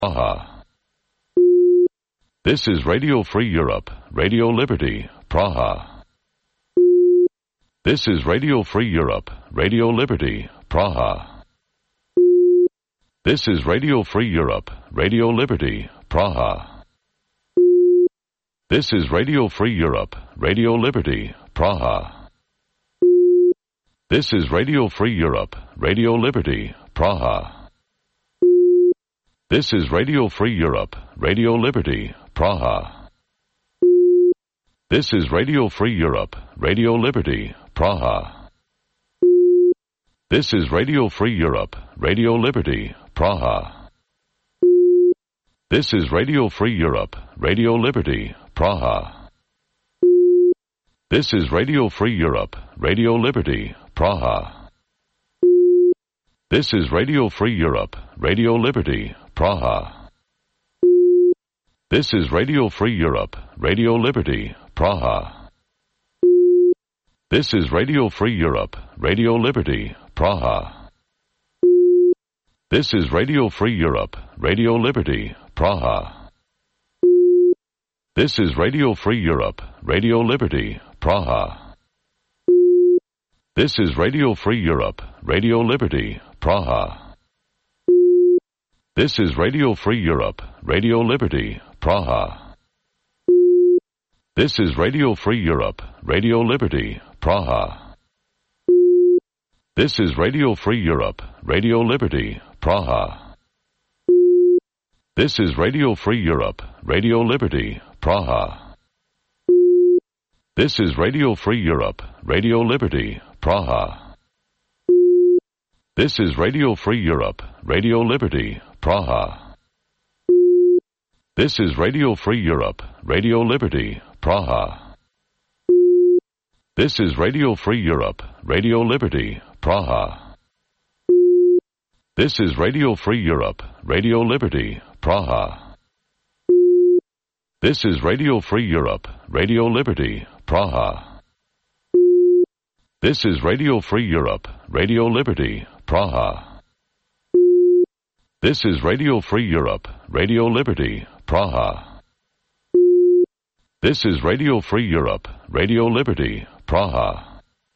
Praha. This is Radio Free Europe, Radio Liberty, Praha. This is Radio Free Europe, Radio Liberty, Praha. This is Radio Free Europe, Radio Liberty, Praha. This is Radio Free Europe, Radio Liberty, Praha. This is Radio Free Europe, Radio Liberty, Praha. This is Radio Free Europe, Radio Liberty, Praha. This is Radio Free Europe, Radio Liberty, Praha. This is Radio Free Europe, Radio Liberty, Praha. This is Radio Free Europe, Radio Liberty, Praha. This is Radio Free Europe, Radio Liberty, Praha. This is Radio Free Europe, Radio Liberty, Praha. This is Radio Free Europe, Radio Liberty, Praha. This is Radio Free Europe, Radio Liberty, Praha. This is Radio Free Europe, Radio Liberty, Praha. This is Radio Free Europe, Radio Liberty, Praha. This is Radio Free Europe, Radio Liberty, Praha. This is Radio Free Europe, Radio Liberty, Praha. This is Radio Free Europe, Radio Liberty, Praha. This is Radio Free Europe, Radio Liberty, Praha. This is Radio Free Europe, Radio Liberty, Praha. This is Radio Free Europe, Radio Liberty, Praha. This is Radio Free Europe, Radio Liberty, Praha. This is Radio Free Europe, Radio Liberty, Praha. This is Radio Free Europe, Radio Liberty, Praha. This is Radio Free Europe, Radio Liberty, Praha. This is Radio Free Europe, Radio Liberty, Praha. This is Radio Free Europe, Radio Liberty, Praha. This is Radio Free Europe, Radio Liberty, Praha. This is Radio Free Europe, Radio Liberty, Praha.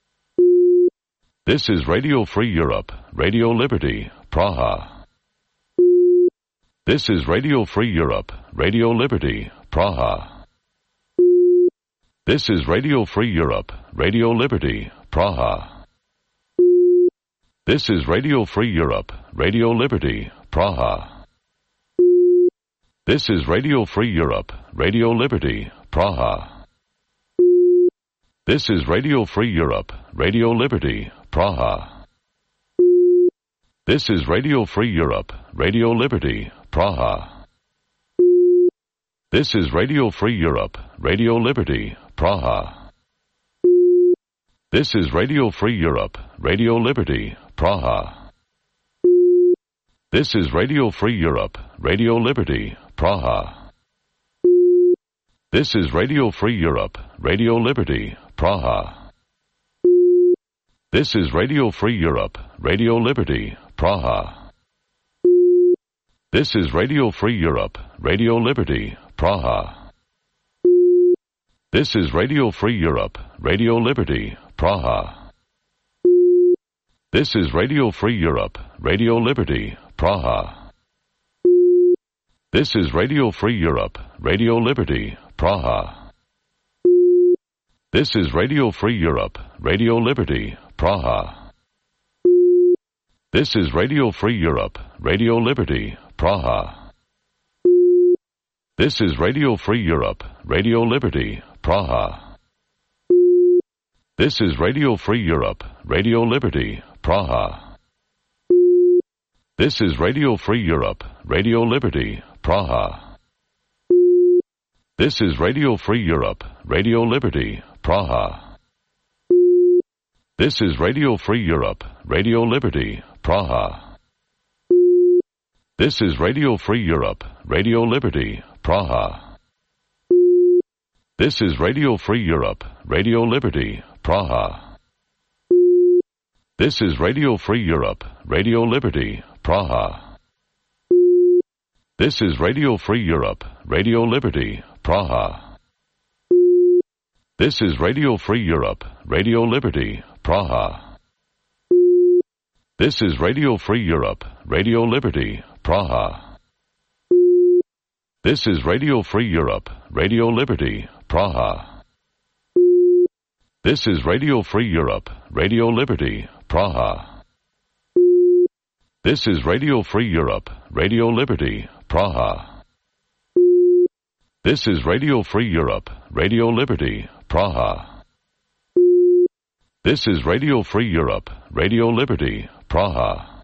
This is Radio Free Europe, Radio Liberty, Praha. This is Radio Free Europe, Radio Liberty, Praha. This is Radio Free Europe, Radio Liberty, Praha. This is Radio Free Europe, Radio Liberty, Praha. This is Radio Free Europe, Radio Liberty, Praha. This is Radio Free Europe, Radio Liberty, Praha. This is Radio Free Europe, Radio Liberty, Praha. This is Radio Free Europe, Radio Liberty, Praha. This is Radio Free Europe, Radio Liberty, Praha. This is Radio Free Europe, Radio Liberty, Praha. This is Radio Free Europe, Radio Liberty, Praha. This is Radio Free Europe, Radio Liberty, Praha. This is Radio Free Europe, Radio Liberty, Praha. This is Radio Free Europe, Radio Liberty, Praha. This is Radio Free Europe, Radio Liberty, Praha. This is Radio Free Europe, Radio Liberty, Praha. This is Radio Free Europe, Radio Liberty, Praha. This is Radio Free Europe, Radio Liberty, Praha. This is Radio Free Europe, Radio Liberty, Praha. This is Radio Free Europe, Radio Liberty, Praha. This is Radio Free Europe, Radio Liberty, Praha. This is Radio Free Europe, Radio Liberty, Praha. This is Radio Free Europe, Radio Liberty, Praha. This is Radio Free Europe, Radio Liberty, Praha. This is Radio Free Europe, Radio Liberty, Praha. This is Radio Free Europe, Radio Liberty, Praha. This is Radio Free Europe, Radio Liberty, Praha. This is Radio Free Europe, Radio Liberty, Praha. This is Radio Free Europe, Radio Liberty, Praha. This is Radio Free Europe, Radio Liberty, Praha. This is Radio Free Europe, Radio Liberty, Praha. This is Radio Free Europe, Radio Liberty, Praha. This is Radio Free Europe, Radio Liberty, Praha. This is Radio Free Europe, Radio Liberty, Praha.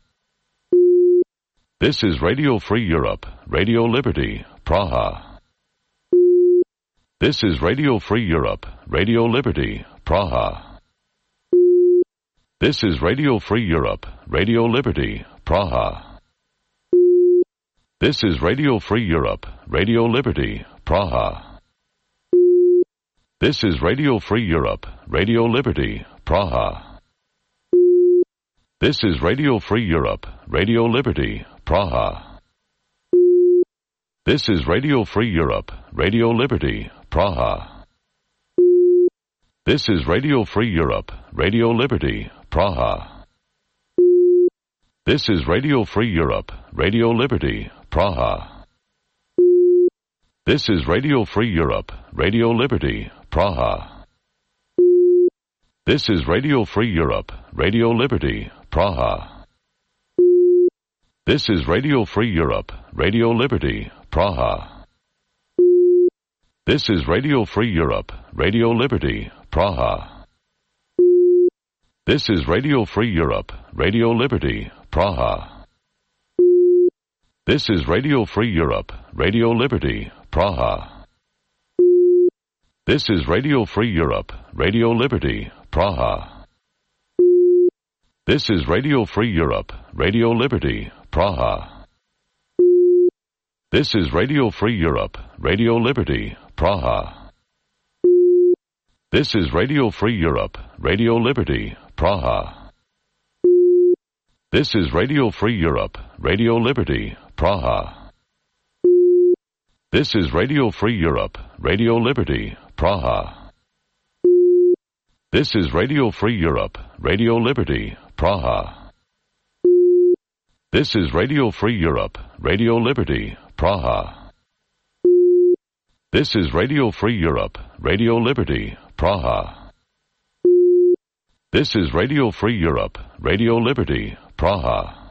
This is Radio Free Europe, Radio Liberty, Praha. This is Radio Free Europe, Radio Liberty, Praha. This is Radio Free Europe, Radio Liberty, Praha. This is Radio Free Europe, Radio Liberty, Praha. This is Radio Free Europe, Radio Liberty, Praha. This is Radio Free Europe, Radio Liberty, Praha. This is Radio Free Europe, Radio Liberty, Praha. This is Radio Free Europe, Radio Liberty, Praha. This is Radio Free Europe, Radio Liberty, Praha. This is Radio Free Europe, Radio Liberty, Praha. This is Radio Free Europe, Radio Liberty, Praha. This is Radio Free Europe, Radio Liberty, Praha. This is Radio Free Europe, Radio Liberty, Praha. This is Radio Free Europe, Radio Liberty, Praha. This is Radio Free Europe, Radio Liberty, Praha. This is Radio Free Europe, Radio Liberty, Praha. This is Radio Free Europe, Radio Liberty, Praha. This is Radio Free Europe, Radio Liberty, Praha. This is Radio Free Europe, Radio Liberty, Praha. This is Radio Free Europe, Radio Liberty, Praha. This is Radio Free Europe, Radio Liberty, Praha. This is Radio Free Europe, Radio Liberty, Praha. This is Radio Free Europe, Radio Liberty, Praha. This is Radio Free Europe, Radio Liberty, Praha. This is Radio Free Europe, Radio Liberty, Praha.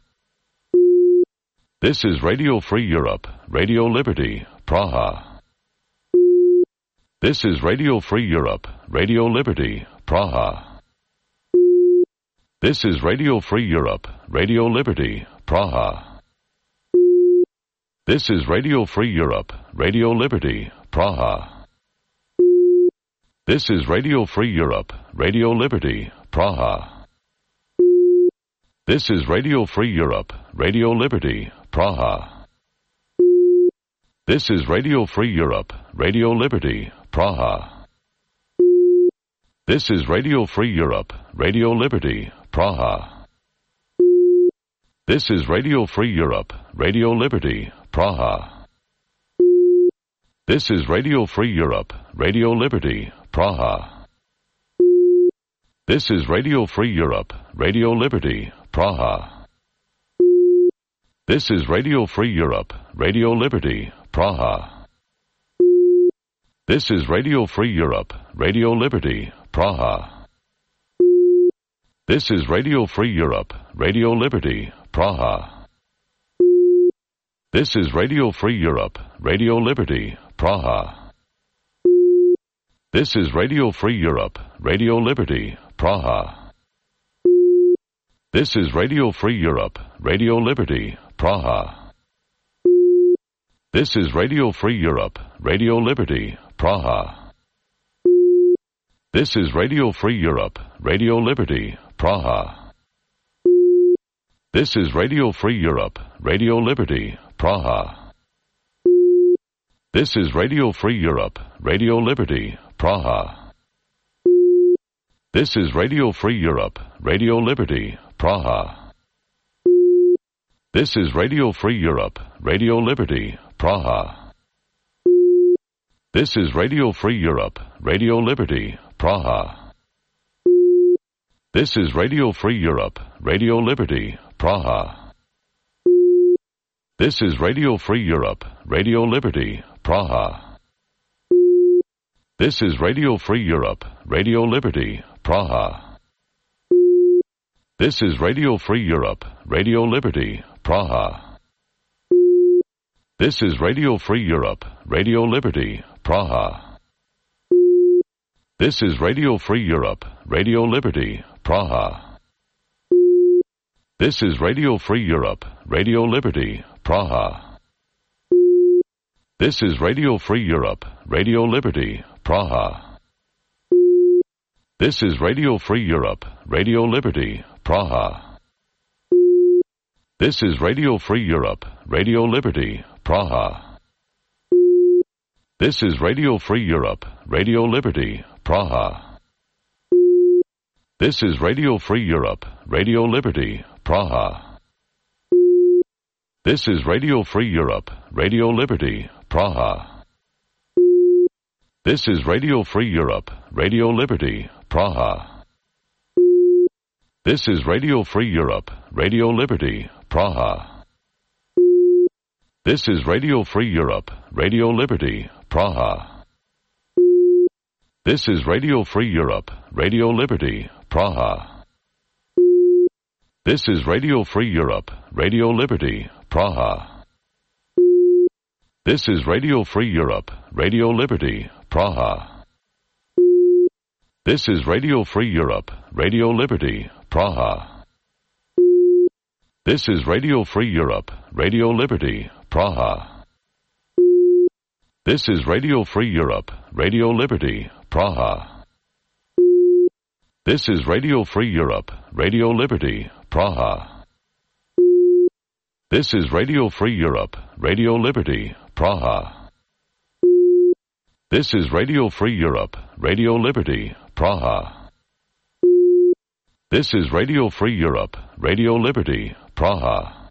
This is Radio Free Europe, Radio Liberty, Praha. This is Radio Free Europe, Radio Liberty, Praha. This is Radio Free Europe, Radio Liberty, Praha. This is Radio Free Europe, Radio Liberty, Praha. This is Radio Free Europe, Radio Liberty, Praha. This is Radio Free Europe, Radio Liberty, Praha. This is Radio Free Europe, Radio Liberty, Praha. This is Radio Free Europe, Radio Liberty, Praha. This is Radio Free Europe, Radio Liberty, Praha. This is Radio Free Europe, Radio Liberty, Praha. This is Radio Free Europe, Radio Liberty, Praha. This is Radio Free Europe, Radio Liberty, Praha. This is Radio Free Europe, Radio Liberty, Praha. This is Radio Free Europe, Radio Liberty, Praha. This is Radio Free Europe, Radio Liberty, Praha. This is Radio Free Europe, Radio Liberty, Praha. This is Radio Free Europe, Radio Liberty, Praha. This is Radio Free Europe, Radio Liberty, Praha. This is Radio Free Europe, Radio Liberty, Praha. This is Radio Free Europe, Radio Liberty, Praha. This is Radio Free Europe, Radio Liberty, Praha. This is Radio Free Europe, Radio Liberty, Praha. This is Radio Free Europe, Radio Liberty, Praha. This is Radio Free Europe, Radio Liberty, Praha. This is Radio Free Europe, Radio Liberty, Praha. This is Radio Free Europe, Radio Liberty, Praha. This is Radio Free Europe, Radio Liberty, Praha. This is Radio Free Europe, Radio Liberty, Praha. This is Radio Free Europe, Radio Liberty, Praha. This is Radio Free Europe, Radio Liberty, Praha. This is Radio Free Europe, Radio Liberty, Praha. This is Radio Free Europe, Radio Liberty, Praha. This is Radio Free Europe, Radio Liberty, Praha. This is Radio Free Europe, Radio Liberty, Praha. This is Radio Free Europe, Radio Liberty, Praha. This is Radio Free Europe, Radio Liberty, Praha. This is Radio Free Europe, Radio Liberty, Praha. This is Radio Free Europe, Radio Liberty, Praha. This is Radio Free Europe, Radio Liberty, Praha. This is Radio Free Europe, Radio Liberty, Praha. This is Radio Free Europe, Radio Liberty, Praha. This is Radio Free Europe, Radio Liberty, Praha. This is Radio Free Europe, Radio Liberty, Praha. This is Radio Free Europe, Radio Liberty, Praha. This is Radio Free Europe, Radio Liberty, Praha. This is Radio Free Europe, Radio Liberty, Praha. This is Radio Free Europe, Radio Liberty, Praha. This is Radio Free Europe, Radio Liberty, Praha. This is Radio Free Europe, Radio Liberty, Praha. This is Radio Free Europe, Radio Liberty, Praha.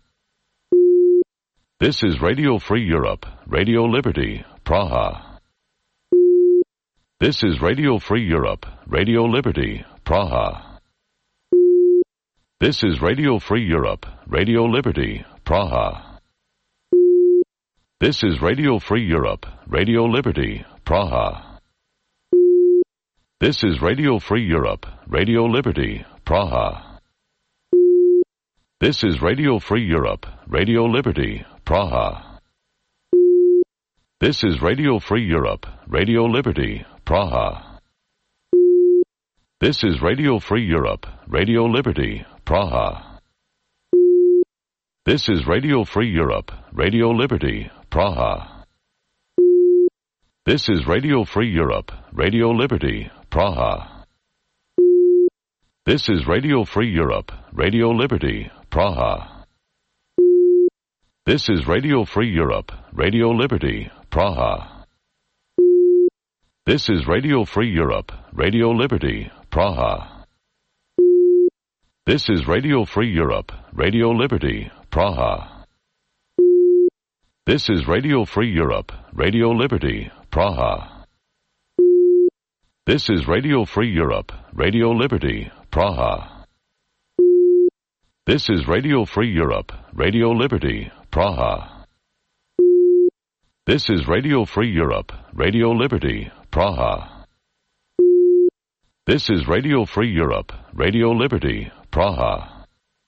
This is Radio Free Europe, Radio Liberty, Praha. This is Radio Free Europe, Radio Liberty, Praha. This is Radio Free Europe, Radio Liberty, Praha. This is Radio Free Europe, Radio Liberty, Praha. This is Radio Free Europe, Radio Liberty, Praha. This is Radio Free Europe, Radio Liberty, Praha. This is Radio Free Europe, Radio Liberty, Praha. This is Radio Free Europe, Radio Liberty, Praha. This is Radio Free Europe, Radio Liberty, Praha. This is Radio Free Europe, Radio Liberty, Praha. This is Radio Free Europe, Radio Liberty, Praha. This is Radio Free Europe, Radio Liberty, Praha. This is Radio Free Europe, Radio Liberty, Praha. This is Radio Free Europe, Radio Liberty, Praha. This is Radio Free Europe, Radio Liberty, Praha. This is Radio Free Europe, Radio Liberty, Praha. This is Radio Free Europe, Radio Liberty, Praha. This is Radio Free Europe, Radio Liberty, Praha. This is Radio Free Europe, Radio Liberty, Praha.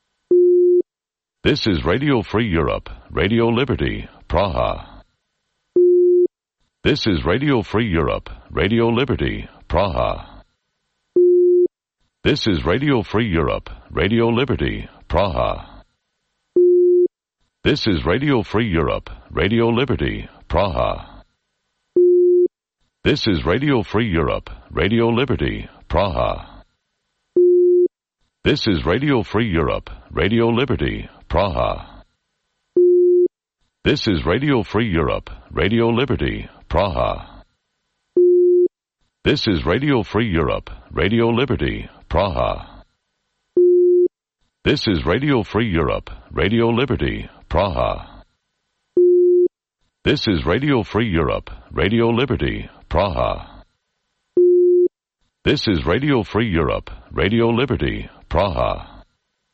This is Radio Free Europe, Radio Liberty, Praha. This is Radio Free Europe, Radio Liberty, Praha. This is Radio Free Europe, Radio Liberty, Praha. This is Radio Free Europe, Radio Liberty, Praha. This is Radio Free Europe, Radio Liberty, Praha. This is Radio Free Europe, Radio Liberty, Praha. This is Radio Free Europe, Radio Liberty, Praha. This is Radio Free Europe, Radio Liberty, Praha. This is Radio Free Europe, Radio Liberty, Praha. This is Radio Free Europe, Radio Liberty, Praha. This is Radio Free Europe, Radio Liberty, Praha.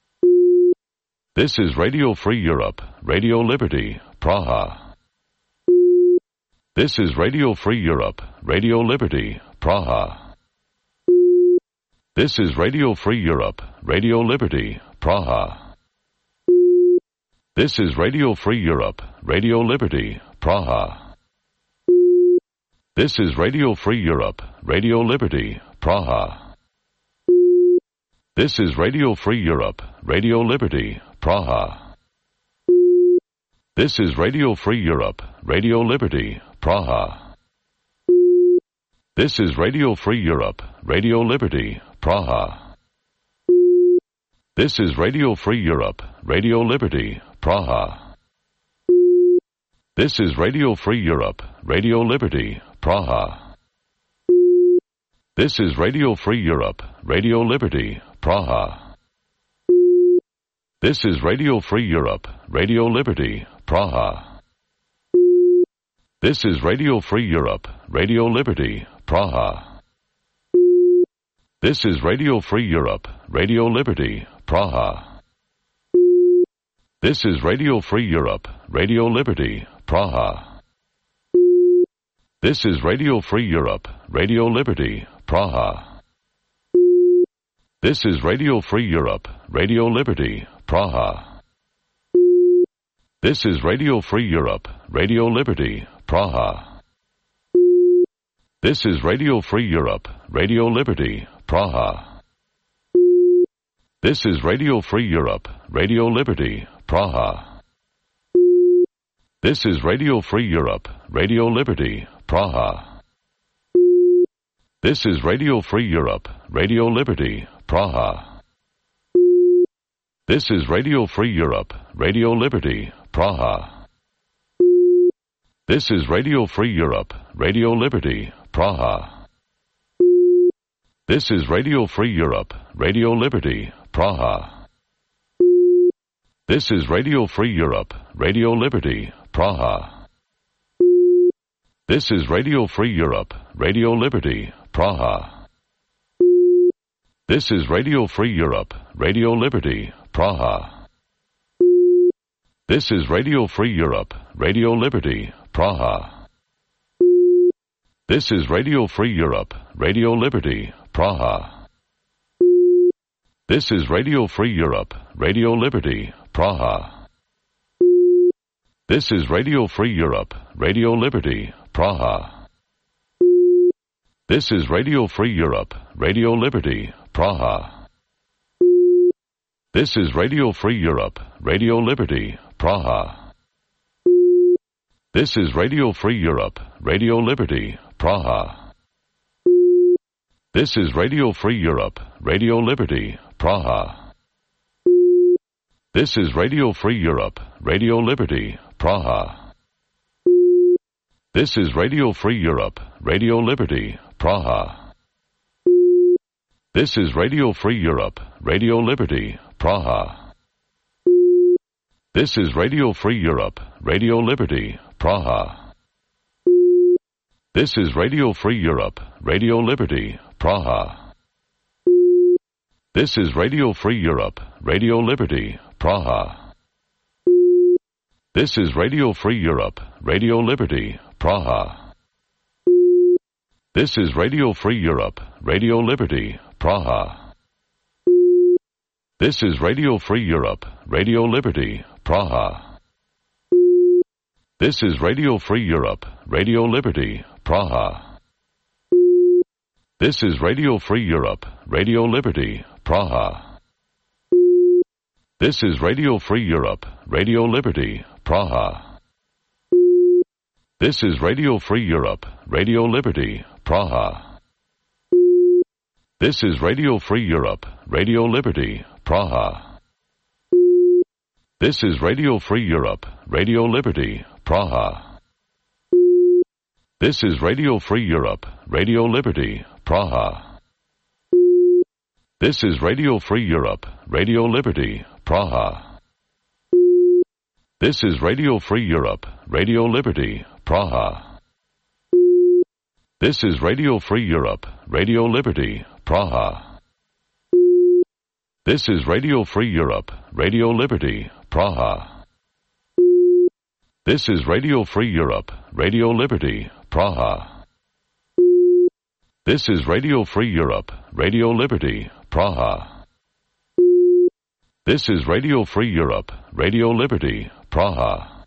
This is Radio Free Europe, Radio Liberty, Praha. This is Radio Free Europe, Radio Liberty, Praha. This is Radio Free Europe, Radio Liberty, Praha. This is Radio Free Europe, Radio Liberty, Praha. This is Radio Free Europe, Radio Liberty, Praha. This is Radio Free Europe, Radio Liberty, Praha. This is Radio Free Europe, Radio Liberty, Praha. This is Radio Free Europe, Radio Liberty, Praha. This is Radio Free Europe, Radio Liberty, Praha. This is Radio Free Europe, Radio Liberty, Praha. This is Radio Free Europe, Radio Liberty, Praha. This is Radio Free Europe, Radio Liberty, Praha. This is Radio Free Europe, Radio Liberty, Praha. This is Radio Free Europe, Radio Liberty, Praha. This is Radio Free Europe, Radio Liberty, Praha. This is Radio Free Europe, Radio Liberty, Praha. This is Radio Free Europe, Radio Liberty, Praha. This is Radio Free Europe, Radio Liberty, Praha. This is Radio Free Europe, Radio Liberty, Praha. This is Radio Free Europe, Radio Liberty, Praha. This is Radio Free Europe, Radio Liberty, Praha. This is Radio Free Europe, Radio Liberty, Praha. This is Radio Free Europe, Radio Liberty, Praha. This is Radio Free Europe, Radio Liberty, Praha. This is Radio Free Europe, Radio Liberty, Praha. This is Radio Free Europe, Radio Liberty, Praha. This is Radio Free Europe, Radio Liberty, Praha. This is Radio Free Europe, Radio Liberty, Praha. This is Radio Free Europe, Radio Liberty, Praha. This is Radio Free Europe, Radio Liberty, Praha. This is Radio Free Europe, Radio Liberty, Praha. This is Radio Free Europe, Radio Liberty, Praha. This is Radio Free Europe, Radio Liberty, Praha. This is Radio Free Europe, Radio Liberty, Praha. This is Radio Free Europe, Radio Liberty, Praha. This is Radio Free Europe, Radio Liberty, Praha. This is Radio Free Europe, Radio Liberty, Praha. This is Radio Free Europe, Radio Liberty, Praha. This is Radio Free Europe, Radio Liberty, Praha. This is Radio Free Europe, Radio Liberty, Praha. This is Radio Free Europe, Radio Liberty, Praha. This is Radio Free Europe, Radio Liberty, Praha. This is Radio Free Europe, Radio Liberty, Praha. This is Radio Free Europe, Radio Liberty, Praha. This is Radio Free Europe, Radio Liberty, Praha. This is Radio Free Europe, Radio Liberty, Praha. This is Radio Free Europe, Radio Liberty, Praha. This is Radio Free Europe, Radio Liberty, Praha. This is Radio Free Europe, Radio Liberty, Praha. This is Radio Free Europe, Radio Liberty, Praha. This is Radio Free Europe, Radio Liberty, Praha. This is Radio Free Europe, Radio Liberty, Praha. This is Radio Free Europe, Radio Liberty, Praha. This is Radio Free Europe, Radio Liberty, Praha. This is Radio Free Europe, Radio Liberty, Praha. This is Radio Free Europe, Radio Liberty, Praha. This is Radio Free Europe, Radio Liberty, Praha. This is Radio Free Europe, Radio Liberty, Praha. This is Radio Free Europe, Radio Liberty, Praha.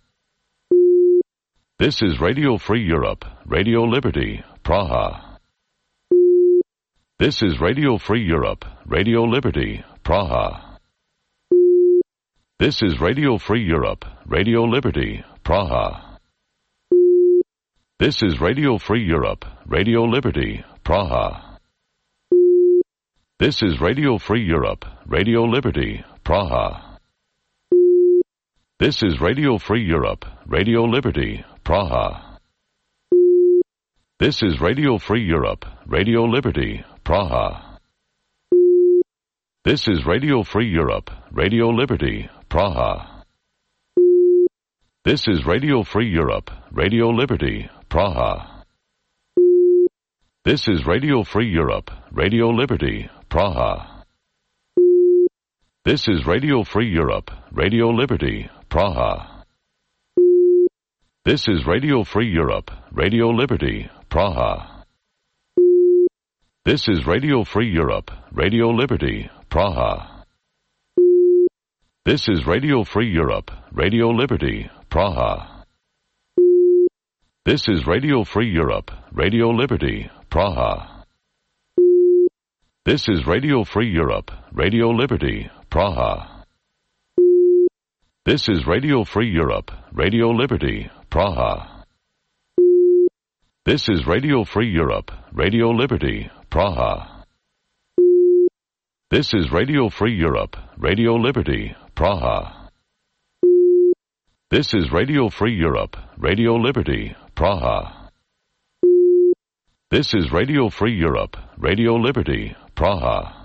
This is Radio Free Europe, Radio Liberty, Praha. This is Radio Free Europe, Radio Liberty, Praha. This is Radio Free Europe, Radio Liberty, Praha. This is Radio Free Europe, Radio Liberty, Praha. This is Radio Free Europe, Radio Liberty, Praha. This is Radio Free Europe, Radio Liberty, Praha. This is Radio Free Europe, Radio Liberty, Praha. This is Radio Free Europe, Radio Liberty, Praha. This is Radio Free Europe, Radio Liberty, Praha. This is Radio Free Europe, Radio Liberty, Praha. This is Radio Free Europe, Radio Liberty, Praha. This is Radio Free Europe, Radio Liberty, Praha. This is Radio Free Europe, Radio Liberty, Praha. This is Radio Free Europe, Radio Liberty, Praha. This is Radio Free Europe, Radio Liberty, Praha. This is Radio Free Europe, Radio Liberty, Praha. This is Radio Free Europe, Radio Liberty, Praha. This is Radio Free Europe, Radio Liberty, Praha. This is Radio Free Europe, Radio Liberty, Praha. This is Radio Free Europe, Radio Liberty, Praha. This is Radio Free Europe, Radio Liberty, Praha.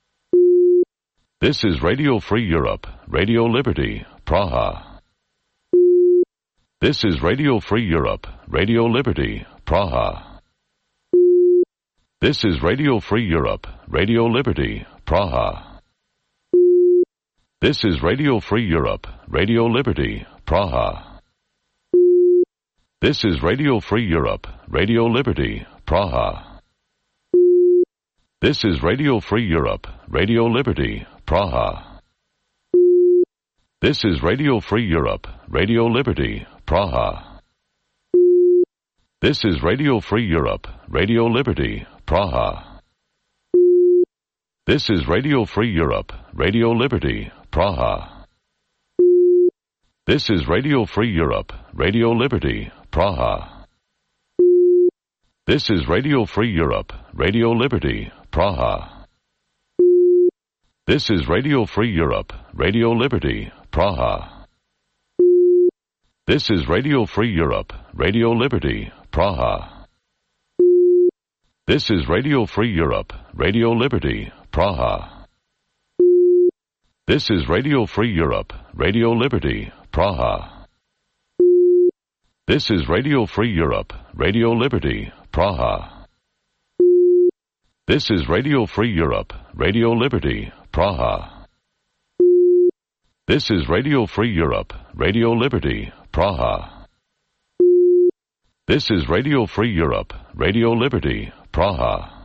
This is Radio Free Europe, Radio Liberty, Praha. This is Radio Free Europe, Radio Liberty, Praha. This is Radio Free Europe, Radio Liberty, Praha. This is Radio Free Europe, Radio Liberty, Praha. This is Radio Free Europe, Radio Liberty, Praha. This is Radio Free Europe, Radio Liberty, Praha. This is Radio Free Europe, Radio Liberty, Praha. This is Radio Free Europe, Radio Liberty, Praha. This is Radio Free Europe, Radio Liberty, Praha. This is Radio Free Europe, Radio Liberty, Praha. This is Radio Free Europe, Radio Liberty, Praha. This is Radio Free Europe, Radio Liberty, Praha. This is Radio Free Europe, Radio Liberty, Praha. This is Radio Free Europe, Radio Liberty, Praha. This is Radio Free Europe, Radio Liberty, Praha. This is Radio Free Europe, Radio Liberty, Praha. This is Radio Free Europe, Radio Liberty, Praha. This is Radio Free Europe, Radio Liberty, Praha. This is Radio Free Europe, Radio Liberty, Praha.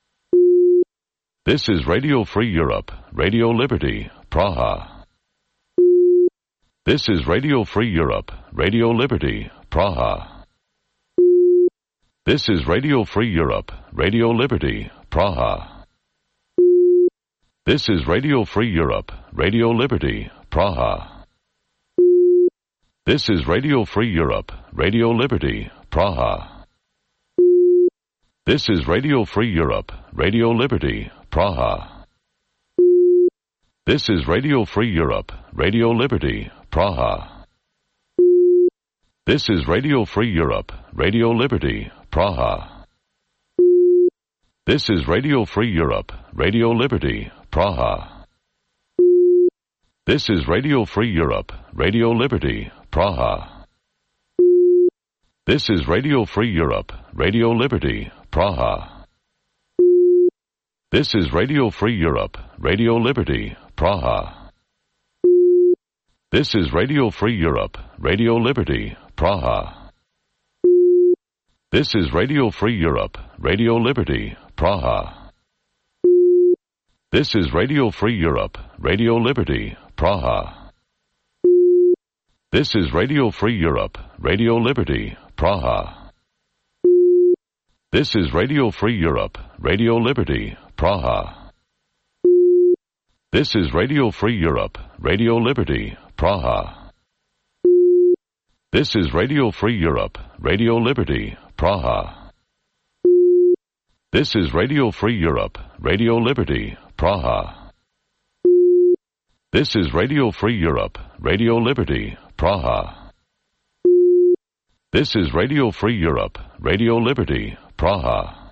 This is Radio Free Europe, Radio Liberty, Praha. This is Radio Free Europe, Radio Liberty, Praha. This is Radio Free Europe, Radio Liberty, Praha. This is Radio Free Europe, Radio Liberty, Praha. This is Radio Free Europe, Radio Liberty, Praha. This is Radio Free Europe, Radio Liberty, Praha. This is Radio Free Europe, Radio Liberty, Praha. This is Radio Free Europe, Radio Liberty, Praha. This is Radio Free Europe, Radio Liberty, Praha. This is Radio Free Europe, Radio Liberty, Praha. This is Radio Free Europe, Radio Liberty, Praha. This is Radio Free Europe, Radio Liberty, Praha. This is Radio Free Europe, Radio Liberty, Praha. This is Radio Free Europe, Radio Liberty, Praha. This is Radio Free Europe, Radio Liberty, Praha. This is Radio Free Europe, Radio Liberty, Praha. This is Radio Free Europe, Radio Liberty, Praha. This is Radio Free Europe, Radio Liberty, Praha. This is Radio Free Europe, Radio Liberty, Praha. This is Radio Free Europe, Radio Liberty, Praha. This is Radio Free Europe, Radio Liberty, Praha. This is Radio Free Europe, Radio Liberty, Praha.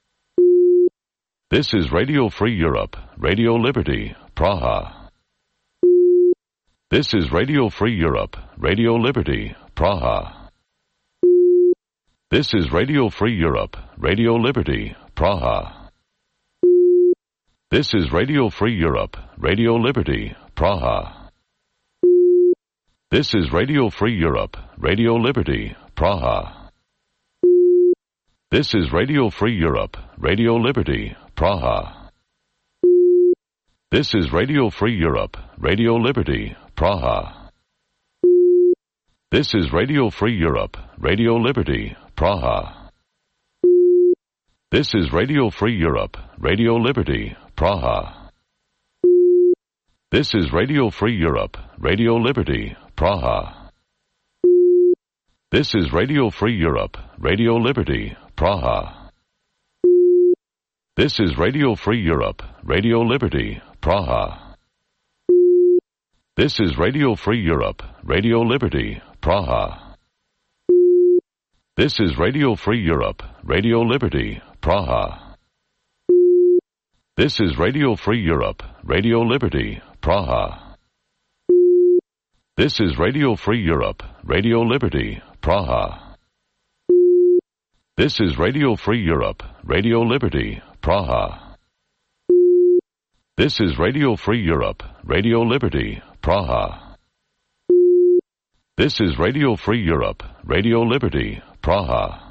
This is Radio Free Europe, Radio Liberty, Praha. This is Radio Free Europe, Radio Liberty, Praha. This is Radio Free Europe, Radio Liberty, Praha. This is Radio Free Europe, Radio Liberty, Praha. This is Radio Free Europe, Radio Liberty, Praha. This is Radio Free Europe, Radio Liberty, Praha. This is Radio Free Europe, Radio Liberty, Praha. This is Radio Free Europe, Radio Liberty, Praha. This is Radio Free Europe, Radio Liberty, Praha. This is Radio Free Europe, Radio Liberty, Praha. This is Radio Free Europe, Radio Liberty, Praha. This is Radio Free Europe, Radio Liberty, Praha. This is Radio Free Europe, Radio Liberty, Praha. This is Radio Free Europe, Radio Liberty, Praha. This is Radio Free Europe, Radio Liberty, Praha. This is Radio Free Europe, Radio Liberty, Praha. This is Radio Free Europe, Radio Liberty, Praha. This is Radio Free Europe, Radio Liberty, Praha. This is Radio Free Europe, Radio Liberty, Praha.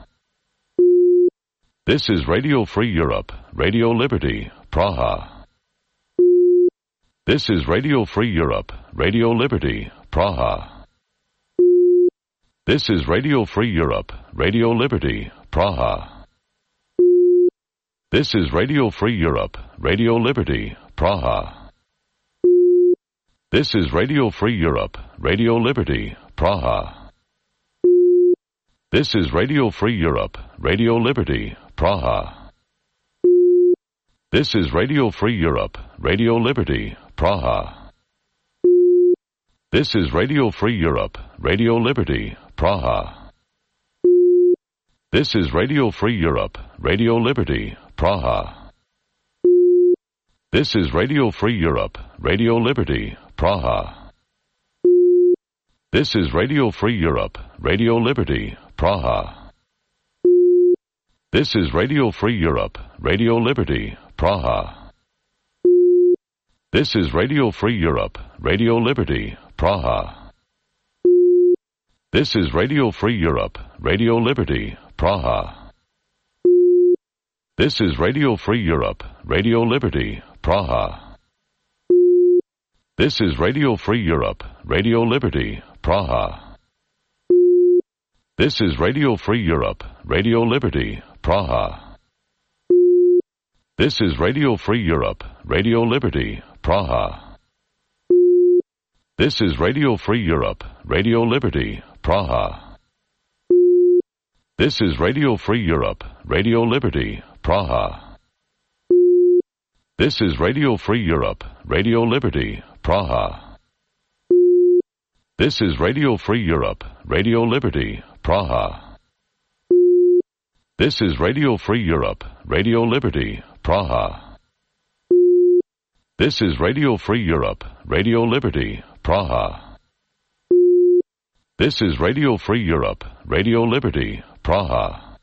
This is Radio Free Europe, Radio Liberty, Praha. This is Radio Free Europe, Radio Liberty, Praha. This is Radio Free Europe, Radio Liberty, Praha. This is Radio Free Europe, Radio Liberty, Praha. This is Radio Free Europe, Radio Liberty, Praha. This is Radio Free Europe, Radio Liberty, Praha. This is Radio Free Europe, Radio Liberty, Praha. This is Radio Free Europe, Radio Liberty, Praha. This is Radio Free Europe, Radio Liberty, Praha. This is Radio Free Europe, Radio Liberty, Praha. This is Radio Free Europe, Radio Liberty, Praha. This is Radio Free Europe, Radio Liberty, Praha. This is Radio Free Europe, Radio Liberty, Praha. This is Radio Free Europe, Radio Liberty, Praha. This is Radio Free Europe, Radio Liberty, Praha. This is Radio Free Europe, Radio Liberty, Praha. This is Radio Free Europe, Radio Liberty, Praha. This is Radio Free Europe, Radio Liberty, Praha. This is Radio Free Europe, Radio Liberty, Praha. This is Radio Free Europe, Radio Liberty, Praha. This is Radio Free Europe, Radio Liberty, Praha. This is Radio Free Europe, Radio Liberty, Praha. This is Radio Free Europe, Radio Liberty, Praha. This is Radio Free Europe, Radio Liberty, Praha. This is Radio Free Europe, Radio Liberty, Praha.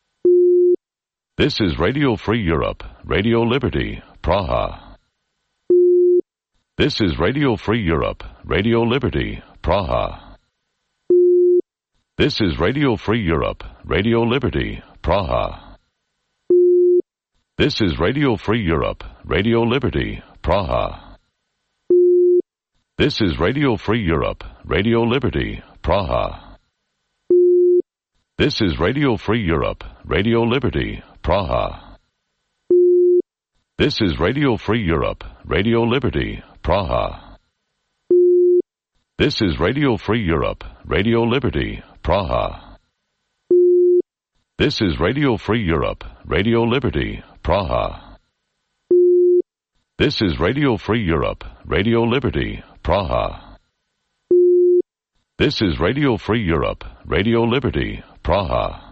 This is Radio Free Europe, Radio Liberty, Praha. This is Radio Free Europe, Radio Liberty, Praha. This is Radio Free Europe, Radio Liberty, Praha. This is Radio Free Europe, Radio Liberty, Praha. This is Radio Free Europe, Radio Liberty, Praha. This is Radio Free Europe, Radio Liberty, Praha. This is Radio Free Europe, Radio Liberty, Praha. This is Radio Free Europe, Radio Liberty, Praha. This is Radio Free Europe, Radio Liberty, Praha. This is Radio Free Europe, Radio Liberty, Praha. This is Radio Free Europe, Radio Liberty, Praha.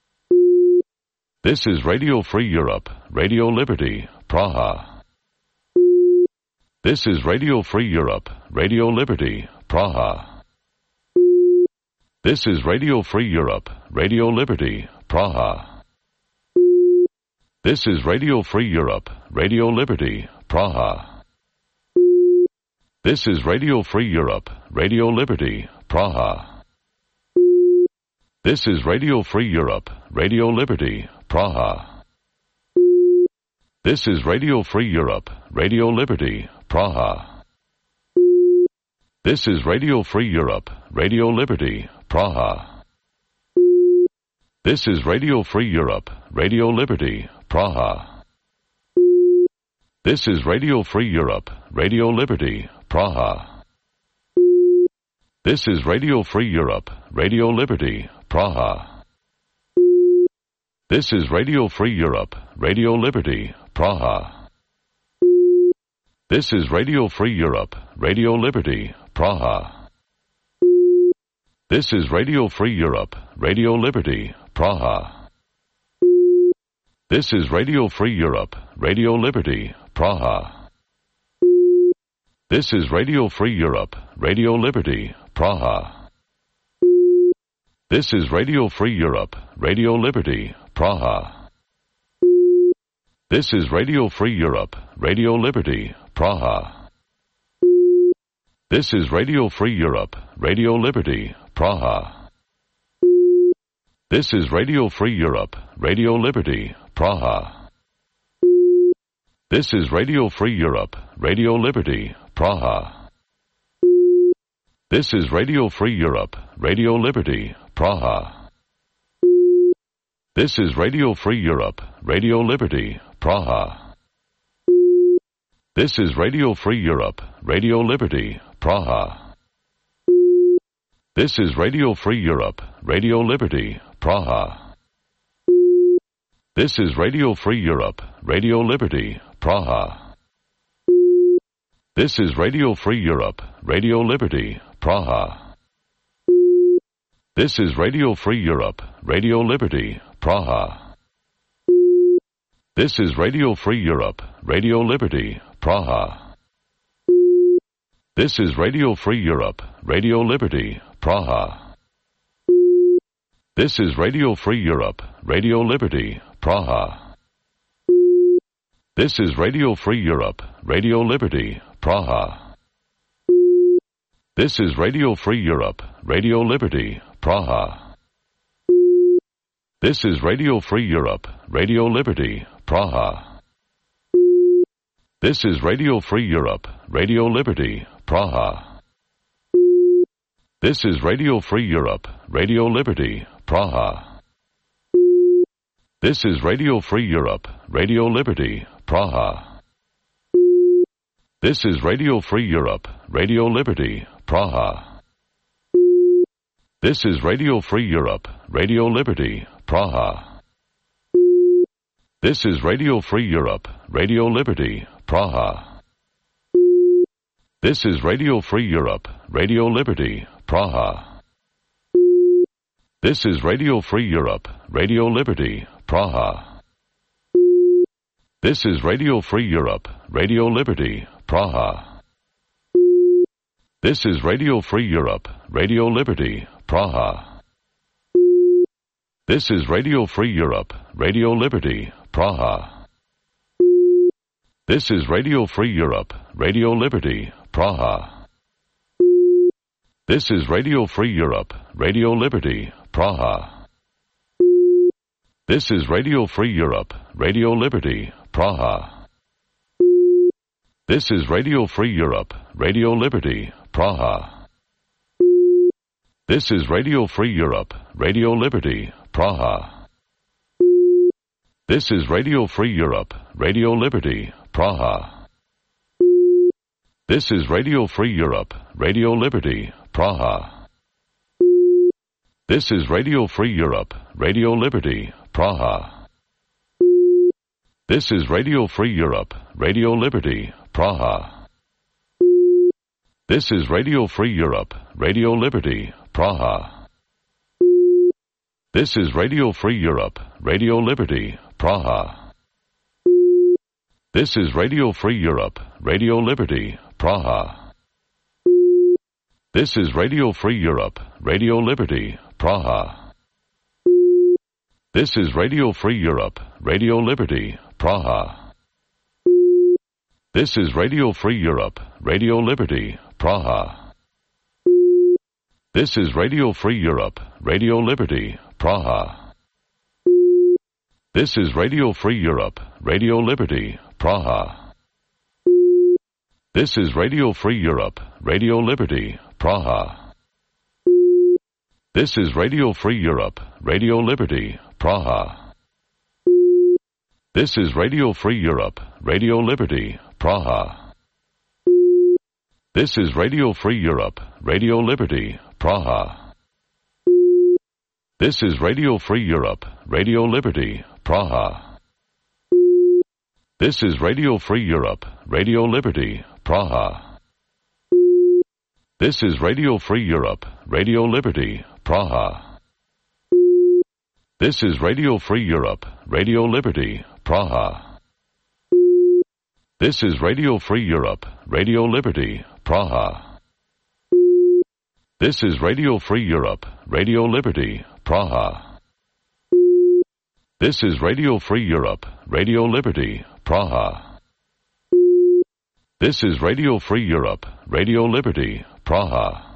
This is Radio Free Europe, Radio Liberty, Praha. This is Radio Free Europe, Radio Liberty, Praha. This is Radio Free Europe, Radio Liberty, Praha. This is Radio Free Europe, Radio Liberty, Praha. This is Radio Free Europe, Radio Liberty, Praha. This is Radio Free Europe, Radio Liberty, Praha. This is Radio Free Europe, Radio Liberty, Praha. This is Radio Free Europe, Radio Liberty, Praha. This is Radio Free Europe, Radio Liberty, Praha. This is Radio Free Europe, Radio Liberty, Praha. This is Radio Free Europe, Radio Liberty, Praha. This is Radio Free Europe, Radio Liberty, Praha. This is Radio Free Europe, Radio Liberty, Praha. This is Radio Free Europe, Radio Liberty, Praha. This is Radio Free Europe, Radio Liberty, Praha. This is Radio Free Europe, Radio Liberty, Praha. This is Radio Free Europe, Radio Liberty, Praha. This is Radio Free Europe, Radio Liberty, Praha. This is Radio Free Europe, Radio Liberty, Praha. This is Radio Free Europe, Radio Liberty, Praha. This is Radio Free Europe, Radio Liberty, Praha. This is Radio Free Europe, Radio Liberty, Praha. This is Radio Free Europe, Radio Liberty, Praha. This is Radio Free Europe, Radio Liberty, Praha. This is Radio Free Europe, Radio Liberty, Praha. This is Radio Free Europe, Radio Liberty, Praha. This is Radio Free Europe, Radio Liberty, Praha. This is Radio Free Europe, Radio Liberty, Praha. This is Radio Free Europe, Radio Liberty, Praha. This is Radio Free Europe, Radio Liberty, Praha. This is Radio Free Europe, Radio Liberty, Praha. This is Radio Free Europe, Radio Liberty, Praha. This is Radio Free Europe, Radio Liberty, Praha. This is Radio Free Europe, Radio Liberty, Praha. This is Radio Free Europe, Radio Liberty, Praha. This is Radio Free Europe, Radio Liberty, Praha. This is Radio Free Europe, Radio Liberty, Praha. This is Radio Free Europe, Radio Liberty, Praha. This is Radio Free Europe, Radio Liberty, Praha. This is Radio Free Europe, Radio Liberty, Praha. This is Radio Free Europe, Radio Liberty, Praha. This is Radio Free Europe, Radio Liberty, Praha. This is Radio Free Europe, Radio Liberty, Praha. This is Radio Free Europe, Radio Liberty, Praha. This is Radio Free Europe, Radio Liberty, Praha. This is Radio Free Europe, Radio Liberty, Praha. This is Radio Free Europe, Radio Liberty, Praha. This is Radio Free Europe, Radio Liberty, Praha. This is Radio Free Europe, Radio Liberty, Praha. This is Radio Free Europe, Radio Liberty, Praha. This is Radio Free Europe, Radio Liberty, Praha. This is Radio Free Europe, Radio Liberty, Praha. This is Radio Free Europe, Radio Liberty, Praha. This is Radio Free Europe, Radio Liberty, Praha. This is Radio Free Europe, Radio Liberty, Praha. This is Radio Free Europe, Radio Liberty, Praha. This is Radio Free Europe, Radio Liberty, Praha. This is Radio Free Europe, Radio Liberty, Praha. This is Radio Free Europe, Radio Liberty, Praha. This is Radio Free Europe, Radio Liberty, Praha. This is Radio Free Europe, Radio Liberty, Praha. This is Radio Free Europe, Radio Liberty, Praha. This is Radio Free Europe, Radio Liberty, Praha. This is Radio Free Europe, Radio Liberty, Praha. This is Radio Free Europe, Radio Liberty, Praha. This is Radio Free Europe, Radio Liberty, Praha. This is Radio Free Europe, Radio Liberty, Praha. This is Radio Free Europe, Radio Liberty, Praha. This is Radio Free Europe, Radio Liberty, Praha. This is Radio Free Europe, Radio Liberty, Praha. This is Radio Free Europe, Radio Liberty, Praha. This is Radio Free Europe, Radio Liberty, Praha. This is Radio Free Europe, Radio Liberty, Praha. This is Radio Free Europe, Radio Liberty, Praha.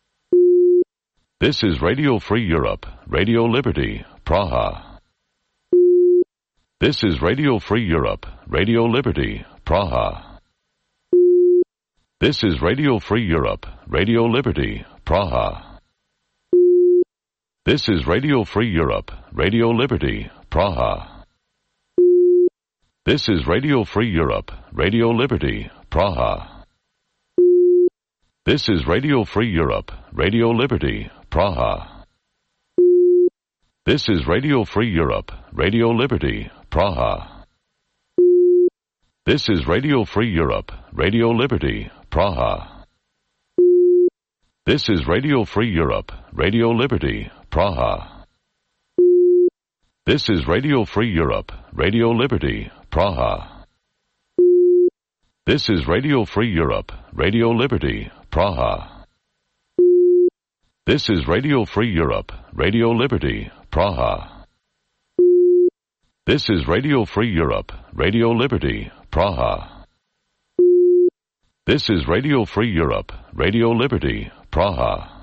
This is Radio Free Europe, Radio Liberty, Praha. This is Radio Free Europe, Radio Liberty, Praha. This is Radio Free Europe, Radio Liberty, Praha. This is Radio Free Europe, Radio Liberty, Praha. This is Radio Free Europe, Radio Liberty, Praha. This is Radio Free Europe, Radio Liberty, Praha. This is Radio Free Europe, Radio Liberty, Praha. This is Radio Free Europe, Radio Liberty, Praha. This is Radio Free Europe, Radio Liberty, Praha. This is Radio Free Europe, Radio Liberty, Praha. This is Radio Free Europe, Radio Liberty, Praha. This is Radio Free Europe, Radio Liberty, Praha. This is Radio Free Europe, Radio Liberty, Praha. This is Radio Free Europe, Radio Liberty, Praha.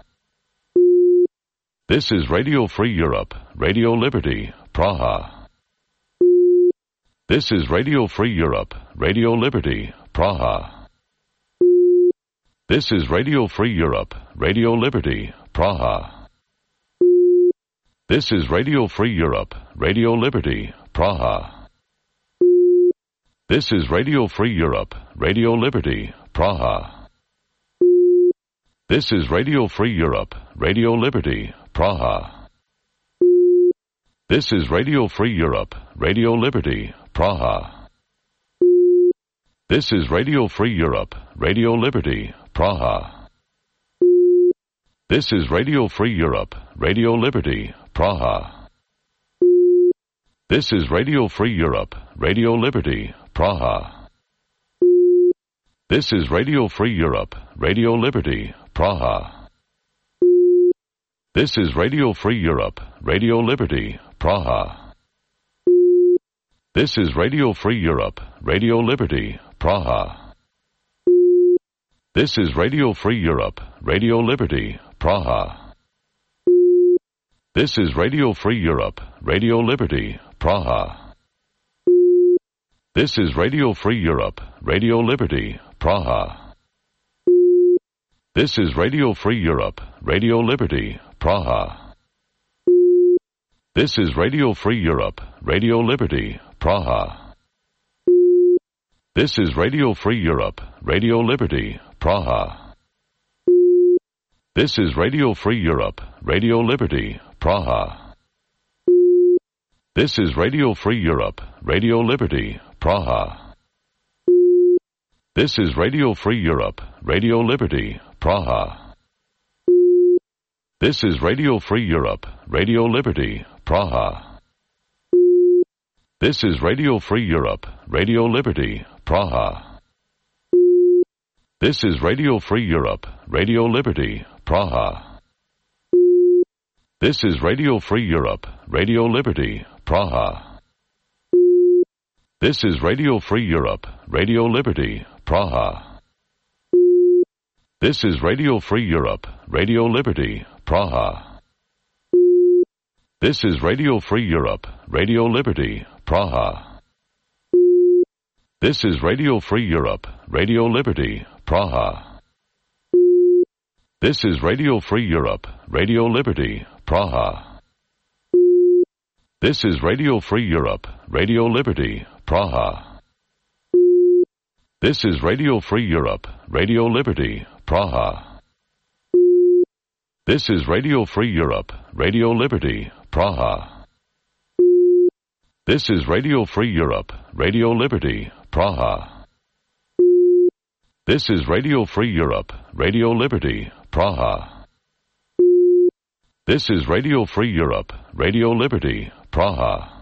This is Radio Free Europe, Radio Liberty, Praha. This is Radio Free Europe, Radio Liberty, Praha. This is Radio Free Europe, Radio Liberty, Praha. This is Radio Free Europe, Radio Liberty, Praha. This is Radio Free Europe, Radio Liberty, Praha. This is Radio Free Europe, Radio Liberty, Praha. This is Radio Free Europe, Radio Liberty, Praha. This is Radio Free Europe, Radio Liberty, Praha. This is Radio Free Europe, Radio Liberty, Praha. This is Radio Free Europe, Radio Liberty, Praha. This is Radio Free Europe, Radio Liberty, Praha. This is Radio Free Europe, Radio Liberty, Praha. This is Radio Free Europe, Radio Liberty, Praha. This is Radio Free Europe, Radio Liberty, Praha. This is Radio Free Europe, Radio Liberty, Praha. This is Radio Free Europe, Radio Liberty, Praha. This is Radio Free Europe, Radio Liberty, Praha. This is Radio Free Europe, Radio Liberty, Praha. This is Radio Free Europe, Radio Liberty, Praha. This is Radio Free Europe, Radio Liberty, Praha. This is Radio Free Europe, Radio Liberty, Praha. This is Radio Free Europe, Radio Liberty, Praha. This is Radio Free Europe, Radio Liberty, Praha. This is Radio Free Europe, Radio Liberty, Praha. This is Radio Free Europe, Radio Liberty, Praha. This is Radio Free Europe, Radio Liberty, Praha. This is Radio Free Europe, Radio Liberty, Praha. This is Radio Free Europe, Radio Liberty, Praha. This is Radio Free Europe, Radio Liberty, Praha. This is Radio Free Europe, Radio Liberty, Praha. This is Radio Free Europe, Radio Liberty, Praha. This is Radio Free Europe, Radio Liberty, Praha. This is Radio Free Europe, Radio Liberty, Praha. This is Radio Free Europe, Radio Liberty, Praha. This is Radio Free Europe, Radio Liberty, Praha. This is Radio Free Europe, Radio Liberty, Praha. This is Radio Free Europe, Radio Liberty, Praha.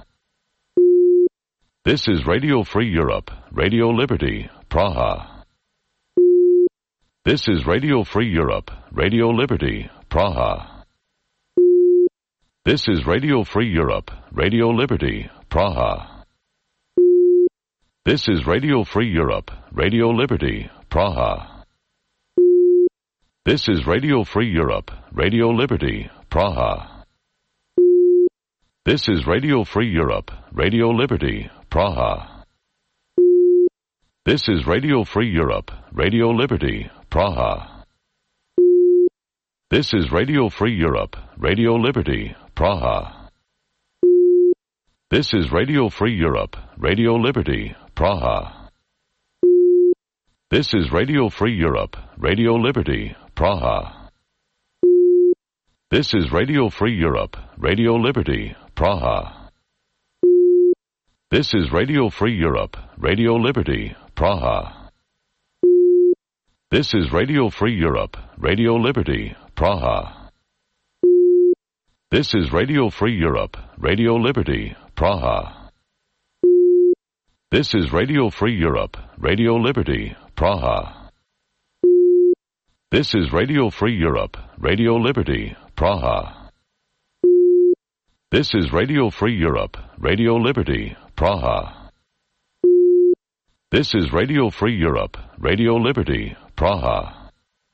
This is Radio Free Europe, Radio Liberty, Praha. This is Radio Free Europe, Radio Liberty, Praha. This is Radio Free Europe, Radio Liberty, Praha. This is Radio Free Europe, Radio Liberty, Praha. This is Radio Free Europe, Radio Liberty, Praha. This is Radio Free Europe, Radio Liberty, Praha. This is Radio Free Europe, Radio Liberty, Praha. This is Radio Free Europe, Radio Liberty, Praha. This is Radio Free Europe, Radio Liberty, Praha. This is Radio Free Europe, Radio Liberty, Praha. This is Radio Free Europe, Radio Liberty, Praha. This is Radio Free Europe, Radio Liberty, Praha. This is Radio Free Europe, Radio Liberty, Praha. This is Radio Free Europe, Radio Liberty, Praha. This is Radio Free Europe, Radio Liberty, Praha. This is Radio Free Europe, Radio Liberty, Praha. This is Radio Free Europe, Radio Liberty, Praha. This is Radio Free Europe, Radio Liberty, Praha.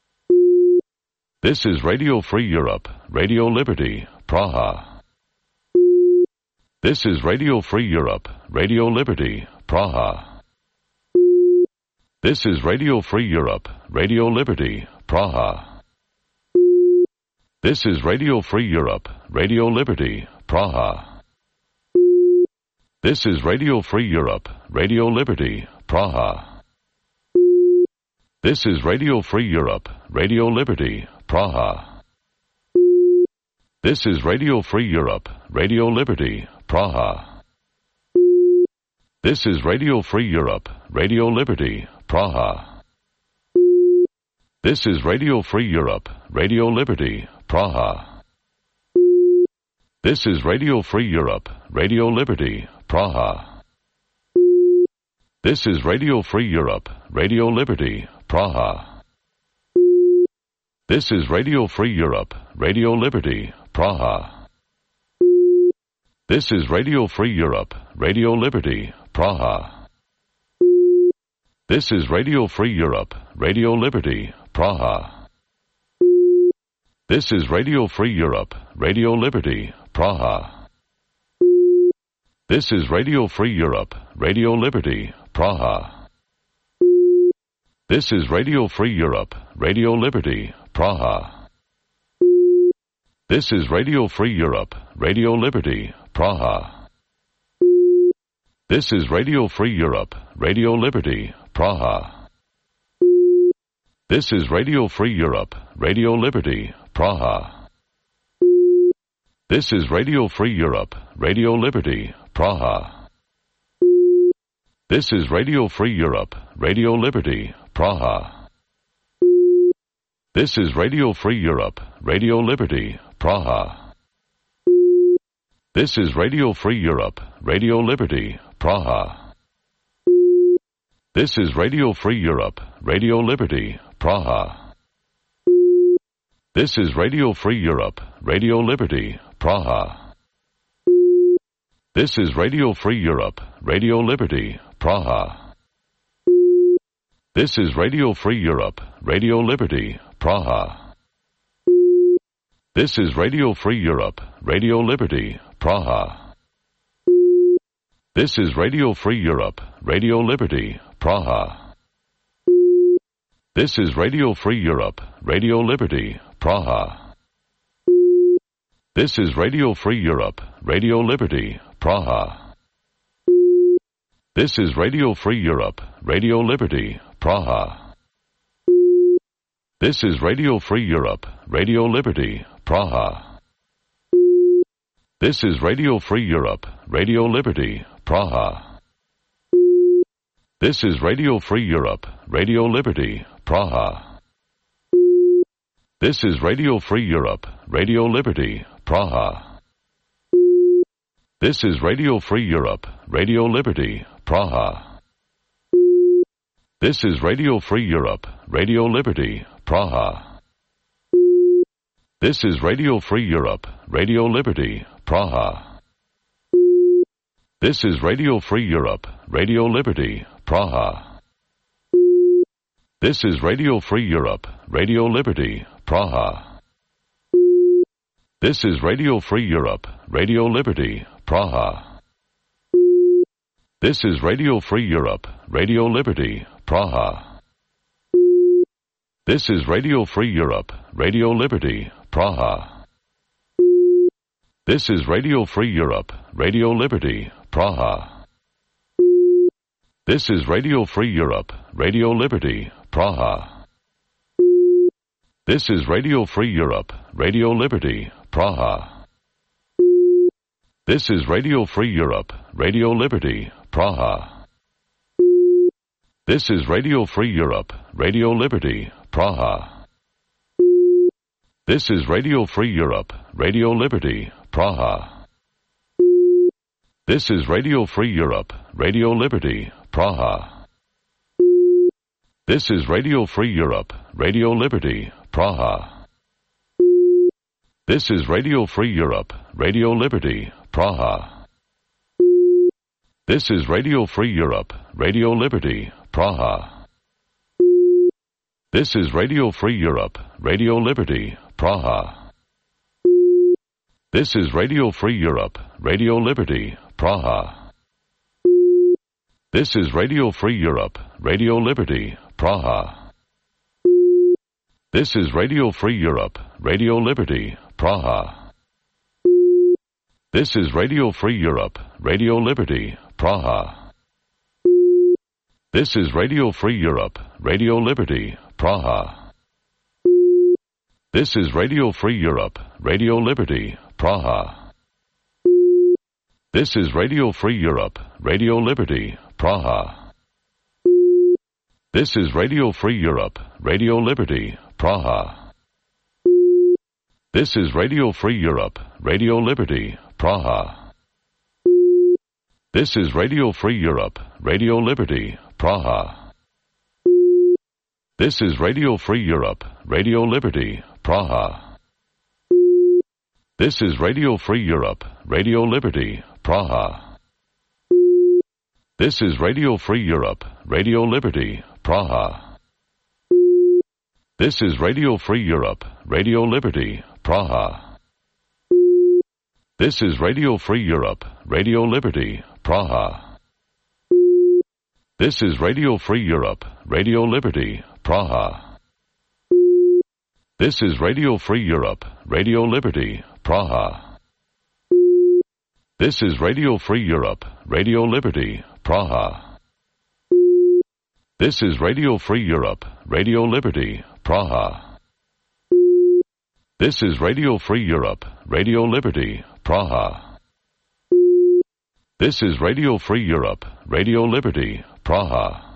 This is Radio Free Europe, Radio Liberty, Praha. This is Radio Free Europe, Radio Liberty, Praha. This is Radio Free Europe, Radio Liberty, Praha. This is Radio Free Europe, Radio Liberty, Praha. This is Radio Free Europe, Radio Liberty, Praha. This is Radio Free Europe, Radio Liberty, Praha. This is Radio Free Europe, Radio Liberty, Praha. This is Radio Free Europe, Radio Liberty, Praha. This is Radio Free Europe, Radio Liberty, Praha. This is Radio Free Europe, Radio Liberty, Praha. This is Radio Free Europe, Radio Liberty, Praha. This is Radio Free Europe, Radio Liberty, Praha. This is Radio Free Europe, Radio Liberty, Praha. This is Radio Free Europe, Radio Liberty, Praha. This is Radio Free Europe, Radio Liberty, Praha. This is Radio Free Europe, Radio Liberty, Praha. This is Radio Free Europe, Radio Liberty, Praha. This is Radio Free Europe, Radio Liberty, Praha. This is Radio Free Europe, Radio Liberty, Praha. This is Radio Free Europe, Radio Liberty, Praha. This is Radio Free Europe, Radio Liberty, Praha. This is Radio Free Europe, Radio Liberty, Praha. This is Radio Free Europe, Radio Liberty, Praha. This is Radio Free Europe, Radio Liberty, Praha. This is Radio Free Europe, Radio Liberty, Praha. This is Radio Free Europe, Radio Liberty, Praha. This is Radio Free Europe, Radio Liberty, Praha. This is Radio Free Europe, Radio Liberty, Praha. This is Radio Free Europe, Radio Liberty, Praha. This is Radio Free Europe, Radio Liberty, Praha. This is Radio Free Europe, Radio Liberty, Praha. This is Radio Free Europe, Radio Liberty, Praha. This is Radio Free Europe, Radio Liberty, Praha. This is Radio Free Europe, Radio Liberty, Praha. This is Radio Free Europe, Radio Liberty, Praha. This is Radio Free Europe, Radio Liberty, Praha. This is Radio Free Europe, Radio Liberty, Praha. This is Radio Free Europe, Radio Liberty, Praha. This is Radio Free Europe, Radio Liberty, Praha. This is Radio Free Europe, Radio Liberty, Praha. This is Radio Free Europe, Radio Liberty, Praha. This is Radio Free Europe, Radio Liberty, Praha. This is Radio Free Europe, Radio Liberty, Praha. This is Radio Free Europe, Radio Liberty, Praha. This is Radio Free Europe, Radio Liberty, Praha. This is Radio Free Europe, Radio Liberty, Praha. This is Radio Free Europe, Radio Liberty, Praha. This is Radio Free Europe, Radio Liberty, Praha. This is Radio Free Europe, Radio Liberty, Praha. This is Radio Free Europe, Radio Liberty, Praha. This is Radio Free Europe, Radio Liberty, Praha. This is Radio Free Europe, Radio Liberty, Praha. This is Radio Free Europe, Radio Liberty, Praha. This is Radio Free Europe, Radio Liberty, Praha. This is Radio Free Europe, Radio Liberty, Praha. This is Radio Free Europe, Radio Liberty, Praha. This is Radio Free Europe, Radio Liberty, Praha. This is Radio Free Europe, Radio Liberty, Praha. This is Radio Free Europe, Radio Liberty, Praha. This is Radio Free Europe, Radio Liberty, Praha. This is Radio Free Europe, Radio Liberty, Praha. This is Radio Free Europe, Radio Liberty, Praha. This is Radio Free Europe, Radio Liberty, Praha. This is Radio Free Europe, Radio Liberty, Praha. This is Radio Free Europe, Radio Liberty, Praha. This is Radio Free Europe, Radio Liberty, Praha. This is Radio Free Europe, Radio Liberty, Praha. This is Radio Free Europe, Radio Liberty, Praha. This is Radio Free Europe, Radio Liberty, Praha. This is Radio Free Europe, Radio Liberty, Praha. This is Radio Free Europe, Radio Liberty, Praha. This is Radio Free Europe, Radio Liberty, Praha. This is Radio Free Europe, Radio Liberty, Praha. This is Radio Free Europe, Radio Liberty, Praha. This is Radio Free Europe, Radio Liberty, Praha. This is Radio Free Europe, Radio Liberty, Praha. This is Radio Free Europe, Radio Liberty, Praha.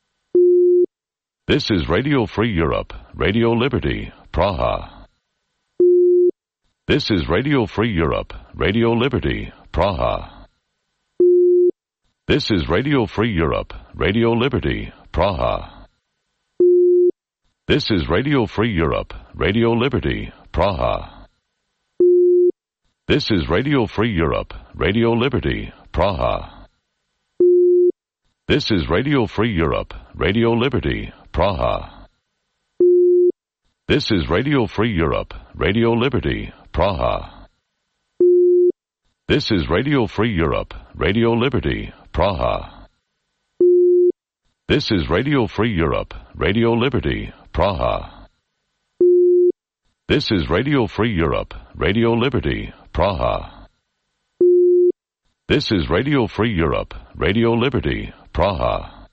This is Radio Free Europe, Radio Liberty, Praha. This is Radio Free Europe, Radio Liberty, Praha. This is Radio Free Europe, Radio Liberty, Praha. This is Radio Free Europe, Radio Liberty, Praha. This is Radio Free Europe, Radio Liberty, Praha. This is Radio Free Europe, Radio Liberty, Praha. This is Radio Free Europe, Radio Liberty, Praha. This is Radio Free Europe, Radio Liberty, Praha. This is Radio Free Europe, Radio Liberty, Praha. This is Radio Free Europe, Radio Liberty, Praha. This is Radio Free Europe, Radio Liberty, Praha.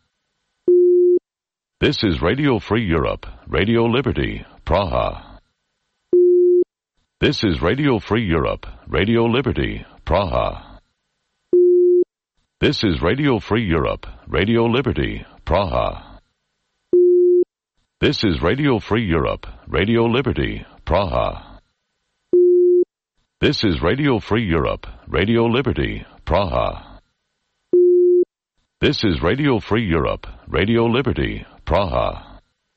This is Radio Free Europe, Radio Liberty, Praha. This is Radio Free Europe, Radio Liberty, Praha. This is Radio Free Europe, Radio Liberty, Praha. This is Radio Free Europe, Radio Liberty, Praha. This is Radio Free Europe, Radio Liberty, Praha. This is Radio Free Europe, Radio Liberty, Praha.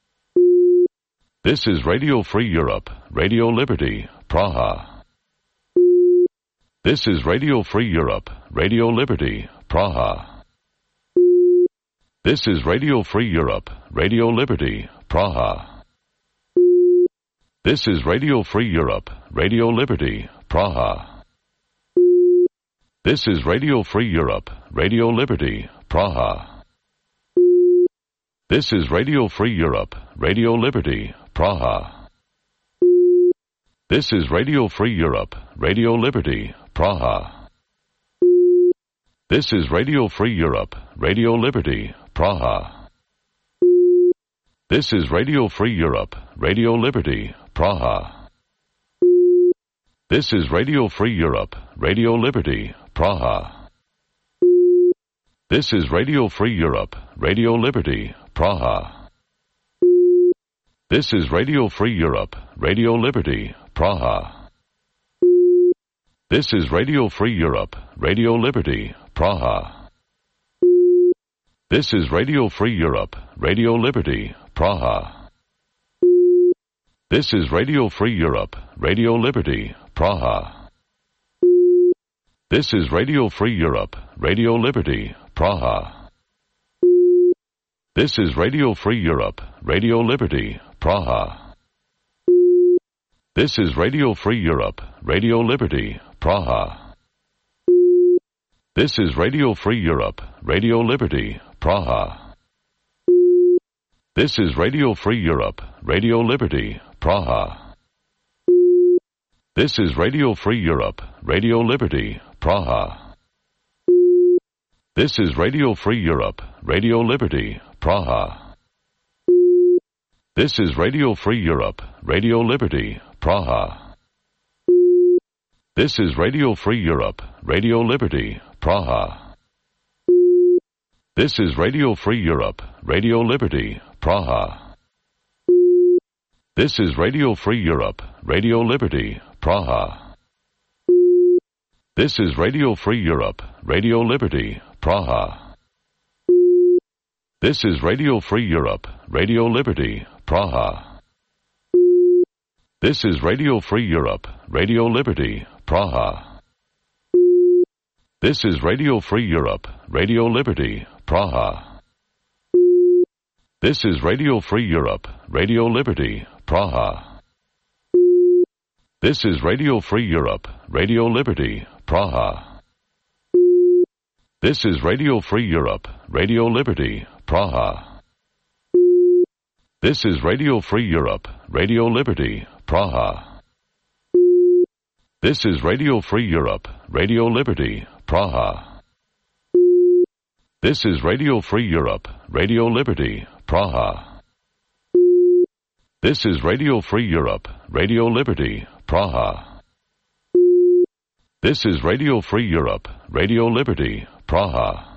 This is Radio Free Europe, Radio Liberty, Praha. This is Radio Free Europe, Radio Liberty, Praha. This is Radio Free Europe, Radio Liberty, Praha. This is Radio Free Europe, Radio Liberty, Praha. This is Radio Free Europe, Radio Liberty, Praha. This is Radio Free Europe, Radio Liberty, Praha. This is Radio Free Europe, Radio Liberty, Praha. This is Radio Free Europe, Radio Liberty, Praha. This is Radio Free Europe, Radio Liberty, Praha. This is Radio Free Europe, Radio Liberty, Praha. This is Radio Free Europe, Radio Liberty, Praha. This is Radio Free Europe, Radio Liberty, Praha. This is Radio Free Europe, Radio Liberty, Praha. This is Radio Free Europe, Radio Liberty, Praha. This is Radio Free Europe, Radio Liberty, Praha. This is Radio Free Europe, Radio Liberty, Praha. This is Radio Free Europe, Radio Liberty, Praha. This is Radio Free Europe, Radio Liberty, Praha. This is Radio Free Europe, Radio Liberty, Praha. This is Radio Free Europe, Radio Liberty, Praha. This is Radio Free Europe, Radio Liberty, Praha. This is Radio Free Europe, Radio Liberty, Praha. This is Radio Free Europe, Radio Liberty, Praha. This is Radio Free Europe, Radio Liberty, Praha. This is Radio Free Europe, Radio Liberty, Praha. This is Radio Free Europe, Radio Liberty, Praha. This is Radio Free Europe, Radio Liberty, Praha. This is Radio Free Europe, Radio Liberty, Praha. This is Radio Free Europe, Radio Liberty, Praha. This is Radio Free Europe, Radio Liberty, Praha. This is Radio Free Europe, Radio Liberty, Praha. This is Radio Free Europe, Radio Liberty, Praha. This is Radio Free Europe, Radio Liberty, Praha. This is Radio Free Europe, Radio Liberty, Praha. This is Radio Free Europe, Radio Liberty, Praha. This is Radio Free Europe, Radio Liberty, Praha. This is Radio Free Europe, Radio Liberty, Praha. This is Radio Free Europe, Radio Liberty, Praha.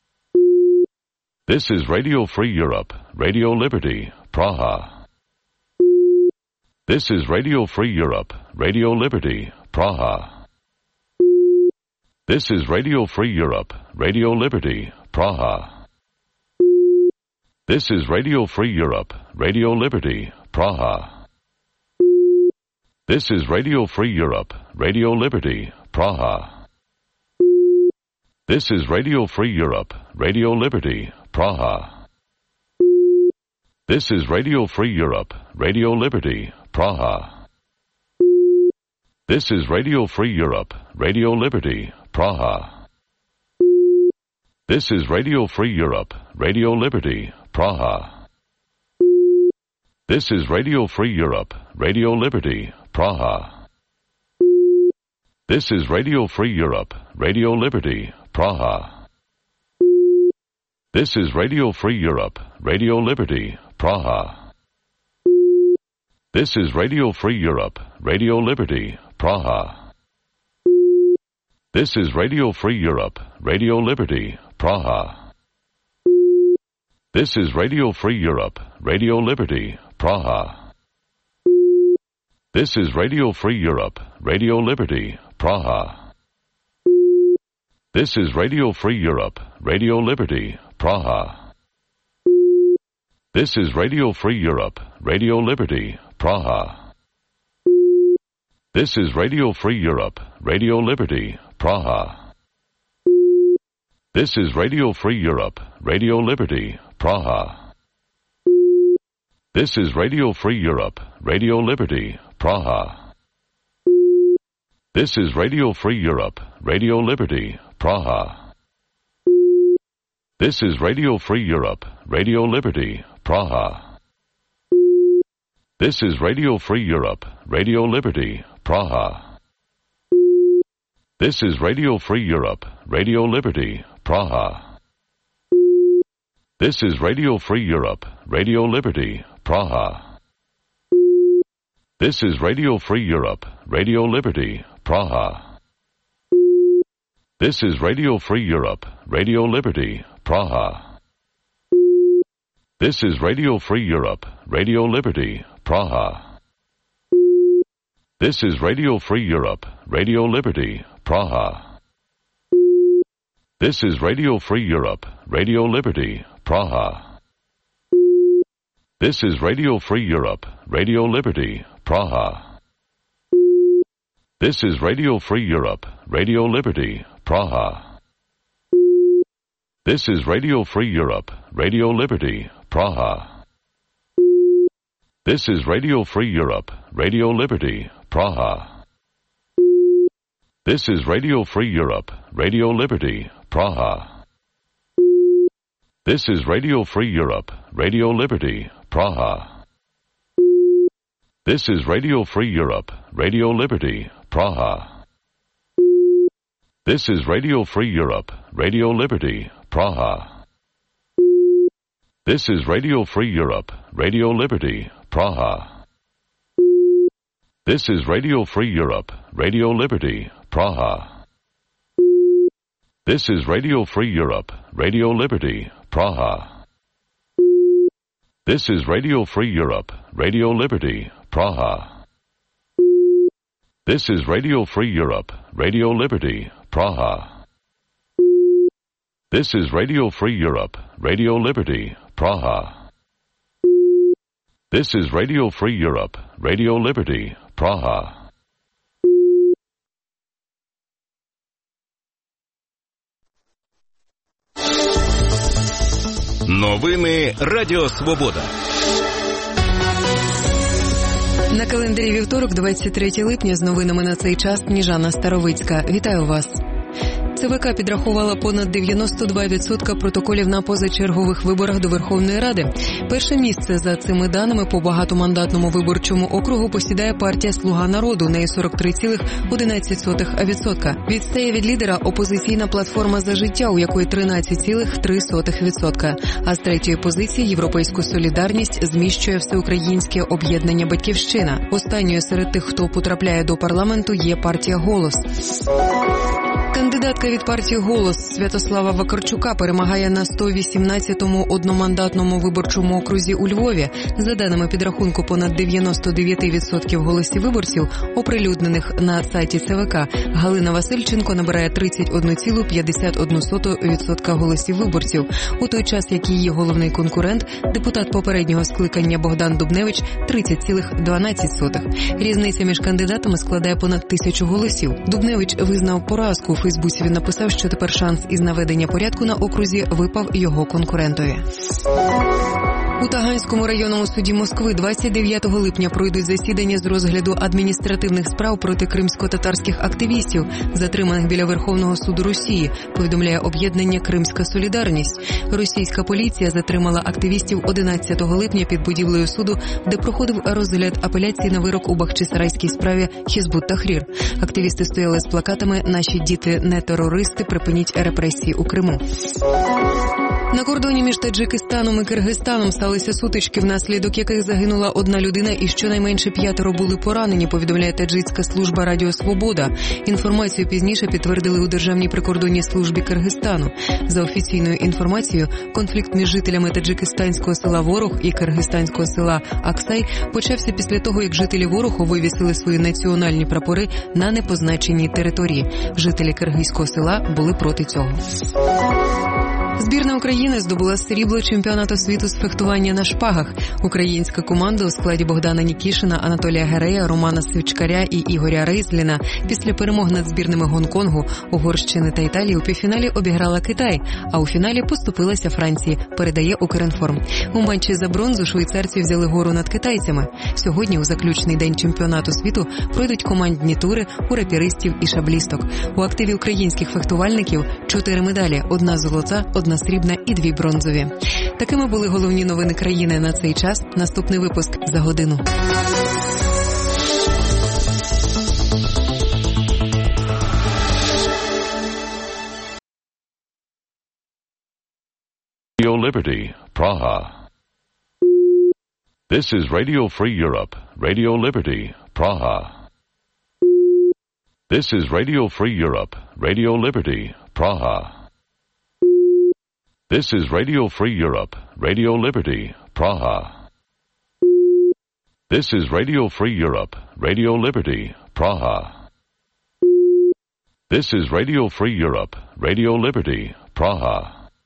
This is Radio Free Europe, Radio Liberty, Praha. This is Radio Free Europe, Radio Liberty, Praha. This is Radio Free Europe, Radio Liberty, Praha. This is Radio Free Europe, Radio Liberty, Praha. This is Radio Free Europe, Radio Liberty, Praha. This is Radio Free Europe, Radio Liberty, Praha. This is Radio Free Europe, Radio Liberty, Praha. This is Radio Free Europe, Radio Liberty, Praha. This is Radio Free Europe, Radio Liberty, Praha. This is Radio Free Europe, Radio Liberty, Praha. This is Radio Free Europe, Radio Liberty, Praha. This is Radio Free Europe, Radio Liberty, Praha. This is Radio Free Europe, Radio Liberty, Praha. This is Radio Free Europe, Radio Liberty, Praha. This is Radio Free Europe, Radio Liberty, Praha. This is Radio Free Europe, Radio Liberty, Praha. This is Radio Free Europe, Radio Liberty, Praha. This is Radio Free Europe, Radio Liberty, Praha. This is Radio Free Europe, Radio Liberty, Praha. This is Radio Free Europe, Radio Liberty, Praha. This is Radio Free Europe, Radio Liberty, Praha. This is Radio Free Europe, Radio Liberty, Praha. This is Radio Free Europe, Radio Liberty, Praha. This is Radio Free Europe, Radio Liberty, Praha. This is Radio Free Europe, Radio Liberty, Praha. This is Radio Free Europe, Radio Liberty, Praha. This is Radio Free Europe, Radio Liberty, Praha. This is Radio Free Europe, Radio Liberty, Praha. This is Radio Free Europe, Radio Liberty, Praha. This is Radio Free Europe, Radio Liberty, Praha. This is Radio Free Europe, Radio Liberty, Praha. This is Radio Free Europe, Radio Liberty, Praha. This is Radio Free Europe, Radio Liberty, Praha. This is Radio Free Europe, Radio Liberty, Praha. This is Radio Free Europe, Radio Liberty, Praha. This is Radio Free Europe, Radio Liberty, Praha. This is Radio Free Europe, Radio Liberty, Praha. This is Radio Free Europe, Radio Liberty, Praha. This is Radio Free Europe, Radio Liberty, Praha. This is Radio Free Europe, Radio Liberty, Praha. This is Radio Free Europe, Radio Liberty, Praha. This is Radio Free Europe, Radio Liberty, Praha. This is Radio Free Europe, Radio Liberty, Praha. This is Radio Free Europe, Radio Liberty, Praha. This is Radio Free Europe, Radio Liberty, Praha. This is Radio Free Europe, Radio Liberty, Praha. Новини Радіо Свобода. На календарі вівторок, 23 липня, з новинами на цей час Сніжана Старовицька. Вітаю вас. ЦВК підрахувала понад 92% протоколів на позачергових виборах до Верховної Ради. Перше місце за цими даними по багатомандатному виборчому округу посідає партія «Слуга народу», неї 43,11%. Відстає від лідера опозиційна платформа «За життя», у якої 13,3%. А з третьої позиції «Європейську солідарність» зміщує всеукраїнське об'єднання «Батьківщина». Останньою серед тих, хто потрапляє до парламенту, є партія «Голос». Кандидатка від партії «Голос» Святослава Вакарчука перемагає на 118-му одномандатному виборчому окрузі у Львові. За даними підрахунку понад 99% голосів виборців, оприлюднених на сайті ЦВК, Галина Васильченко набирає 31,51% голосів виборців, у той час як її головний конкурент, депутат попереднього скликання Богдан Дубневич, 30,12%. Різниця між кандидатами складає понад 1000 голосів. Дубневич визнав поразку. У Фейсбуці він написав, що тепер шанс із наведення порядку на окрузі випав його конкурентові. У Таганському районному суді Москви 29 липня пройдуть засідання з розгляду адміністративних справ проти кримсько-татарських активістів, затриманих біля Верховного суду Росії, повідомляє об'єднання «Кримська солідарність». Російська поліція затримала активістів 11 липня під будівлею суду, де проходив розгляд апеляції на вирок у бахчисарайській справі Хізбут Тахрір. Активісти стояли з плакатами «Наші діти не терористи, припиніть репресії у Криму». На кордоні між Таджикистаном і Киргизстаном сталися сутички, внаслідок яких загинула одна людина і щонайменше 5 були поранені, повідомляє таджикська служба Радіо Свобода. Інформацію пізніше підтвердили у Державній прикордонній службі Киргизстану. За офіційною інформацією, конфлікт між жителями таджикистанського села Ворог і киргизстанського села Аксай почався після того, як жителі Ворогу вивісили свої національні прапори на непозначеній території. Жителі киргизького села були проти цього. Збірна України здобула срібло чемпіонату світу з фехтування на шпагах. Українська команда у складі Богдана Нікішина, Анатолія Герея, Романа Свічкаря і Ігоря Рейзліна після перемог над збірними Гонконгу, Угорщини та Італії у півфіналі обіграла Китай, а у фіналі поступилася Франції, передає Укрінформ. У матчі за бронзу швейцарці взяли гору над китайцями. Сьогодні, у заключний день чемпіонату світу, пройдуть командні тури у рапіристів і шаблісток. У активі українських фехтувальників 4 медалі, 1 золота, 1 срібна і 2 бронзові. Такими були головні новини країни на цей час. Наступний випуск за годину. Radio Liberty, Praha. This is Radio Free Europe, Radio Liberty, Praha. This is Radio Free Europe, Radio Liberty, Praha. This is Radio Free Europe, Radio Liberty, Praha. This is Radio Free Europe, Radio Liberty, Praha. This is Radio Free Europe, Radio Liberty, Praha.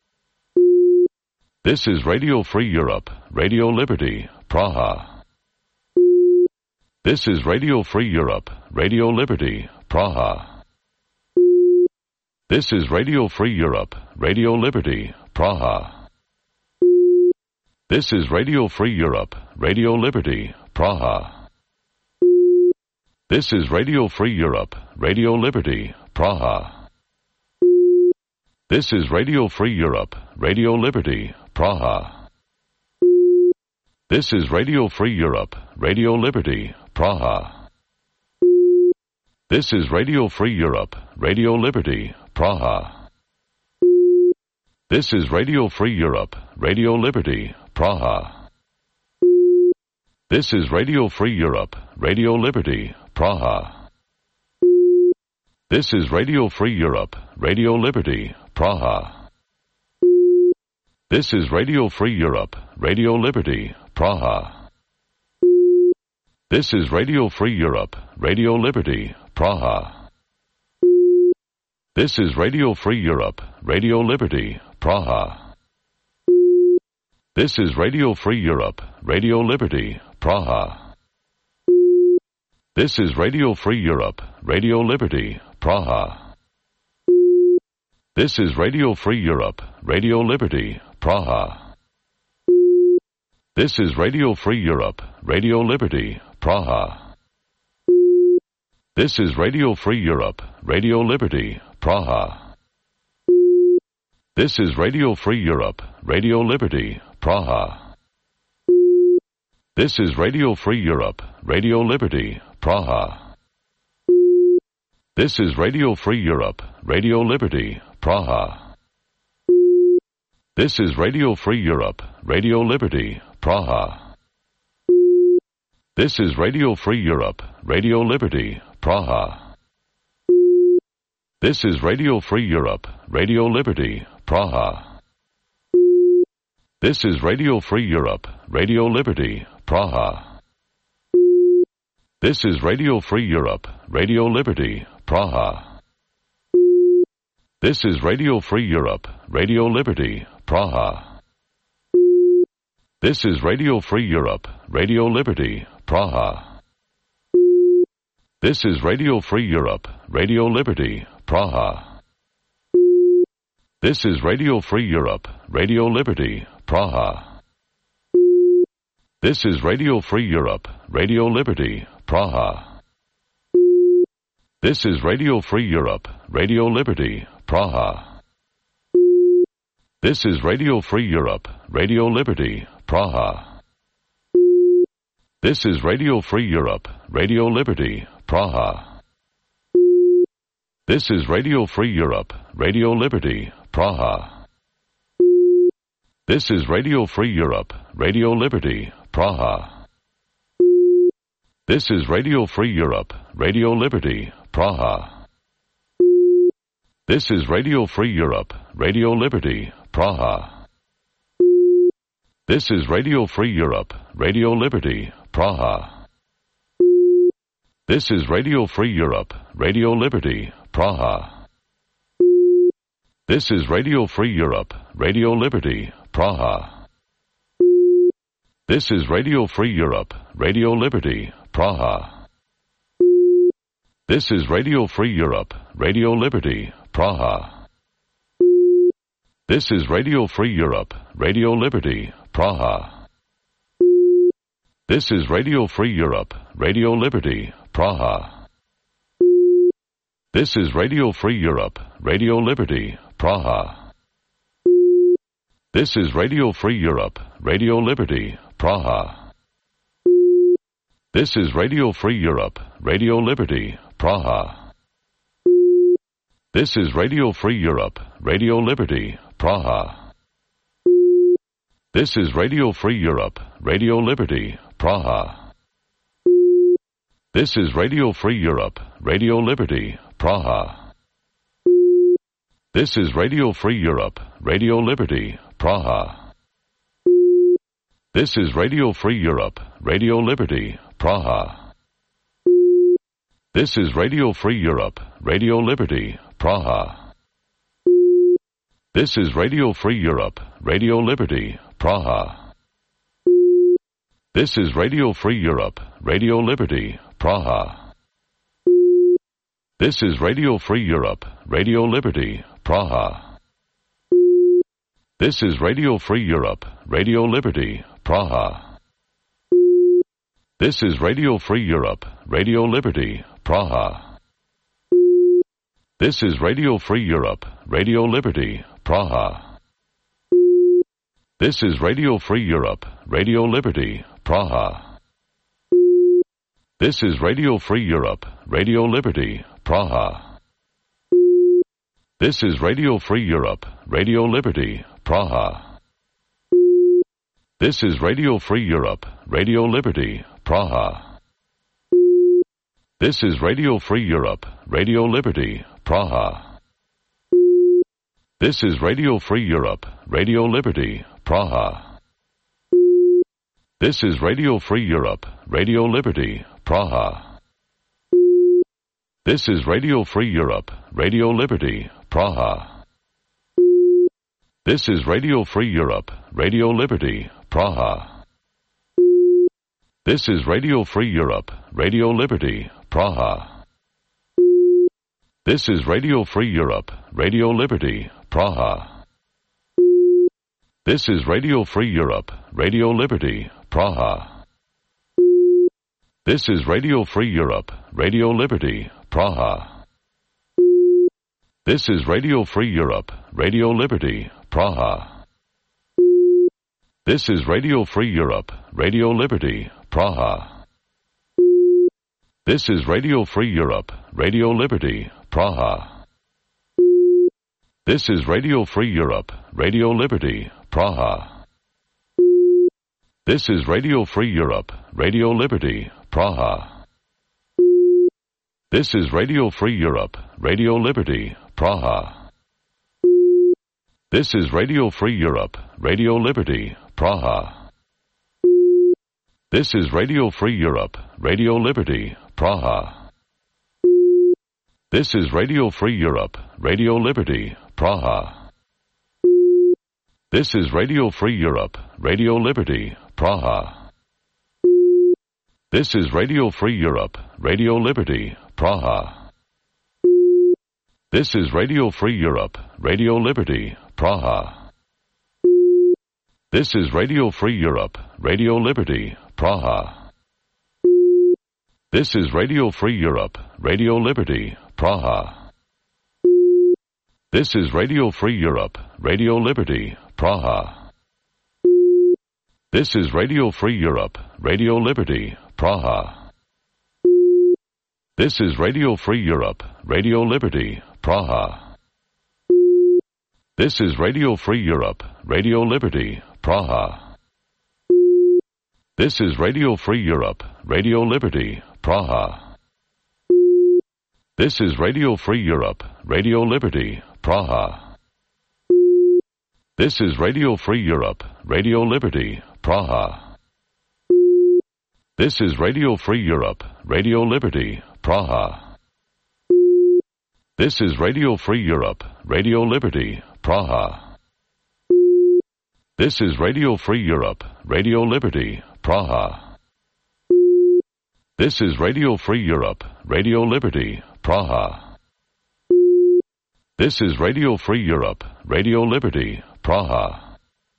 This is Radio Free Europe, Radio Liberty, Praha. This is Radio Free Europe, Radio Liberty, Praha. This is Radio Free Europe, Radio Liberty, Praha. This is Radio Free Europe, Radio Liberty, Praha. This is Radio Free Europe, Radio Liberty, Praha. This is Radio Free Europe, Radio Liberty, Praha. This is Radio Free Europe, Radio Liberty, Praha. This is Radio Free Europe, Radio Liberty, Praha. This is Radio Free Europe, Radio Liberty, Praha. This is Radio Free Europe, Radio Liberty, Praha. This is Radio Free Europe, Radio Liberty, Praha. This is Radio Free Europe, Radio Liberty, Praha. This is Radio Free Europe, Radio Liberty, Praha. This is Radio Free Europe, Radio Liberty, Praha. This is Radio Free Europe, Radio Liberty, Praha. This is Radio Free Europe, Radio Liberty, Praha. This is Radio Free Europe, Radio Liberty, Praha. This is Radio Free Europe, Radio Liberty, Praha. This is Radio Free Europe, Radio Liberty, Praha. This is Radio Free Europe, Radio Liberty, Praha. This is Radio Free Europe, Radio Liberty, Praha. This is Radio Free Europe, Radio Liberty, Praha. This is Radio Free Europe, Radio Liberty, Praha. This is Radio Free Europe, Radio Liberty, Praha. This is Radio Free Europe, Radio Liberty, Praha. This is Radio Free Europe, Radio Liberty, Praha. This is Radio Free Europe, Radio Liberty, Praha. This is Radio Free Europe, Radio Liberty, Praha. This is Radio Free Europe, Radio Liberty, Praha. This is Radio Free Europe, Radio Liberty, Praha. This is Radio Free Europe, Radio Liberty, Praha. This is Radio Free Europe, Radio Liberty, Praha. This is Radio Free Europe, Radio Liberty, Praha. This is Radio Free Europe, Radio Liberty, Praha. This is Radio Free Europe, Radio Liberty, Praha. This is Radio Free Europe, Radio Liberty, Praha. This is Radio Free Europe, Radio Liberty, Praha. This is Radio Free Europe, Radio Liberty, Praha. This is Radio Free Europe, Radio Liberty, Praha. This is Radio Free Europe, Radio Liberty, Praha. This is Radio Free Europe, Radio Liberty, Praha. This is Radio Free Europe, Radio Liberty, Praha. This is Radio Free Europe, Radio Liberty, Praha. This is Radio Free Europe, Radio Liberty, Praha. This is Radio Free Europe, Radio Liberty, Praha. This is Radio Free Europe, Radio Liberty, Praha. This is Radio Free Europe, Radio Liberty, Praha. This is Radio Free Europe, Radio Liberty, Praha. This is Radio Free Europe, Radio Liberty, Praha. This is Radio Free Europe, Radio Liberty, Praha. This is Radio Free Europe, Radio Liberty, Praha. This is Radio Free Europe, Radio Liberty, Praha. This is Radio Free Europe, Radio Liberty, Praha. This is Radio Free Europe, Radio Liberty, Praha. This is Radio Free Europe, Radio Liberty, Praha. This is Radio Free Europe, Radio Liberty, Praha. This is Radio Free Europe, Radio Liberty, Praha. This is Radio Free Europe, Radio Liberty, Praha. This is Radio Free Europe, Radio Liberty, Praha. This is Radio Free Europe, Radio Liberty, Praha. This is Radio Free Europe, Radio Liberty, Praha. This is Radio Free Europe, Radio Liberty, Praha. This is Radio Free Europe, Radio Liberty, Praha. This is Radio Free Europe, Radio Liberty, Praha. This is Radio Free Europe, Radio Liberty, Praha. This is Radio Free Europe, Radio Liberty, Praha. This is Radio Free Europe, Radio Liberty, Praha. This is Radio Free Europe, Radio Liberty, Praha. This is Radio Free Europe, Radio Liberty, Praha. This is Radio Free Europe, Radio Liberty, Praha. This is Radio Free Europe, Radio Liberty, Praha. This is Radio Free Europe, Radio Liberty, Praha. This is Radio Free Europe, Radio Liberty, Praha. This is Radio Free Europe, Radio Liberty, Praha. This is Radio Free Europe, Radio Liberty, Praha. This is Radio Free Europe, Radio Liberty, Praha. This is Radio Free Europe, Radio Liberty, Praha. This is Radio Free Europe, Radio Liberty, Praha. This is Radio Free Europe, Radio Liberty, Praha. This is Radio Free Europe, Radio Liberty, Praha. This is Radio Free Europe, Radio Liberty, Praha. This is Radio Free Europe, Radio Liberty, Praha. This is Radio Free Europe, Radio Liberty, Praha. This is Radio Free Europe, Radio Liberty, Praha. This is Radio Free Europe, Radio Liberty, Praha. This is Radio Free Europe, Radio Liberty, Praha. This is Radio Free Europe, Radio Liberty, Praha. This is Radio Free Europe, Radio Liberty, Praha. This is Radio Free Europe, Radio Liberty, Praha. This is Radio Free Europe, Radio Liberty, Praha. This is Radio Free Europe, Radio Liberty, Praha. This is Radio Free Europe, Radio Liberty, Praha. This is Radio Free Europe, Radio Liberty, Praha. This is Radio Free Europe, Radio Liberty, Praha. This is Radio Free Europe, Radio Liberty, Praha. This is Radio Free Europe, Radio Liberty, Praha. This is Radio Free Europe, Radio Liberty, Praha. This is Radio Free Europe, Radio Liberty, Praha. This is Radio Free Europe, Radio Liberty, Praha. This is Radio Free Europe, Radio Liberty, Praha.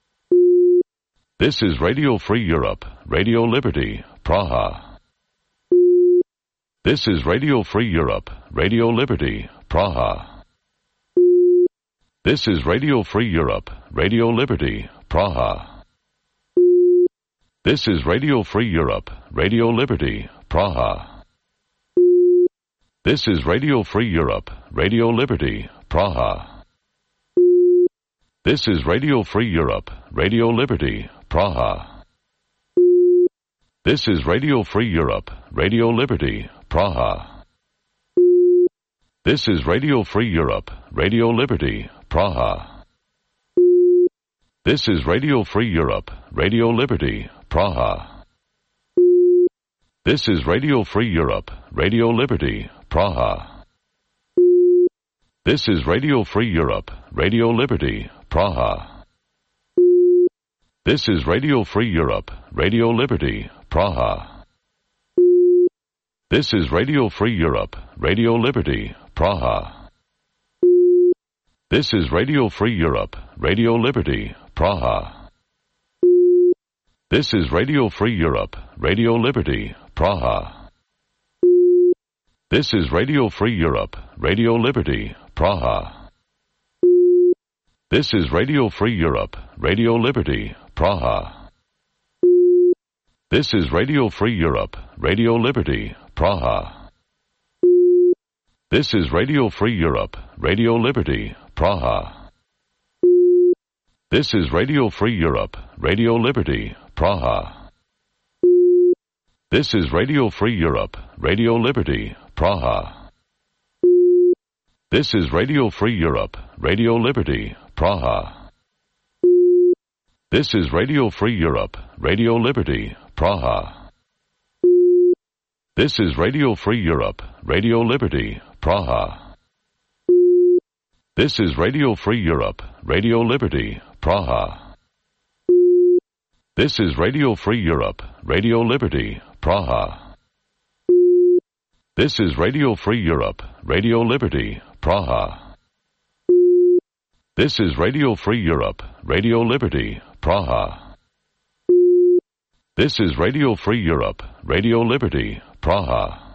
This is Radio Free Europe, Radio Liberty, Praha. This is Radio Free Europe, Radio Liberty, Praha. This is Radio Free Europe, Radio Liberty, Praha. This is Radio Free Europe, Radio Liberty, Praha. This is Radio Free Europe, Radio Liberty, Praha. This is Radio Free Europe, Radio Liberty, Praha. This is Radio Free Europe, Radio Liberty, Praha. This is Radio Free Europe, Radio Liberty, Praha. This is Radio Free Europe, Radio Liberty, Praha. This is Radio Free Europe, Radio Liberty, Praha. This is Radio Free Europe, Radio Liberty, Praha. This is Radio Free Europe, Radio Liberty, Praha. This is Radio Free Europe, Radio Liberty, Praha. This is Radio Free Europe, Radio Liberty, Praha. This is Radio Free Europe, Radio Liberty, Praha. This is Radio Free Europe, Radio Liberty, Praha. This is Radio Free Europe, Radio Liberty, Praha. This is Radio Free Europe, Radio Liberty, Praha. This is Radio Free Europe, Radio Liberty, Praha. This is Radio Free Europe, Radio Liberty, Praha. This is Radio Free Europe, Radio Liberty, Praha. This is Radio Free Europe, Radio Liberty, Praha. This is Radio Free Europe, Radio Liberty, Praha. This is Radio Free Europe, Radio Liberty, Praha. This is Radio Free Europe, Radio Liberty, Praha. This is Radio Free Europe, Radio Liberty, Praha. This is Radio Free Europe, Radio Liberty, Praha. This is Radio Free Europe, Radio Liberty, Praha. This is Radio Free Europe, Radio Liberty, Praha.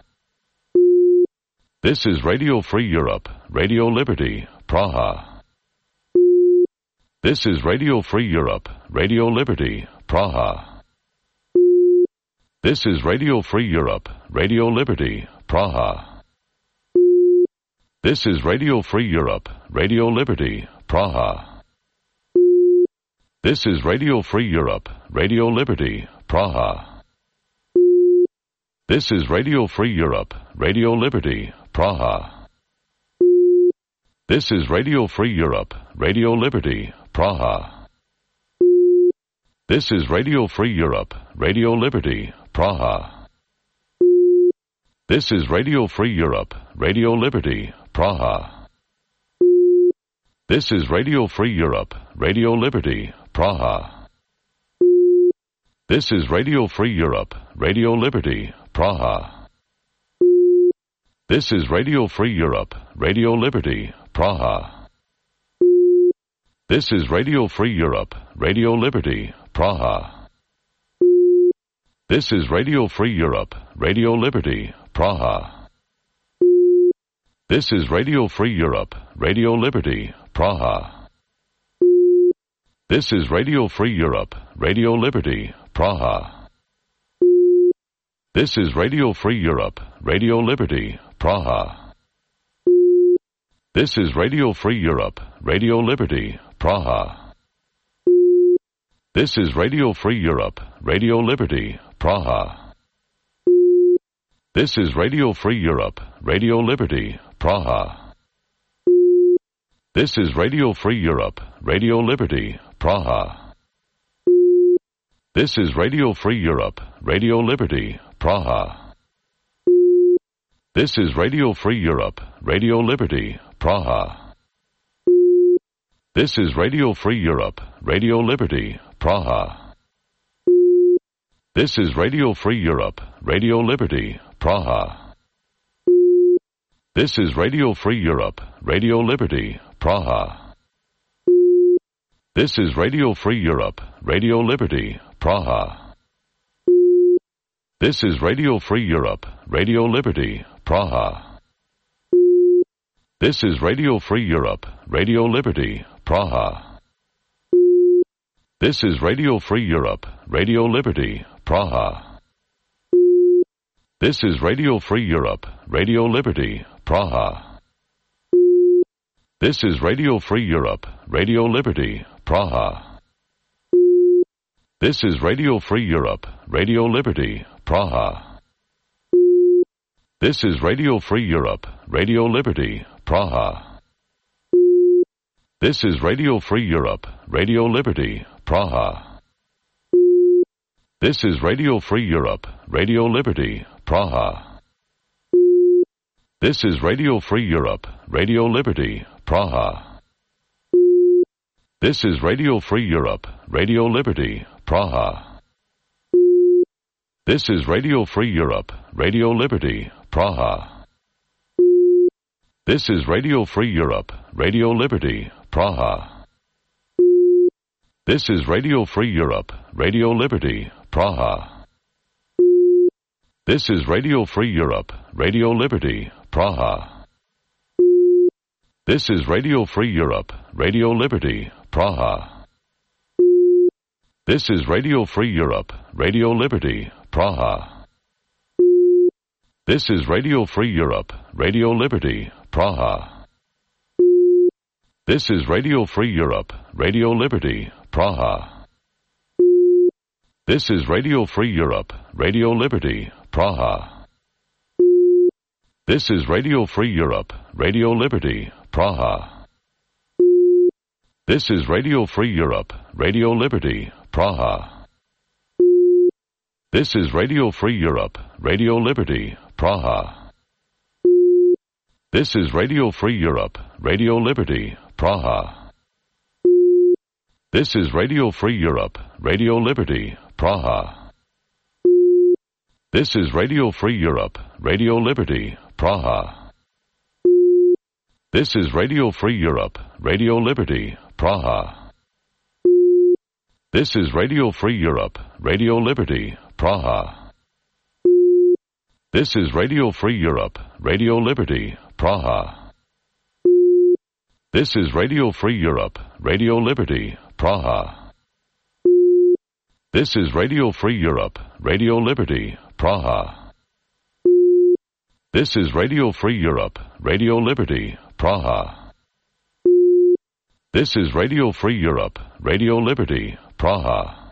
This is Radio Free Europe, Radio Liberty, Praha. This is Radio Free Europe, Radio Liberty, Praha. This is Radio Free Europe, Radio Liberty, Praha. This is Radio Free Europe, Radio Liberty, Praha. This is Radio Free Europe, Radio Liberty, Praha. This is Radio Free Europe, Radio Liberty, Praha. This is Radio Free Europe, Radio Liberty, Praha. This is Radio Free Europe, Radio Liberty, Praha. This is Radio Free Europe, Radio Liberty, Praha. This is Radio Free Europe, Radio Liberty, Praha. This is Radio Free Europe, Radio Liberty, Praha. This is Radio Free Europe, Radio Liberty, Praha. This is Radio Free Europe, Radio Liberty, Praha. This is Radio Free Europe, Radio Liberty, Praha. This is Radio Free Europe, Radio Liberty, Praha. This is Radio Free Europe, Radio Liberty, Praha. This is Radio Free Europe, Radio Liberty, Praha. This is Radio Free Europe, Radio Liberty, Praha. This is Radio Free Europe, Radio Liberty, Praha. This is Radio Free Europe, Radio Liberty, Praha. This is Radio Free Europe, Radio Liberty, Praha. This is Radio Free Europe, Radio Liberty, Praha. This is Radio Free Europe, Radio Liberty, Praha. This is Radio Free Europe, Radio Liberty, Praha. This is Radio Free Europe, Radio Liberty, Praha. This is Radio Free Europe, Radio Liberty, Praha. This is Radio Free Europe, Radio Liberty, Praha. This is Radio Free Europe, Radio Liberty, Praha. This is Radio Free Europe, Radio Liberty, Praha. This is Radio Free Europe, Radio Liberty, Praha. This is Radio Free Europe, Radio Liberty, Praha. This is Radio Free Europe, Radio Liberty, Praha. This is Radio Free Europe, Radio Liberty, Praha. This is Radio Free Europe, Radio Liberty, Praha. This is Radio Free Europe, Radio Liberty, Praha. This is Radio Free Europe, Radio Liberty, Praha. This is Radio Free Europe, Radio Liberty, Praha. This is Radio Free Europe, Radio Liberty, Praha. This is Radio Free Europe, Radio Liberty, Praha. This is Radio Free Europe, Radio Liberty, Praha. This is Radio Free Europe, Radio Liberty, Praha. This is Radio Free Europe, Radio Liberty, Praha. This is Radio Free Europe, Radio Liberty, Praha. This is Radio Free Europe, Radio Liberty, Praha. This is Radio Free Europe, Radio Liberty, Praha. This is Radio Free Europe, Radio Liberty, Praha. This is Radio Free Europe, Radio Liberty, Praha. This is Radio Free Europe, Radio Liberty, Praha. This is Radio Free Europe, Radio Liberty, Praha. This is Radio Free Europe, Radio Liberty, Praha. This is Radio Free Europe, Radio Liberty, Praha. This is Radio Free Europe, Radio Liberty, Praha. This is Radio Free Europe, Radio Liberty, Praha. This is Radio Free Europe, Radio Liberty, Praha. This is Radio Free Europe, Radio Liberty, Praha. This is Radio Free Europe, Radio Liberty, Praha. This is Radio Free Europe, Radio Liberty, Praha. This is Radio Free Europe, Radio Liberty, Praha. This is Radio Free Europe, Radio Liberty, Praha. This is Radio Free Europe, Radio Liberty, Praha.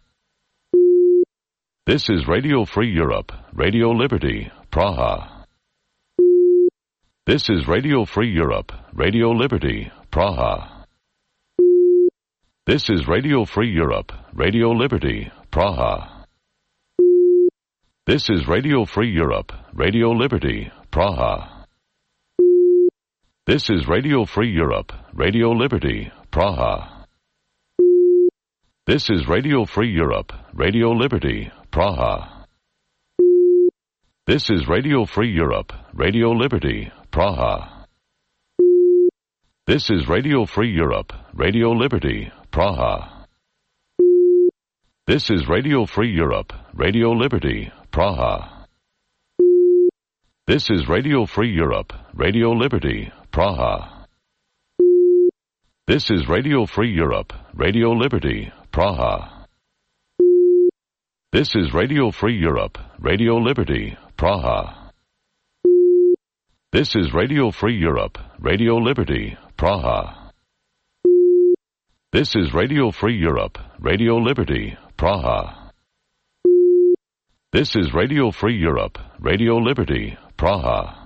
This is Radio Free Europe, Radio Liberty, Praha. This is Radio Free Europe, Radio Liberty, Praha. This is Radio Free Europe, Radio Liberty, Praha. This is Radio Free Europe, Radio Liberty, Praha. This is Radio Free Europe, Radio Liberty, Praha. This is Radio Free Europe, Radio Liberty, Praha. This is Radio Free Europe, Radio Liberty, Praha. This is Radio Free Europe, Radio Liberty, Praha. This is Radio Free Europe, Radio Liberty, Praha. This is Radio Free Europe, Radio Liberty, Praha. This is Radio Free Europe, Radio Liberty, Praha. This is Radio Free Europe, Radio Liberty, Praha. This is Radio Free Europe, Radio Liberty, Praha. This is Radio Free Europe, Radio Liberty, Praha. This is Radio Free Europe, Radio Liberty, Praha.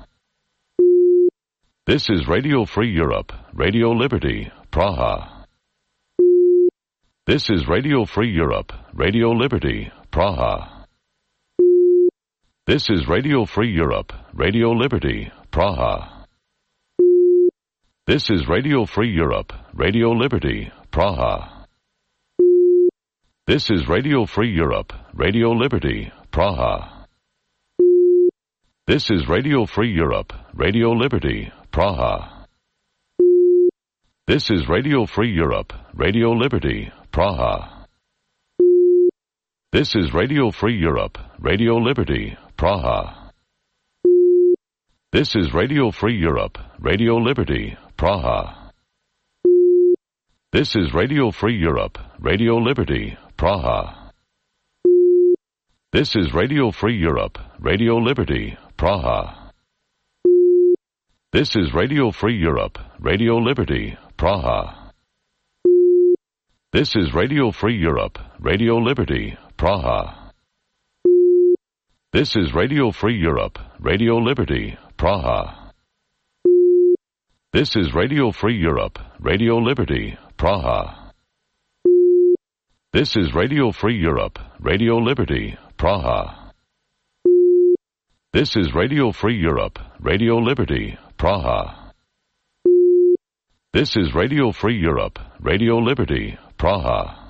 This is Radio Free Europe, Radio Liberty, Praha. This is Radio Free Europe, Radio Liberty, Praha. This is Radio Free Europe, Radio Liberty, Praha. This is Radio Free Europe, Radio Liberty, Praha. This is Radio Free Europe, Radio Liberty, Praha. This is Radio Free Europe, Radio Liberty, Praha. This is Radio Free Europe, Radio Liberty, Praha. This is Radio Free Europe, Radio Liberty, Praha. This is Radio Free Europe, Radio Liberty, Praha. This is Radio Free Europe, Radio Liberty, Praha. This is Radio Free Europe, Radio Liberty, Praha. This is Radio Free Europe, Radio Liberty, Praha. This is Radio Free Europe, Radio Liberty, Praha. This is Radio Free Europe, Radio Liberty, Praha. This is Radio Free Europe, Radio Liberty, Praha. This is Radio Free Europe, Radio Liberty, Praha. This is Radio Free Europe, Radio Liberty, Praha. This is Radio Free Europe, Radio Liberty, Praha.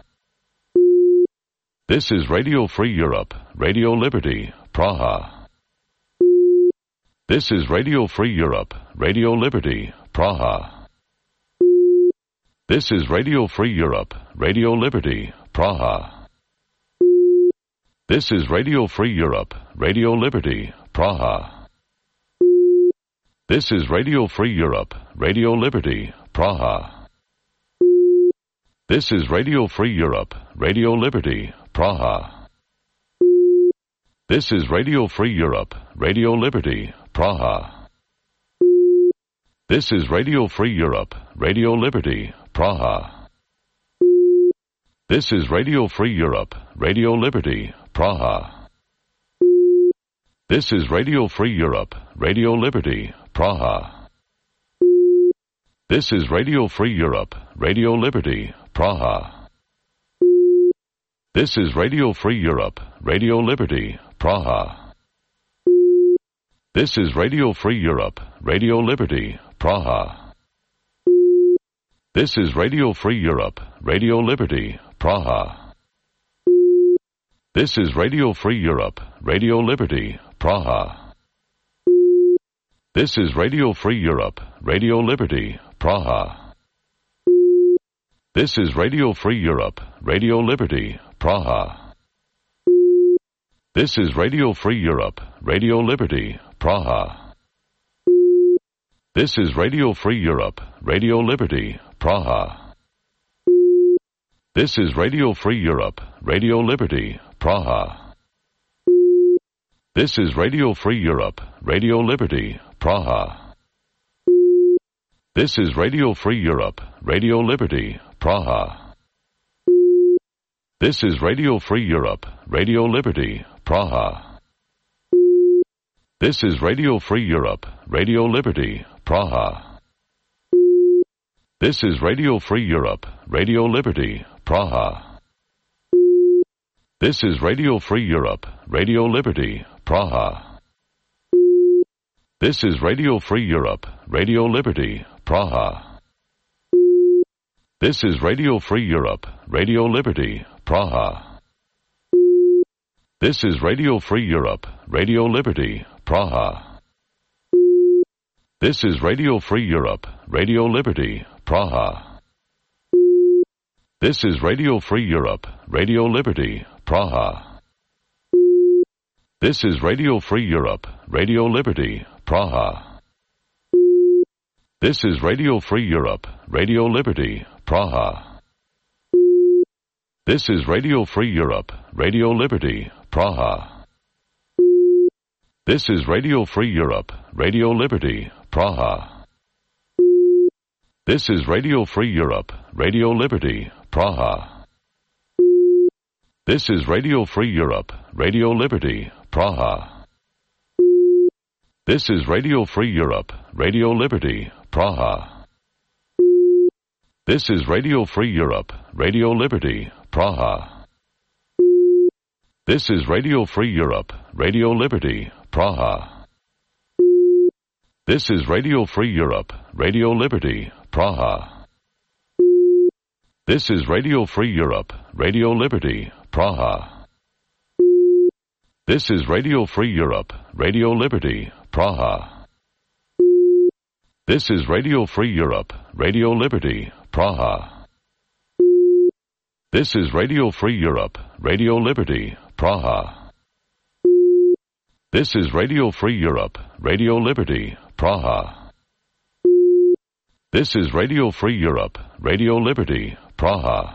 This is Radio Free Europe, Radio Liberty, Praha. This is Radio Free Europe, Radio Liberty, Praha. This is Radio Free Europe, Radio Liberty, Praha. This is Radio Free Europe, Radio Liberty, Praha. This is Radio Free Europe, Radio Liberty, Praha. This is Radio Free Europe, Radio Liberty, Praha. This is Radio Free Europe, Radio Liberty, Praha. This is Radio Free Europe, Radio Liberty, Praha. This is Radio Free Europe, Radio Liberty, Praha. This is Radio Free Europe, Radio Liberty, Praha. This is Radio Free Europe, Radio Liberty, Praha. This is Radio Free Europe, Radio Liberty, Praha. This is Radio Free Europe, Radio Liberty, Praha. This is Radio Free Europe, Radio Liberty, Praha. This is Radio Free Europe, Radio Liberty, Praha. This is Radio Free Europe, Radio Liberty, Praha. This is Radio Free Europe, Radio Liberty, Praha. This is Radio Free Europe, Radio Liberty, Praha. This is Radio Free Europe, Radio Liberty, Praha. This is Radio Free Europe, Radio Liberty, Praha. This is Radio Free Europe, Radio Liberty, Praha. This is Radio Free Europe, Radio Liberty, Praha. This is Radio Free Europe, Radio Liberty, Praha. This is Radio Free Europe, Radio Liberty, Praha. This is Radio Free Europe, Radio Liberty, Praha. This is Radio Free Europe, Radio Liberty, Praha. This is Radio Free Europe, Radio Liberty, Praha. This is Radio Free Europe, Radio Liberty, Praha. This is Radio Free Europe, Radio Liberty, Praha. This is Radio Free Europe, Radio Liberty, Praha. This is Radio Free Europe, Radio Liberty, Praha. This is Radio Free Europe, Radio Liberty, Praha. This is Radio Free Europe, Radio Liberty, Praha. This is Radio Free Europe, Radio Liberty, Praha. This is Radio Free Europe, Radio Liberty, Praha. This is Radio Free Europe, Radio Liberty, Praha. This is Radio Free Europe, Radio Liberty, Praha. This is Radio Free Europe, Radio Liberty, Praha. This is Radio Free Europe, Radio Liberty, Praha. This is Radio Free Europe, Radio Liberty, Praha. This is Radio Free Europe, Radio Liberty, Praha. This is Radio Free Europe, Radio Liberty, Praha. This is Radio Free Europe, Radio Liberty, Praha. This is Radio Free Europe, Radio Liberty, Praha. This is Radio Free Europe, Radio Liberty, Praha. This is Radio Free Europe, Radio Liberty, Praha. This is Radio Free Europe, Radio Liberty, Praha.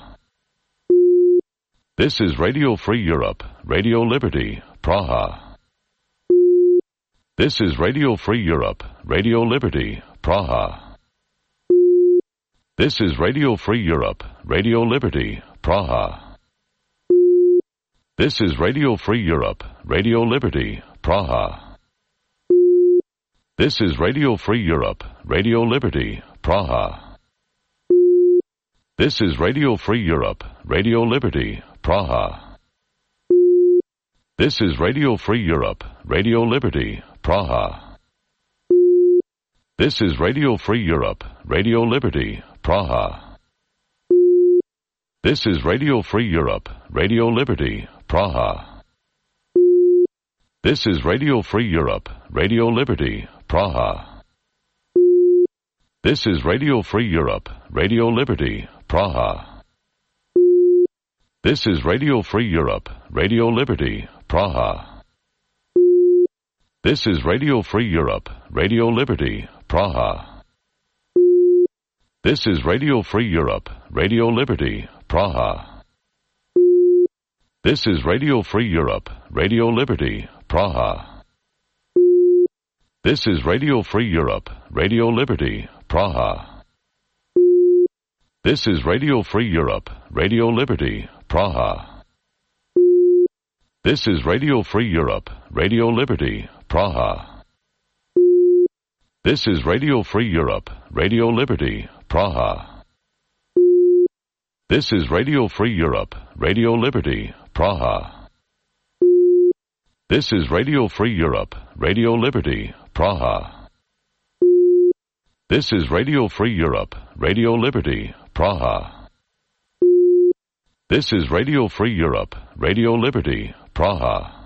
This is Radio Free Europe, Radio Liberty, Praha. This is Radio Free Europe, Radio Liberty, Praha. This is Radio Free Europe, Radio Liberty, Praha. This is Radio Free Europe, Radio Liberty, Praha. This is Radio Free Europe, Radio Liberty, Praha. This is Radio Free Europe, Radio Liberty, Praha. This is Radio Free Europe, Radio Liberty, Praha. This is Radio Free Europe, Radio Liberty, Praha. This is Radio Free Europe, Radio Liberty, Praha. This is Radio Free Europe, Radio Liberty, Praha. This is Radio Free Europe, Radio Liberty, Praha. This is Radio Free Europe, Radio Liberty, Praha. This is Radio Free Europe, Radio Liberty, Praha. This is Radio Free Europe, Radio Liberty, Praha. This is Radio Free Europe, Radio Liberty, Praha. This is Radio Free Europe, Radio Liberty, Praha. This is Radio Free Europe, Radio Liberty, Praha. This is Radio Free Europe, Radio Liberty, Praha. This is Radio Free Europe, Radio Liberty, Praha. This is Radio Free Europe, Radio Liberty, Praha. This is Radio Free Europe, Radio Liberty, Praha. This is Radio Free Europe, Radio Liberty, Praha. This is Radio Free Europe, Radio Liberty, Praha.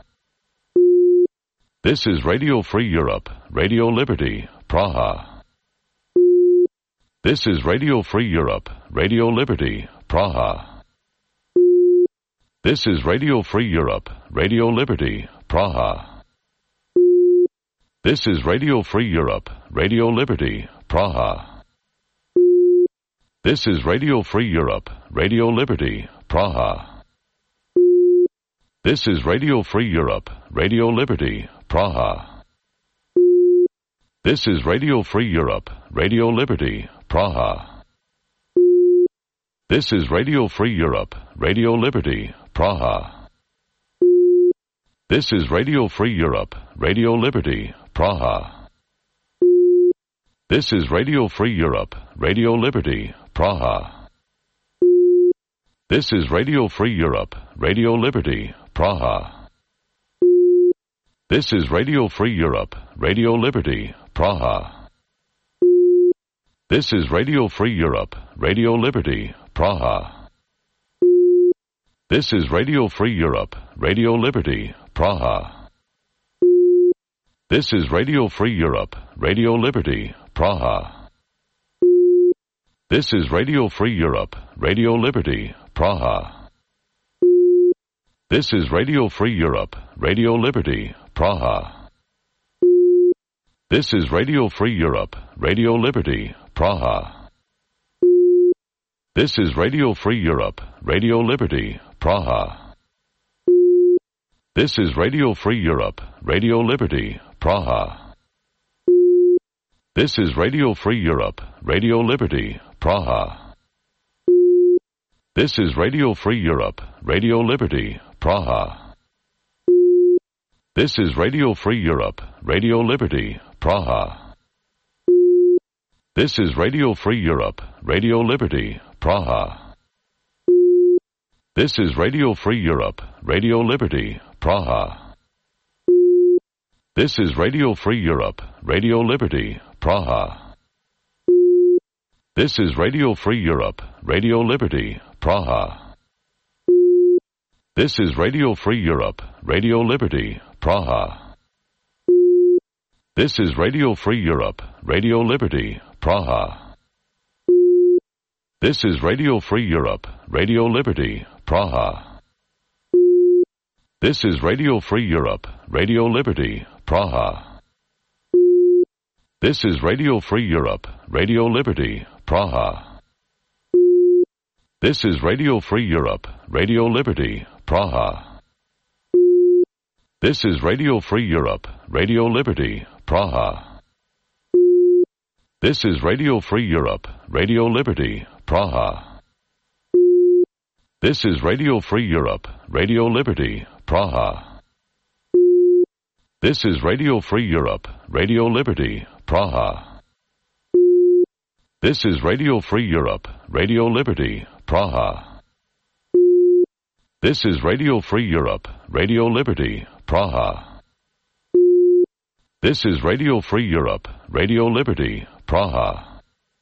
This is Radio Free Europe, Radio Liberty, Praha. This is Radio Free Europe, Radio Liberty, Praha. This is Radio Free Europe, Radio Liberty, Praha. This is Radio Free Europe, Radio Liberty, Praha. This is Radio Free Europe, Radio Liberty, Praha. This is Radio Free Europe, Radio Liberty, Praha. This is Radio Free Europe, Radio Liberty, Praha. This is Radio Free Europe, Radio Liberty, Praha. This is Radio Free Europe, Radio Liberty, Praha. This is Radio Free Europe, Radio Liberty, Praha. This is Radio Free Europe, Radio Liberty, Praha. This is Radio Free Europe, Radio Liberty, Praha. This is Radio Free Europe, Radio Liberty, Praha. This is Radio Free Europe, Radio Liberty, Praha. This is Radio Free Europe, Radio Liberty, Praha. This is Radio Free Europe, Radio Liberty, Praha. This is Radio Free Europe, Radio Liberty, Praha. This is Radio Free Europe, Radio Liberty, Praha. This is Radio Free Europe, Radio Liberty, Praha. This is Radio Free Europe, Radio Liberty, Praha. This is Radio Free Europe, Radio Liberty, Praha. This is Radio Free Europe, Radio Liberty, Praha. This is Radio Free Europe, Radio Liberty, Praha. This is Radio Free Europe, Radio Liberty, Praha. This is Radio Free Europe, Radio Liberty, Praha. This is Radio Free Europe, Radio Liberty, Praha. This is Radio Free Europe, Radio Liberty, Praha. This is Radio Free Europe, Radio Liberty, Praha. This is Radio Free Europe, Radio Liberty, Praha. This is Radio Free Europe, Radio Liberty, Praha. This is Radio Free Europe, Radio Liberty, Praha. This is Radio Free Europe, Radio Liberty, Praha. This is Radio Free Europe, Radio Liberty, Praha. This is Radio Free Europe, Radio Liberty, Praha. This is Radio Free Europe, Radio Liberty, Praha. This is Radio Free Europe, Radio Liberty, Praha. This is Radio Free Europe, Radio Liberty, Praha. This is Radio Free Europe, Radio Liberty, Praha. This is Radio Free Europe, Radio Liberty, Praha. This is Radio Free Europe, Radio Liberty, Praha.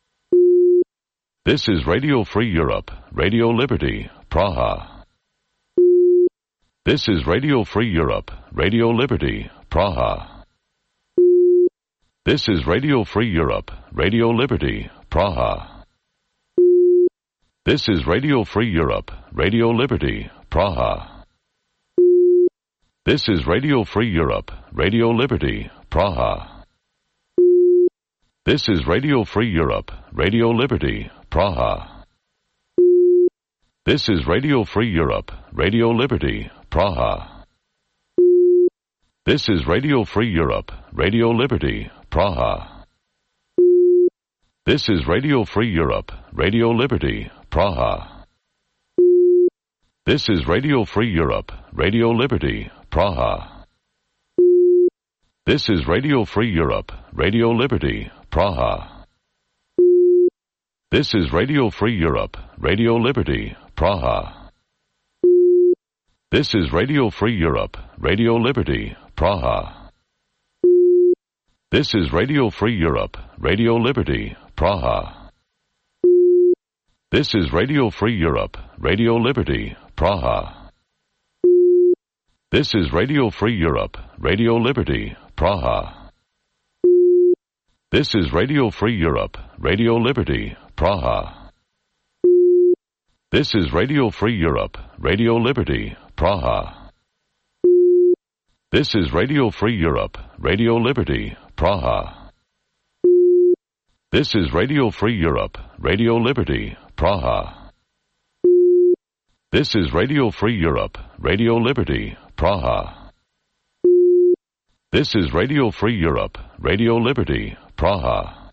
This is Radio Free Europe, Radio Liberty, Praha. This is Radio Free Europe, Radio Liberty, Praha. This is Radio Free Europe, Radio Liberty, Praha. This is Radio Free Europe, Radio Liberty, Praha. This is Radio Free Europe, Radio Liberty, Praha. This is Radio Free Europe, Radio Liberty, Praha. This is Radio Free Europe, Radio Liberty, Praha. This is Radio Free Europe, Radio Liberty, Praha. This is Radio Free Europe, Radio Liberty, Praha. This is Radio Free Europe, Radio Liberty, Praha. This is Radio Free Europe, Radio Liberty, Praha. This is Radio Free Europe, Radio Liberty, Praha. This is Radio Free Europe, Radio Liberty, Praha. This is Radio Free Europe, Radio Liberty, Praha. This is Radio Free Europe, Radio Liberty, Praha. This is Radio Free Europe, Radio Liberty, Praha. This is Radio Free Europe, Radio Liberty, Praha. This is Radio Free Europe, Radio Liberty, Praha. This is Radio Free Europe, Radio Liberty, Praha. This is Radio Free Europe, Radio Liberty, Praha. This is Radio Free Europe, Radio Liberty, Praha. This is Radio Free Europe, Radio Liberty, Praha.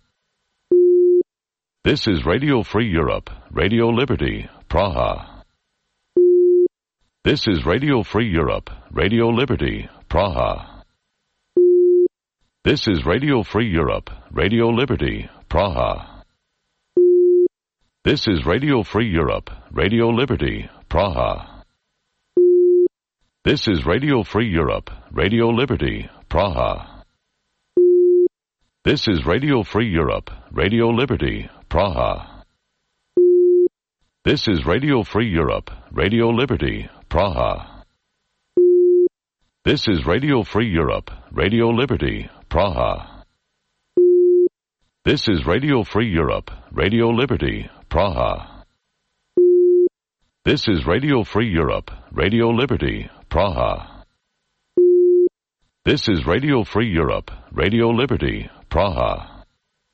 This is Radio Free Europe, Radio Liberty, Praha. This is Radio Free Europe, Radio Liberty, Praha. This is Radio Free Europe, Radio Liberty, Praha. This is Radio Free Europe, Radio Liberty, Praha. This is Radio Free Europe, Radio Liberty, Praha. This is Radio Free Europe, Radio Liberty, Praha. This is Radio Free Europe, Radio Liberty, Praha. This is Radio Free Europe, Radio Liberty, Praha. This is Radio Free Europe, Radio Liberty, Praha. This is Radio Free Europe, Radio Liberty, Praha. This is Radio Free Europe, Radio Liberty, Praha.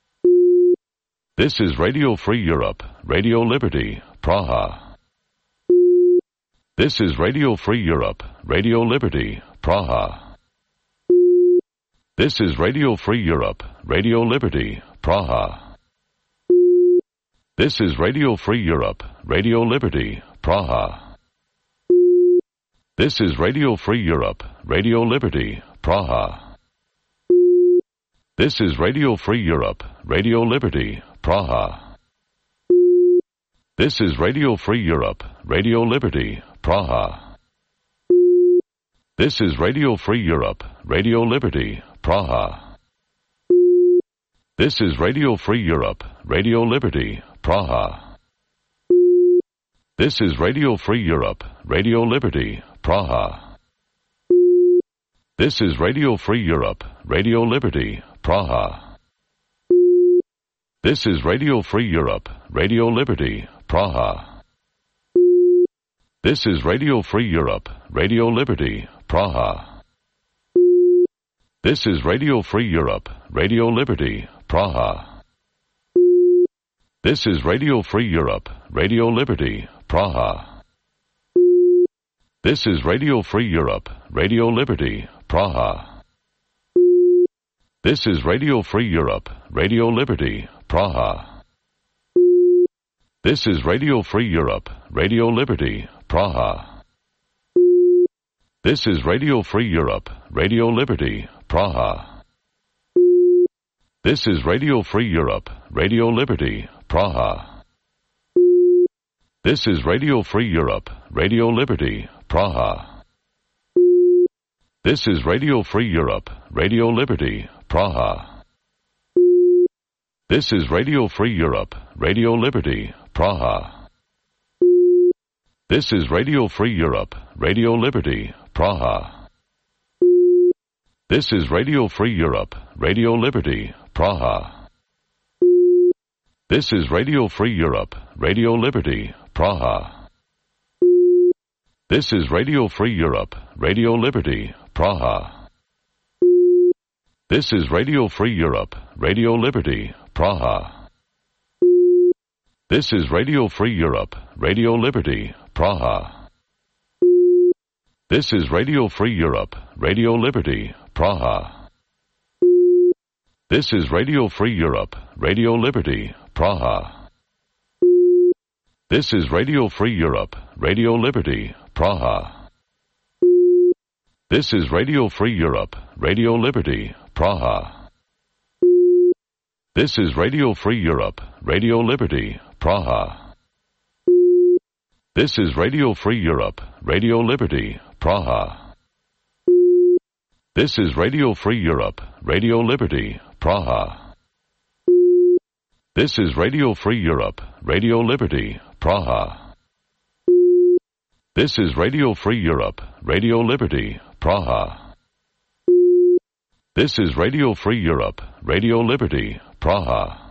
This is Radio Free Europe, Radio Liberty, Praha. This is Radio Free Europe, Radio Liberty, Praha. This is Radio Free Europe, Radio Liberty, Praha. This is Radio Free Europe, Radio Liberty, Praha. This is Radio Free Europe, Radio Liberty, Praha. This is Radio Free Europe, Radio Liberty, Praha. This is Radio Free Europe, Radio Liberty, Praha. This is Radio Free Europe, Radio Liberty, Praha. This is Radio Free Europe, Radio Liberty, Praha. This is Radio Free Europe, Radio Liberty, Praha. This is Radio Free Europe, Radio Liberty, Praha. This is Radio Free Europe, Radio Liberty, Praha. This is Radio Free Europe, Radio Liberty, Praha. This is Radio Free Europe, Radio Liberty, Praha. This is Radio Free Europe, Radio Liberty, Praha. This is Radio Free Europe, Radio Liberty, Praha. This is Radio Free Europe, Radio Liberty, Praha. This is Radio Free Europe, Radio Liberty, Praha. This is Radio Free Europe, Radio Liberty, Praha. This is Radio Free Europe, Radio Liberty, Praha. This is Radio Free Europe, Radio Liberty, Praha. This is Radio Free Europe, Radio Liberty, Praha. This is Radio Free Europe, Radio Liberty, Praha. This is Radio Free Europe, Radio Liberty, Praha. This is Radio Free Europe, Radio Liberty, Praha. This is Radio Free Europe, Radio Liberty, Praha. This is Radio Free Europe, Radio Liberty, Praha. This is Radio Free Europe, Radio Liberty, Praha. This is Radio Free Europe, Radio Liberty, Praha. This is Radio Free Europe, Radio Liberty, Praha. This is Radio Free Europe, Radio Liberty, Praha. This is Radio Free Europe, Radio Liberty, Praha. This is Radio Free Europe, Radio Liberty, Praha. This is Radio Free Europe, Radio Liberty, Praha. This is Radio Free Europe, Radio Liberty, Praha. This is Radio Free Europe, Radio Liberty, Praha. This is Radio Free Europe, Radio Liberty, Praha. This is Radio Free Europe, Radio Liberty, Praha. This is Radio Free Europe, Radio Liberty, Praha.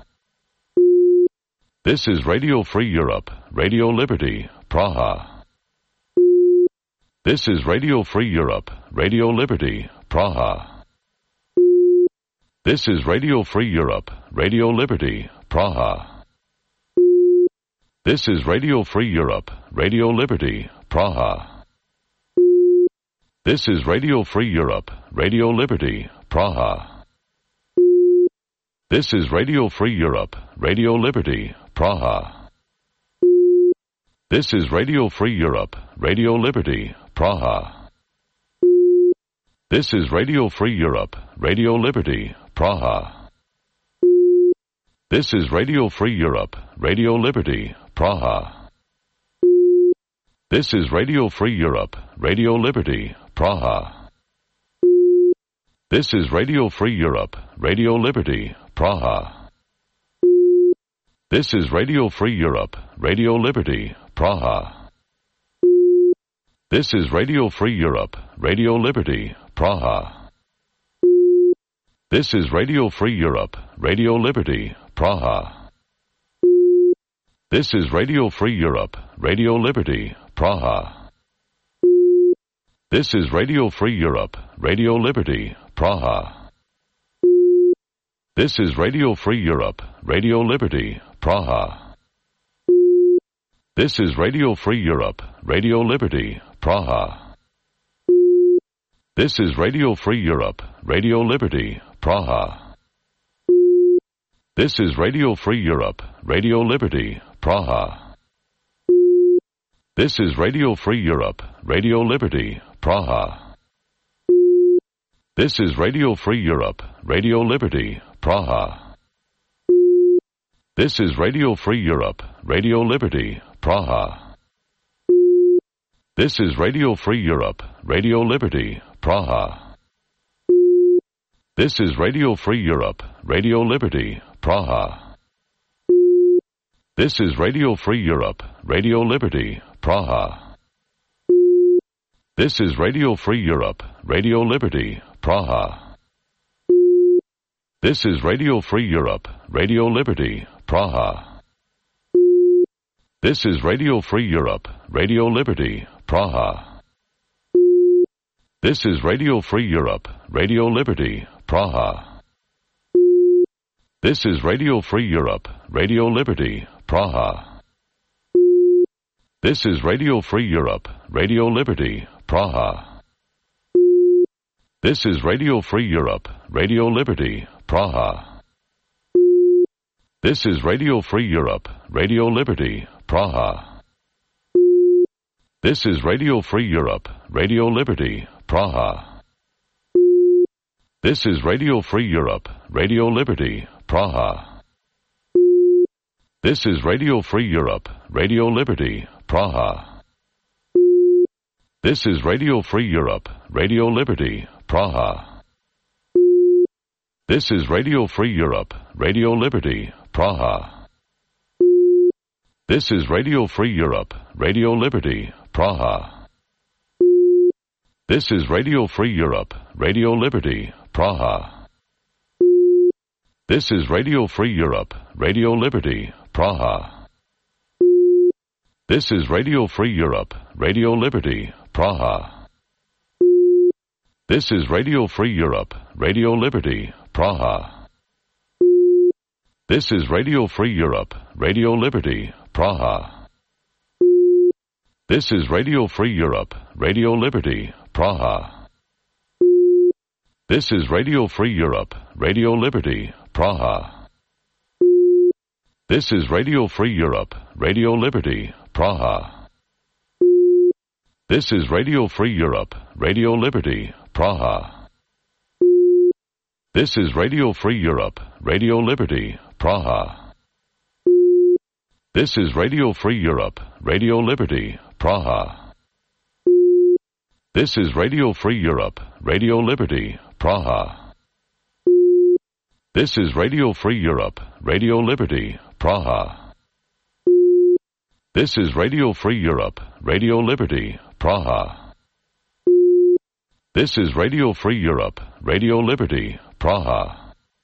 This is Radio Free Europe, Radio Liberty, Praha. This is Radio Free Europe, Radio Liberty, Praha. This is Radio Free Europe, Radio Liberty, Praha. This is Radio Free Europe, Radio Liberty, Praha. This is Radio Free Europe, Radio Liberty, Praha. This is Radio Free Europe, Radio Liberty, Praha. This is Radio Free Europe, Radio Liberty, Praha. This is Radio Free Europe, Radio Liberty, Praha. This is Radio Free Europe, Radio Liberty, Praha. This is Radio Free Europe, Radio Liberty, Praha. This is Radio Free Europe, Radio Liberty, Praha. This is Radio Free Europe, Radio Liberty, Praha. This is Radio Free Europe, Radio Liberty, Praha. This is Radio Free Europe, Radio Liberty, Praha. This is Radio Free Europe, Radio Liberty, Praha. This is Radio Free Europe, Radio Liberty, Praha. This is Radio Free Europe, Radio Liberty, Praha. This is Radio Free Europe, Radio Liberty, Praha. This is Radio Free Europe, Radio Liberty, Praha. This is Radio Free Europe, Radio Liberty, Praha. This is Radio Free Europe, Radio Liberty, Praha. This is Radio Free Europe, Radio Liberty, Praha. This is Radio Free Europe, Radio Liberty, Praha. This is Radio Free Europe, Radio Liberty, Praha. This is Radio Free Europe, Radio Liberty, Praha. This is Radio Free Europe, Radio Liberty, Praha. This is Radio Free Europe, Radio Liberty, Praha. This is Radio Free Europe, Radio Liberty, Praha. This is Radio Free Europe, Radio Liberty, Praha. This is Radio Free Europe, Radio Liberty, Praha. This is Radio Free Europe, Radio Liberty, Praha. This is Radio Free Europe, Radio Liberty, Praha. This is Radio Free Europe, Radio Liberty, Praha. This is Radio Free Europe, Radio Liberty, Praha. This is Radio Free Europe, Radio Liberty, Praha. This is Radio Free Europe, Radio Liberty, Praha. This is Radio Free Europe, Radio Liberty, Praha. This is Radio Free Europe, Radio Liberty, Praha. This is Radio Free Europe, Radio Liberty, Praha. This is Radio Free Europe, Radio Liberty, Praha. This is Radio Free Europe, Radio Liberty, Praha. This is Radio Free Europe, Radio Liberty, Praha. This is Radio Free Europe, Radio Liberty, Praha. This is Radio Free Europe, Radio Liberty, Praha. This is Radio Free Europe, Radio Liberty, Praha. This is Radio Free Europe, Radio Liberty, Praha. This is Radio Free Europe, Radio Liberty, Praha. This is Radio Free Europe, Radio Liberty, Praha. This is Radio Free Europe, Radio Liberty, Praha. This is Radio Free Europe, Radio Liberty, Praha. This is Radio Free Europe, Radio Liberty, Praha. This is Radio Free Europe, Radio Liberty, Praha. This is Radio Free Europe, Radio Liberty, Praha. This is Radio Free Europe, Radio Liberty, Praha. This is Radio Free Europe, Radio Liberty, Praha.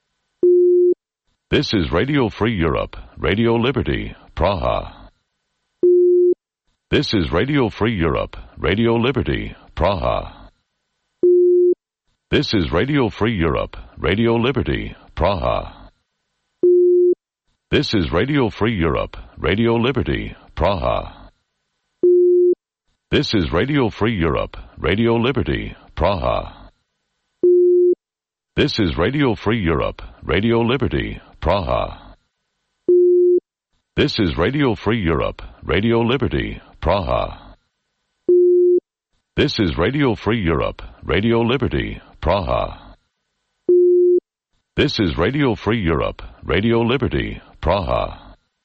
This is Radio Free Europe, Radio Liberty, Praha. This is Radio Free Europe, Radio Liberty, Praha. This is Radio Free Europe, Radio Liberty, Praha. This is Radio Free Europe, Radio Liberty, Praha. This is Radio Free Europe, Radio Liberty, Praha. This is Radio Free Europe, Radio Liberty, Praha. This is Radio Free Europe, Radio Liberty, Praha. This is Radio Free Europe, Radio Liberty, Praha. This is Radio Free Europe, Radio Liberty, Praha.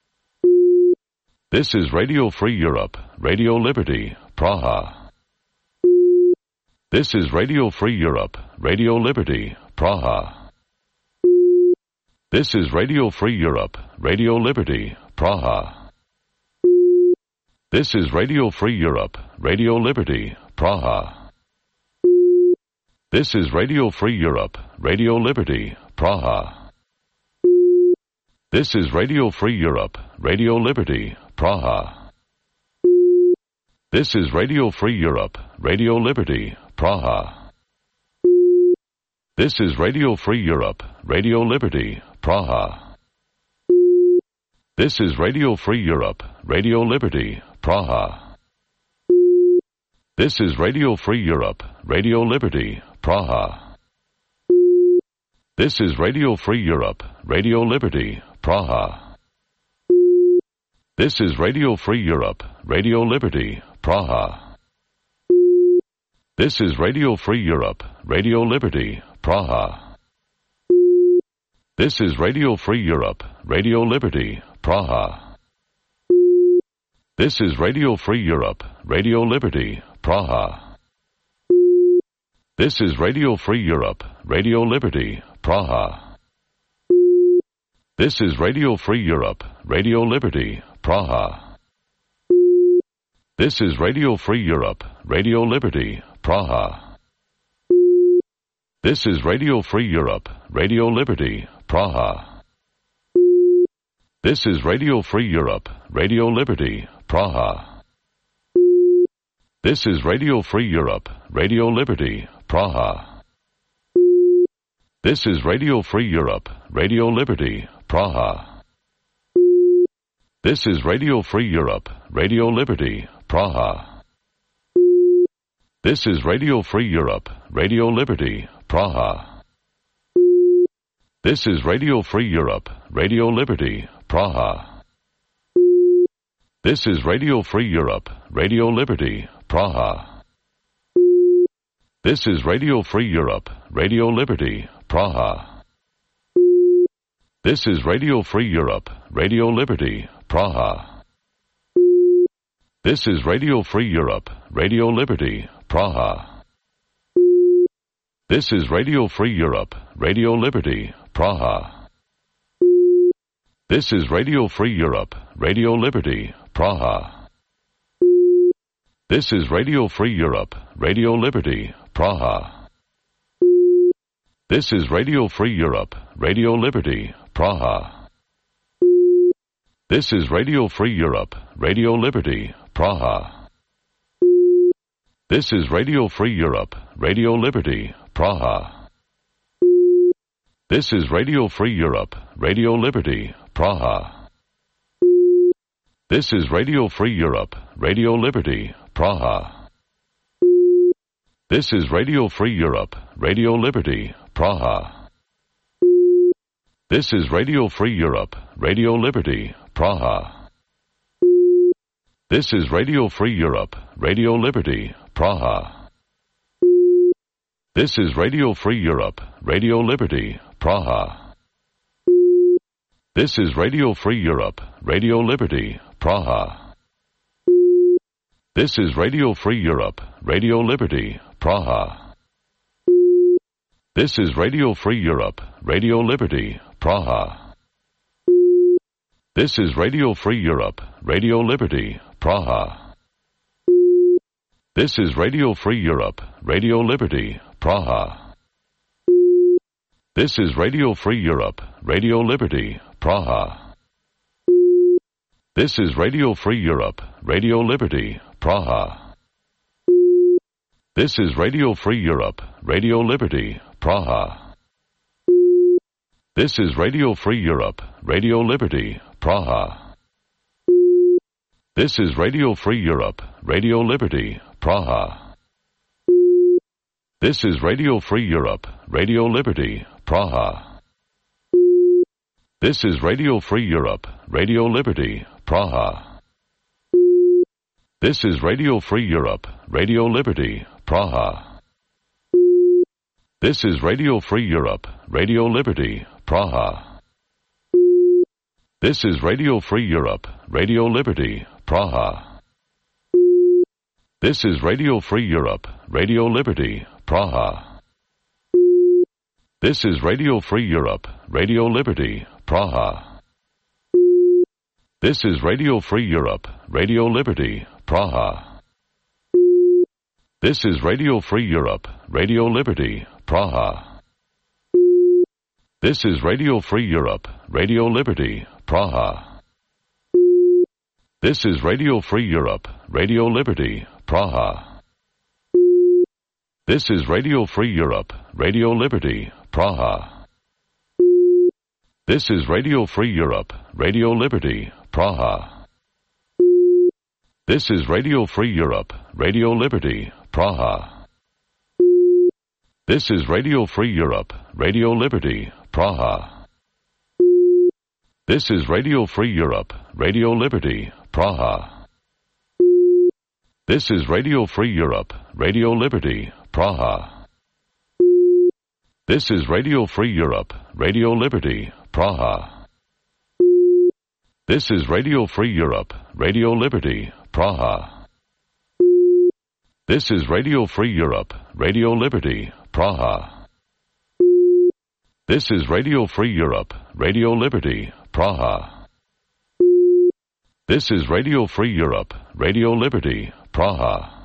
This is Radio Free Europe, Radio Liberty, Praha. This is Radio Free Europe, Radio Liberty, Praha. This is Radio Free Europe, Radio Liberty, Praha. This is Radio Free Europe, Radio Liberty, Praha. This is Radio Free Europe, Radio Liberty, Praha. This is Radio Free Europe, Radio Liberty, Praha. This is Radio Free Europe, Radio Liberty, Praha. This is Radio Free Europe, Radio Liberty, Praha. This is Radio Free Europe, Radio Liberty, Praha. This is Radio Free Europe, Radio Liberty, Praha. This is Radio Free Europe, Radio Liberty, Praha. This is Radio Free Europe, Radio Liberty, Praha. This is Radio Free Europe, Radio Liberty, Praha. This is Radio Free Europe, Radio Liberty, Praha. This is Radio Free Europe, Radio Liberty, Praha. This is Radio Free Europe, Radio Liberty, Praha. This is Radio Free Europe, Radio Liberty, Praha. This is Radio Free Europe, Radio Liberty, Praha. This is Radio Free Europe, Radio Liberty, Praha. This is Radio Free Europe, Radio Liberty, Praha. This is Radio Free Europe, Radio Liberty, Praha. This is Radio Free Europe, Radio Liberty, Praha. This is Radio Free Europe, Radio Liberty, Praha. This is Radio Free Europe, Radio Liberty, Praha. This is Radio Free Europe, Radio Liberty, Praha. This is Radio Free Europe, Radio Liberty, Praha. This is Radio Free Europe, Radio Liberty, Praha. This is Radio Free Europe, Radio Liberty, Praha. This is Radio Free Europe, Radio Liberty, Praha. This is Radio Free Europe, Radio Liberty, Praha. This is Radio Free Europe, Radio Liberty, Praha. This is Radio Free Europe, Radio Liberty, Praha. This is Radio Free Europe, Radio Liberty, Praha. This is Radio Free Europe, Radio Liberty, Praha. This is Radio Free Europe, Radio Liberty, Praha. This is Radio Free Europe, Radio Liberty, Praha. This is Radio Free Europe, Radio Liberty, Praha. This is Radio Free Europe, Radio Liberty, Praha. This is Radio Free Europe, Radio Liberty, Praha. This is Radio Free Europe, Radio Liberty, Praha. This is Radio Free Europe, Radio Liberty, Praha. This is Radio Free Europe, Radio Liberty, Praha. This is Radio Free Europe, Radio Liberty, Praha. This is Radio Free Europe, Radio Liberty, Praha. This is Radio Free Europe, Radio Liberty, Praha. This is Radio Free Europe, Radio Liberty, Praha. This is Radio Free Europe, Radio Liberty, Praha. This is Radio Free Europe, Radio Liberty, Praha. This is Radio Free Europe, Radio Liberty, Praha. This is Radio Free Europe, Radio Liberty, Praha. This is Radio Free Europe, Radio Liberty, Praha. This is Radio Free Europe, Radio Liberty, Praha. This is Radio Free Europe, Radio Liberty, Praha. This is Radio Free Europe, Radio Liberty, Praha. This is Radio Free Europe, Radio Liberty, Praha. This is Radio Free Europe, Radio Liberty, Praha. This is Radio Free Europe, Radio Liberty, Praha. This is Radio Free Europe, Radio Liberty, Praha. This is Radio Free Europe, Radio Liberty, Praha. This is Radio Free Europe, Radio Liberty, Praha. This is Radio Free Europe, Radio Liberty, Praha. This is Radio Free Europe, Radio Liberty, Praha. This is Radio Free Europe, Radio Liberty, Praha. This is Radio Free Europe, Radio Liberty, Praha. This is Radio Free Europe, Radio Liberty, Praha. This is Radio Free Europe, Radio Liberty, Praha. This is Radio Free Europe, Radio Liberty, Praha. This is Radio Free Europe, Radio Liberty, Praha. This is Radio Free Europe, Radio Liberty, Praha. This is Radio Free Europe, Radio Liberty, Praha. This is Radio Free Europe, Radio Liberty, Praha. This is Radio Free Europe, Radio Liberty, Praha. This is Radio Free Europe, Radio Liberty, Praha.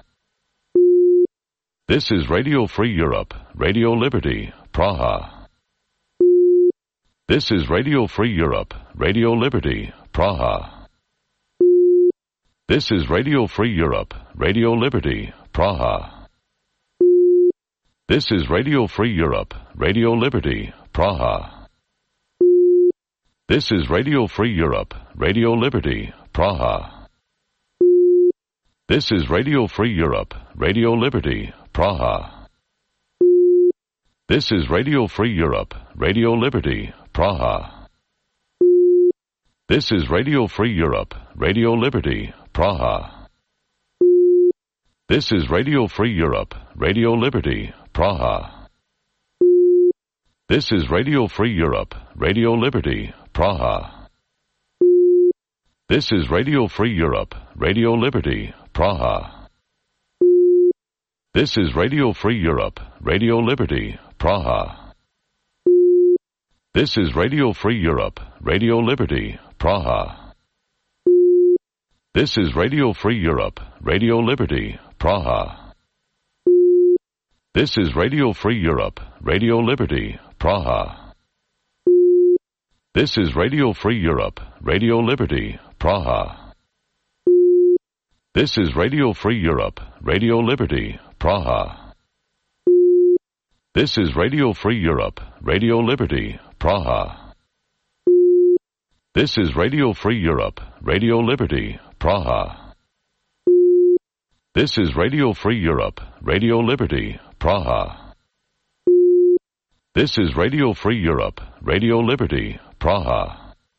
This is Radio Free Europe, Radio Liberty, Praha. This is Radio Free Europe, Radio Liberty, Praha. This is Radio Free Europe, Radio Liberty, Praha. This is Radio Free Europe, Radio Liberty, Praha. This is Radio Free Europe, Radio Liberty, Praha. This is Radio Free Europe, Radio Liberty, Praha. This is Radio Free Europe, Radio Liberty, Praha. This is Radio Free Europe, Radio Liberty, Praha. This is Radio Free Europe, Radio Liberty, Praha. This is Radio Free Europe, Radio Liberty, Praha. This is Radio Free Europe, Radio Liberty, Praha. This is Radio Free Europe, Radio Liberty, Praha. This is Radio Free Europe, Radio Liberty, Praha. This is Radio Free Europe, Radio Liberty, Praha. This is Radio Free Europe, Radio Liberty, Praha. This is Radio Free Europe, Radio Liberty, Praha. This is Radio Free Europe, Radio Liberty, Praha. This is Radio Free Europe, Radio Liberty, Praha. This is Radio Free Europe, Radio Liberty, Praha. This is Radio Free Europe, Radio Liberty, Praha. This is Radio Free Europe, Radio Liberty, Praha.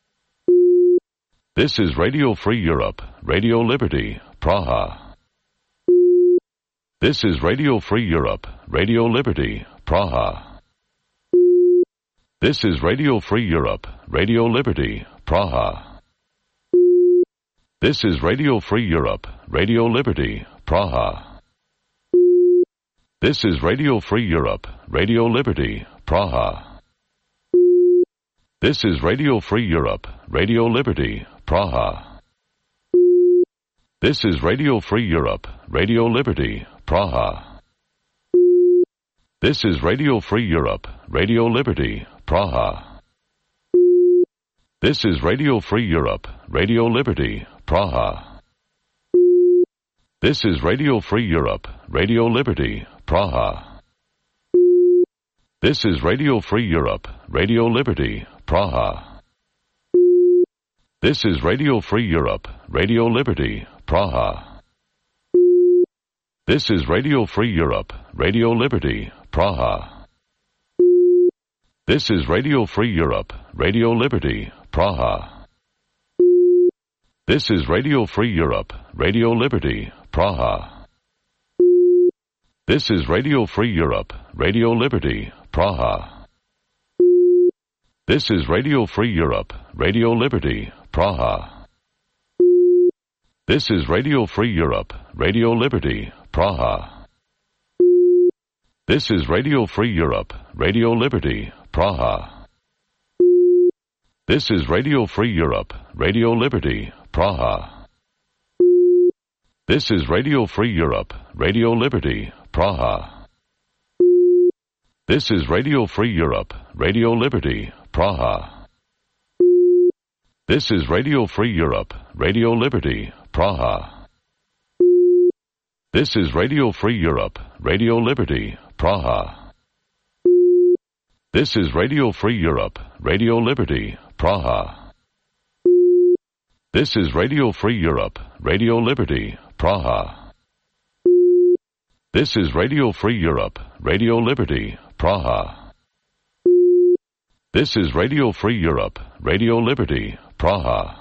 This is Radio Free Europe, Radio Liberty, Praha. This is Radio Free Europe, Radio Liberty, Praha. This is Radio Free Europe, Radio Liberty, Praha. This is Radio Free Europe, Radio Liberty, Praha. This is Radio Free Europe, Radio Liberty, Praha. This is Radio Free Europe, Radio Liberty, Praha. This is Radio Free Europe, Radio Liberty, Praha. This is Radio Free Europe, Radio Liberty, Praha. This is Radio Free Europe, Radio Liberty, Praha. This is Radio Free Europe, Radio Liberty, Praha. This is Radio Free Europe, Radio Liberty, Praha. This is Radio Free Europe, Radio Liberty, Praha. This is Radio Free Europe, Radio Liberty, Praha. This is Radio Free Europe, Radio Liberty, Praha. This is Radio Free Europe, Radio Liberty, Praha. This is Radio Free Europe, Radio Liberty, Praha. This is Radio Free Europe, Radio Liberty, Praha. This is Radio Free Europe, Radio Liberty, Praha. This is Radio Free Europe, Radio Liberty, Praha. This is Radio Free Europe, Radio Liberty, Praha. This is Radio Free Europe, Radio Liberty, Praha. This is Radio Free Europe, Radio Liberty, Praha. This is Radio Free Europe, Radio Liberty, Praha. This is Radio Free Europe, Radio Liberty, Praha. This is Radio Free Europe, Radio Liberty, Praha. This is Radio Free Europe, Radio Liberty, Praha. This is Radio Free Europe, Radio Liberty, Praha. This is Radio Free Europe, Radio Liberty, Praha.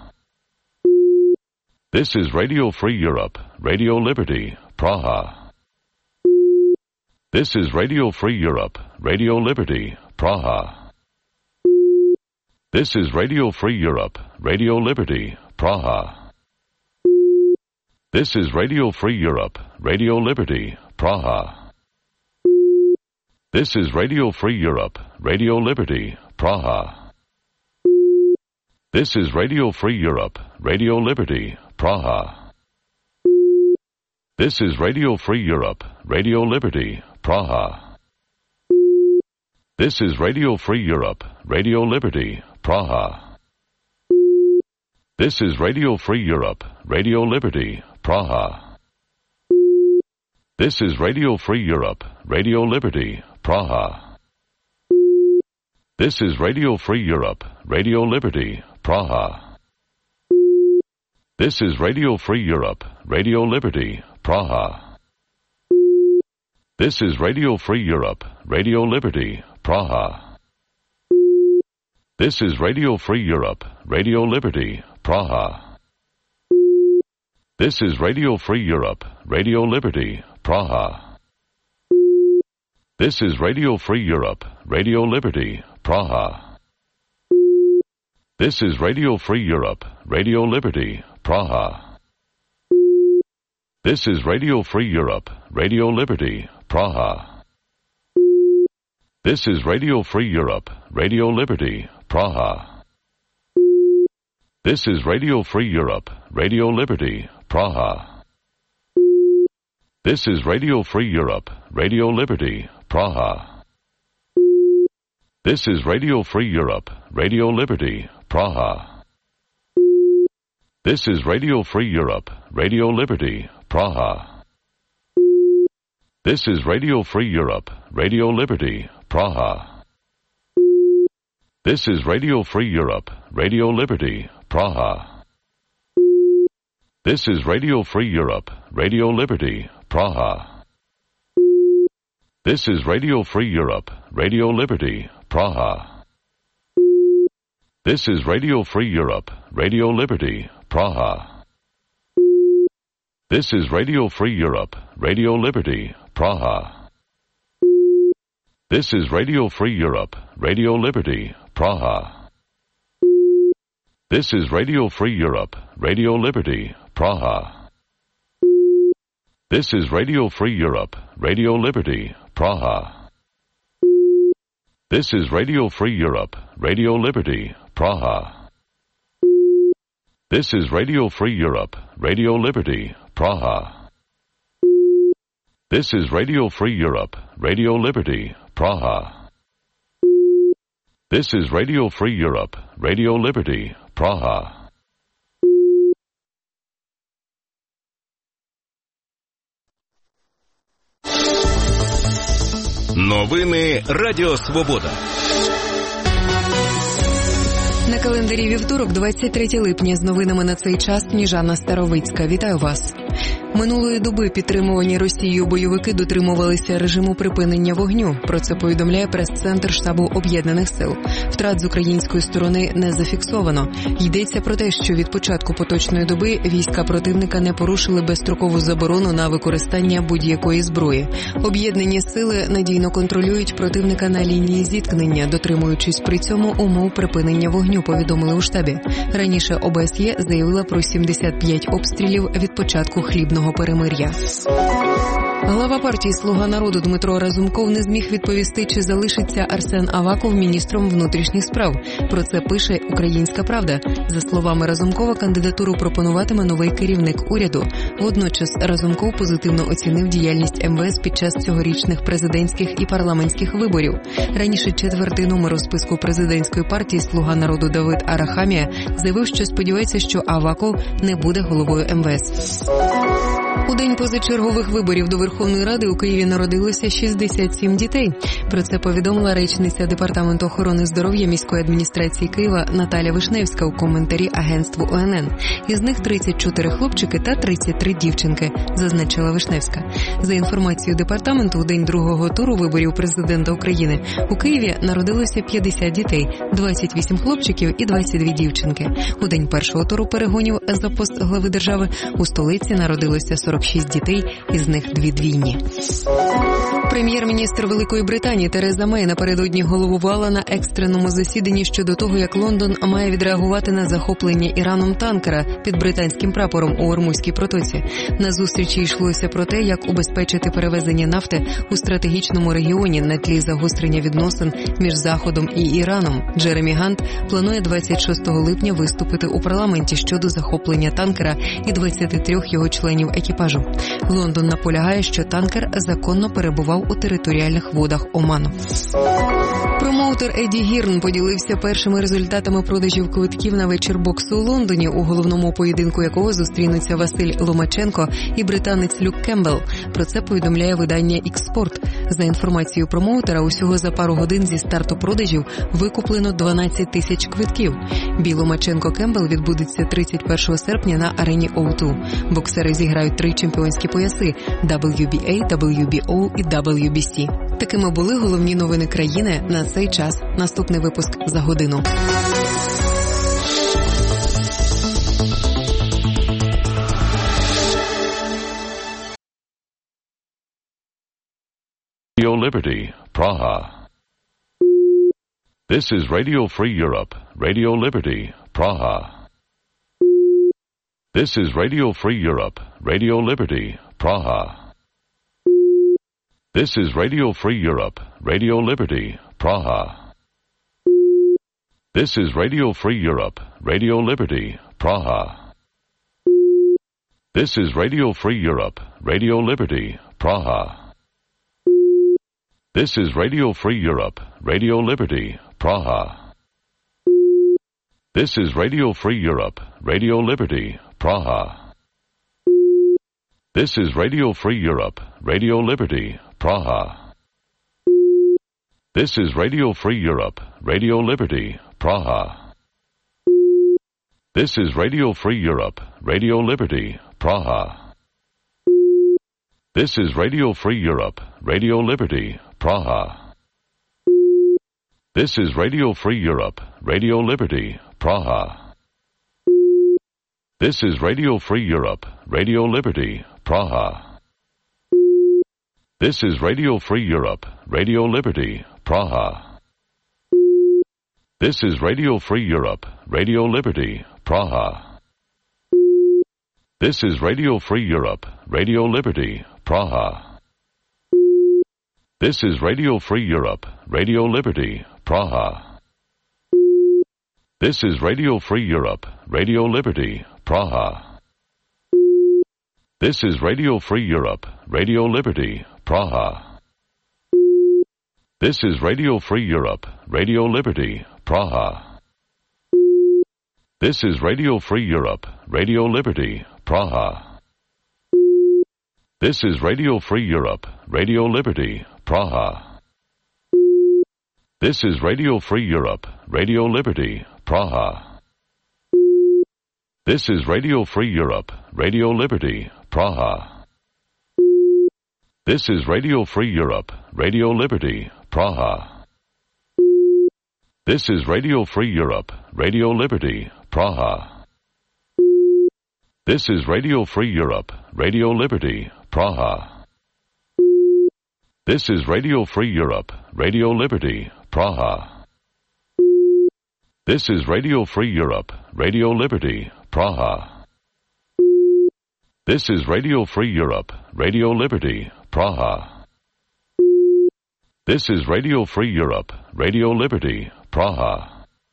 This is Radio Free Europe, Radio Liberty, Praha. This is Radio Free Europe, Radio Liberty, Praha. This is Radio Free Europe, Radio Liberty, Praha. This is Radio Free Europe, Radio Liberty, Praha. This is Radio Free Europe, Radio Liberty, Praha. This is Radio Free Europe, Radio Liberty, Praha. This is Radio Free Europe, Radio Liberty, Praha. This is Radio Free Europe, Radio Liberty, Praha. This is Radio Free Europe, Radio Liberty, Praha. This is Radio Free Europe, Radio Liberty, Praha. This is Radio Free Europe, Radio Liberty, Praha. This is Radio Free Europe, Radio Liberty, Praha. This is Radio Free Europe, Radio Liberty, Praha. This is Radio Free Europe, Radio Liberty, Praha. This is Radio Free Europe, Radio Liberty, Praha. This is Radio Free Europe, Radio Liberty, Praha. This is Radio Free Europe, Radio Liberty, Praha. This is Radio Free Europe, Radio Liberty, Praha. This is Radio Free Europe, Radio Liberty, Praha. This is Radio Free Europe, Radio Liberty, Praha. This is Radio Free Europe, Radio Liberty, Praha. This is Radio Free Europe, Radio Liberty, Praha. This is Radio Free Europe, Radio Liberty, Praha. This is Radio Free Europe, Radio Liberty, Praha. This is Radio Free Europe, Radio Liberty, Praha. This is Radio Free Europe, Radio Liberty, Praha. This is Radio Free Europe, Radio Liberty, Praha. This is Radio Free Europe, Radio Liberty, Praha. This is Radio Free Europe, Radio Liberty, Praha. This is Radio Free Europe, Radio Liberty, Praha. This is Radio Free Europe, Radio Liberty, Praha. This is Radio Free Europe, Radio Liberty, Praha. This is Radio Free Europe, Radio Liberty, Praha. This is Radio Free Europe, Radio Liberty, Praha. This is Radio Free Europe, Radio Liberty, Praha. This is Radio Free Europe, Radio Liberty, Praha. Новини Радіо Свобода. На календарі вівторок, 23 липня. З новинами на цей час Сніжана Старовицька. Вітаю вас. Минулої доби підтримувані Росією бойовики дотримувалися режиму припинення вогню. Про це повідомляє прес-центр штабу Об'єднаних сил. Втрат з української сторони не зафіксовано. Йдеться про те, що від початку поточної доби війська противника не порушили безстрокову заборону на використання будь-якої зброї. Об'єднані сили надійно контролюють противника на лінії зіткнення, дотримуючись при цьому умов припинення вогню, повідомили у штабі. Раніше ОБСЄ заявила про 75 обстрілів від початку хлібного перемир'я. Глава партії «Слуга народу» Дмитро Разумков не зміг відповісти, чи залишиться Арсен Аваков міністром внутрішніх справ. Про це пише «Українська правда». За словами Разумкова, кандидатуру пропонуватиме новий керівник уряду. Водночас Разумков позитивно оцінив діяльність МВС під час цьогорічних президентських і парламентських виборів. Раніше четвертий номер у списку президентської партії «Слуга народу» Давид Арахамія заявив, що сподівається, що Аваков не буде головою МВС. У день позачергових виборів до Верховної Ради у Києві народилося 67 дітей. Про це повідомила речниця Департаменту охорони здоров'я міської адміністрації Києва Наталя Вишневська у коментарі агентству ОНН. Із них 34 хлопчики та 33 дівчинки, зазначила Вишневська. За інформацією департаменту, у день другого туру виборів президента України у Києві народилося 50 дітей, 28 хлопчиків і 22 дівчинки. У день першого туру перегонів за пост глави держави у столиці народилося 46 дітей, із них 2 двійні. Прем'єр-міністр Великої Британії Тереза Мей напередодні головувала на екстреному засіданні щодо того, як Лондон має відреагувати на захоплення Іраном танкера під британським прапором у Ормузькій протоці. На зустрічі йшлося про те, як убезпечити перевезення нафти у стратегічному регіоні на тлі загострення відносин між Заходом і Іраном. Джеремі Гант планує 26 липня виступити у парламенті щодо захоплення танкера і 23 його членів екіпажу. Лондон наполягає, що танкер законно перебував у територіальних водах Оману. Промоутер Еді Гірн поділився першими результатами продажів квитків на вечір боксу у Лондоні, у головному поєдинку якого зустрінуться Василь Ломаченко і британець Люк Кембл. Про це повідомляє видання «Ікспорт». За інформацією промоутера, усього за пару годин зі старту продажів викуплено 12 тисяч квитків. Бій Ломаченко-Кембл відбудеться 31 серпня на арені O2. Боксери зіграють 3 чемпіонські пояси – WBA, WBO і WBC. Такими були головні новини країни на цей час. Наступний випуск за годину. Radio Liberty, Praha. This is Radio Free Europe, Radio Liberty, Praha. This is Radio Free Europe, Radio Liberty, Praha. This is Radio Free Europe, Radio Liberty, Praha. This is Radio Free Europe, Radio Liberty, Praha. This is Radio Free Europe, Radio Liberty, Praha. This is Radio Free Europe, Radio Liberty, Praha. This is Radio Free Europe, Radio Liberty, Praha. This is Radio Free Europe, Radio Liberty, Praha. This is Radio Free Europe, Radio Liberty, Praha. This is Radio Free Europe, Radio Liberty, Praha. This is Radio Free Europe, Radio Liberty, Praha. This is Radio Free Europe, Radio Liberty, Praha. This is Radio Free Europe, Radio Liberty, Praha. This is Radio Free Europe, Radio Liberty, Praha. This is Radio Free Europe, Radio Liberty, Praha. This is Radio Free Europe, Radio Liberty, Praha. This is Radio Free Europe, Radio Liberty, Praha. This is Radio Free Europe, Radio Liberty, Praha. This is Radio Free Europe, Radio Liberty, Praha. This is Radio Free Europe, Radio Liberty, Praha. This is Radio Free Europe, Radio Liberty, Praha. This is Radio Free Europe, Radio Liberty, Praha. This is Radio Free Europe, Radio Liberty, Praha. This is Radio Free Europe, Radio Liberty, Praha. This is Radio Free Europe, Radio Liberty, Praha. This is Radio Free Europe, Radio Liberty, Praha. This is Radio Free Europe, Radio Liberty, Praha. This is Radio Free Europe, Radio Liberty, Praha. This is Radio Free Europe, Radio Liberty, Praha. This is Radio Free Europe, Radio Liberty, Praha. This is Radio Free Europe, Radio Liberty, Praha.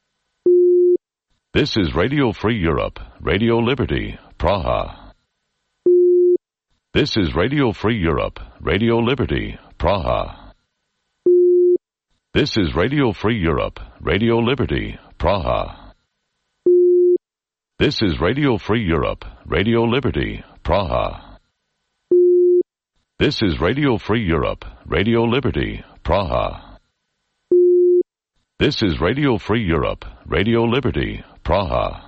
This is Radio Free Europe, Radio Liberty, Praha. This is Radio Free Europe, Radio Liberty, Praha. This is Radio Free Europe, Radio Liberty, Praha. This is Radio Free Europe, Radio Liberty, Praha. This is Radio Free Europe, Radio Liberty, Praha. This is Radio Free Europe, Radio Liberty, Praha.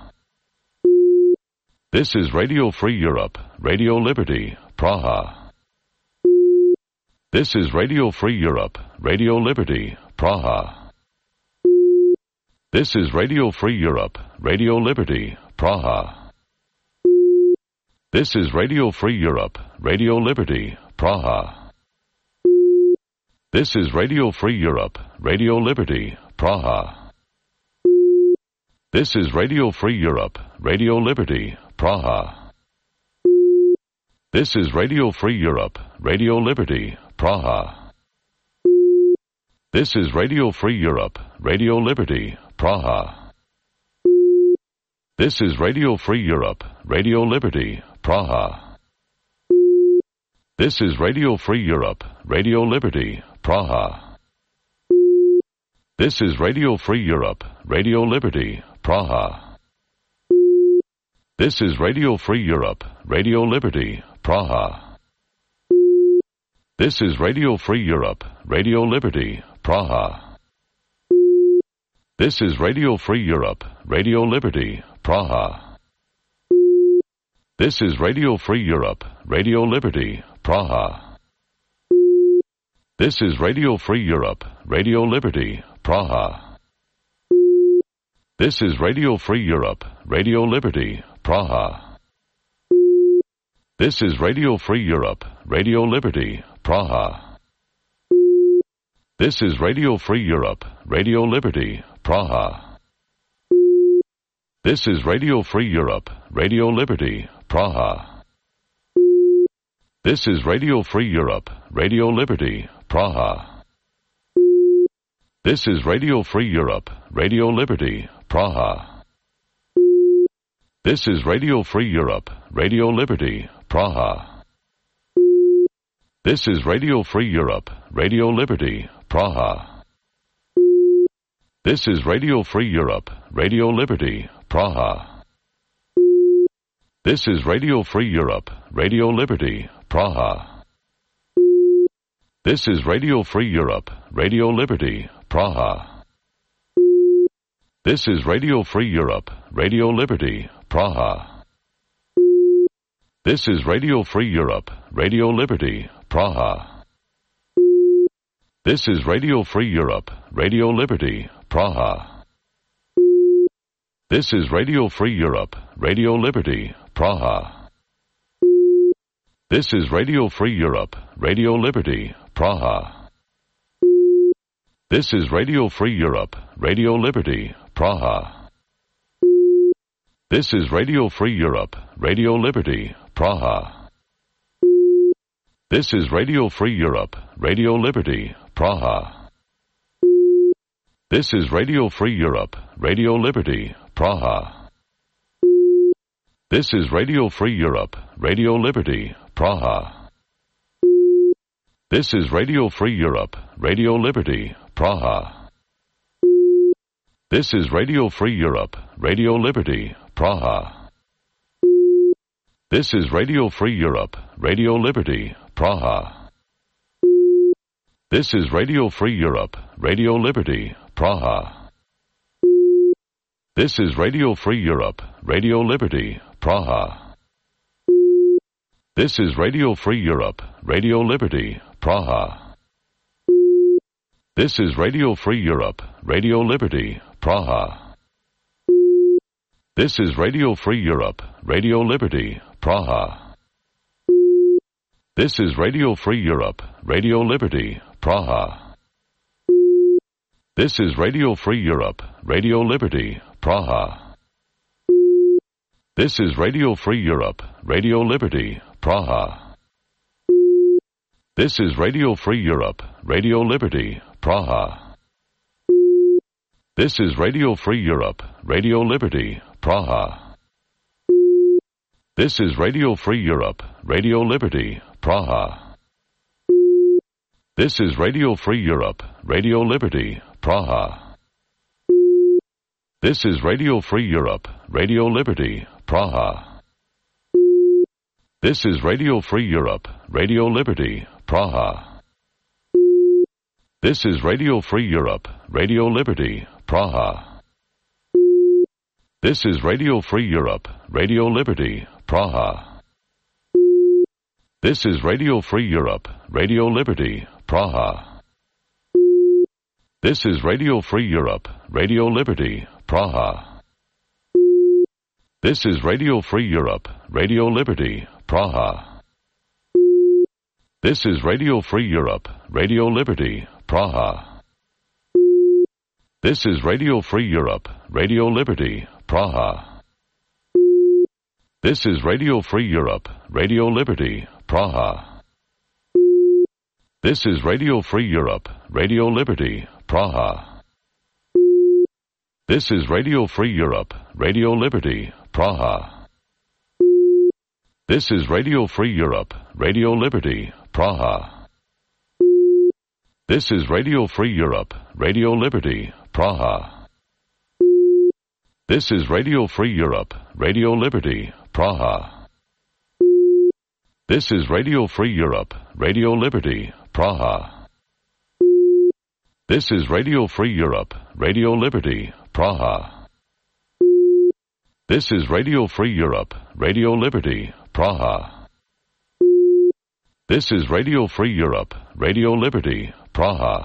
This is Radio Free Europe, Radio Liberty, Praha. This is Radio Free Europe, Radio Liberty, Praha. This is Radio Free Europe, Radio Liberty, Praha. This is Radio Free Europe, Radio Liberty, Praha. This is Radio Free Europe, Radio Liberty, Praha. This is Radio Free Europe, Radio Liberty, Praha. This is Radio Free Europe, Radio Liberty, Praha. This is Radio Free Europe, Radio Liberty, Praha. This is Radio Free Europe, Radio Liberty, Praha. This is Radio Free Europe, Radio Liberty, Praha. This is Radio Free Europe, Radio Liberty, Praha. This is Radio Free Europe, Radio Liberty, Praha. This is Radio Free Europe, Radio Liberty, Praha. This is Radio Free Europe, Radio Liberty, Praha. This is Radio Free Europe, Radio Liberty, Praha. This is Radio Free Europe, Radio Liberty, Praha. This is Radio Free Europe, Radio Liberty, Praha. This is Radio Free Europe, Radio Liberty, Praha. This is Radio Free Europe, Radio Liberty, Praha. This is Radio Free Europe, Radio Liberty, Praha. This is Radio Free Europe, Radio Liberty, Praha. This is Radio Free Europe, Radio Liberty, Praha. This is Radio Free Europe, Radio Liberty, Praha. This is Radio Free Europe, Radio Liberty, Praha. This is Radio Free Europe, Radio Liberty, Praha. This is Radio Free Europe, Radio Liberty, Praha. This is Radio Free Europe, Radio Liberty, Praha. This is Radio Free Europe, Radio Liberty, Praha. This is Radio Free Europe, Radio Liberty, Praha. This is Radio Free Europe, Radio Liberty, Praha. This is Radio Free Europe, Radio Liberty, Praha. This is Radio Free Europe, Radio Liberty, Praha. This is Radio Free Europe, Radio Liberty, Praha. This is Radio Free Europe, Radio Liberty, Praha. This is Radio Free Europe, Radio Liberty, Praha. This is Radio Free Europe, Radio Liberty, Praha. This is Radio Free Europe, Radio Liberty, Praha. This is Radio Free Europe, Radio Liberty, Praha. This is Radio Free Europe, Radio Liberty, Praha. This is Radio Free Europe, Radio Liberty, Praha. This is Radio Free Europe, Radio Liberty, Praha. This is Radio Free Europe, Radio Liberty, Praha. This is Radio Free Europe, Radio Liberty, Praha. This is Radio Free Europe, Radio Liberty, Praha. This is Radio Free Europe, Radio Liberty, Praha. This is Radio Free Europe, Radio Liberty, Praha. This is Radio Free Europe, Radio Liberty, Praha. This is Radio Free Europe, Radio Liberty, Praha. This is Radio Free Europe, Radio Liberty, Praha. This is Radio Free Europe, Radio Liberty, Praha. This is Radio Free Europe, Radio Liberty, Praha. This is Radio Free Europe, Radio Liberty, Praha. This is Radio Free Europe, Radio Liberty, Praha. This is Radio Free Europe, Radio Liberty, Praha. This is Radio Free Europe, Radio Liberty, Praha. This is Radio Free Europe, Radio Liberty, Praha. This is Radio Free Europe, Radio Liberty, Praha. This is Radio Free Europe, Radio Liberty, Praha. This is Radio Free Europe, Radio Liberty, Praha. This is Radio Free Europe, Radio Liberty, Praha. This is Radio Free Europe, Radio Liberty, Praha. This is Radio Free Europe, Radio Liberty, Praha. This is Radio Free Europe, Radio Liberty, Praha. This is Radio Free Europe, Radio Liberty, Praha. This is Radio Free Europe, Radio Liberty, Praha. This is Radio Free Europe, Radio Liberty, Praha. This is Radio Free Europe, Radio Liberty, Praha. This is Radio Free Europe, Radio Liberty, Praha. This is Radio Free Europe, Radio Liberty, Praha. This is Radio Free Europe, Radio Liberty, Praha. This is Radio Free Europe, Radio Liberty, Praha.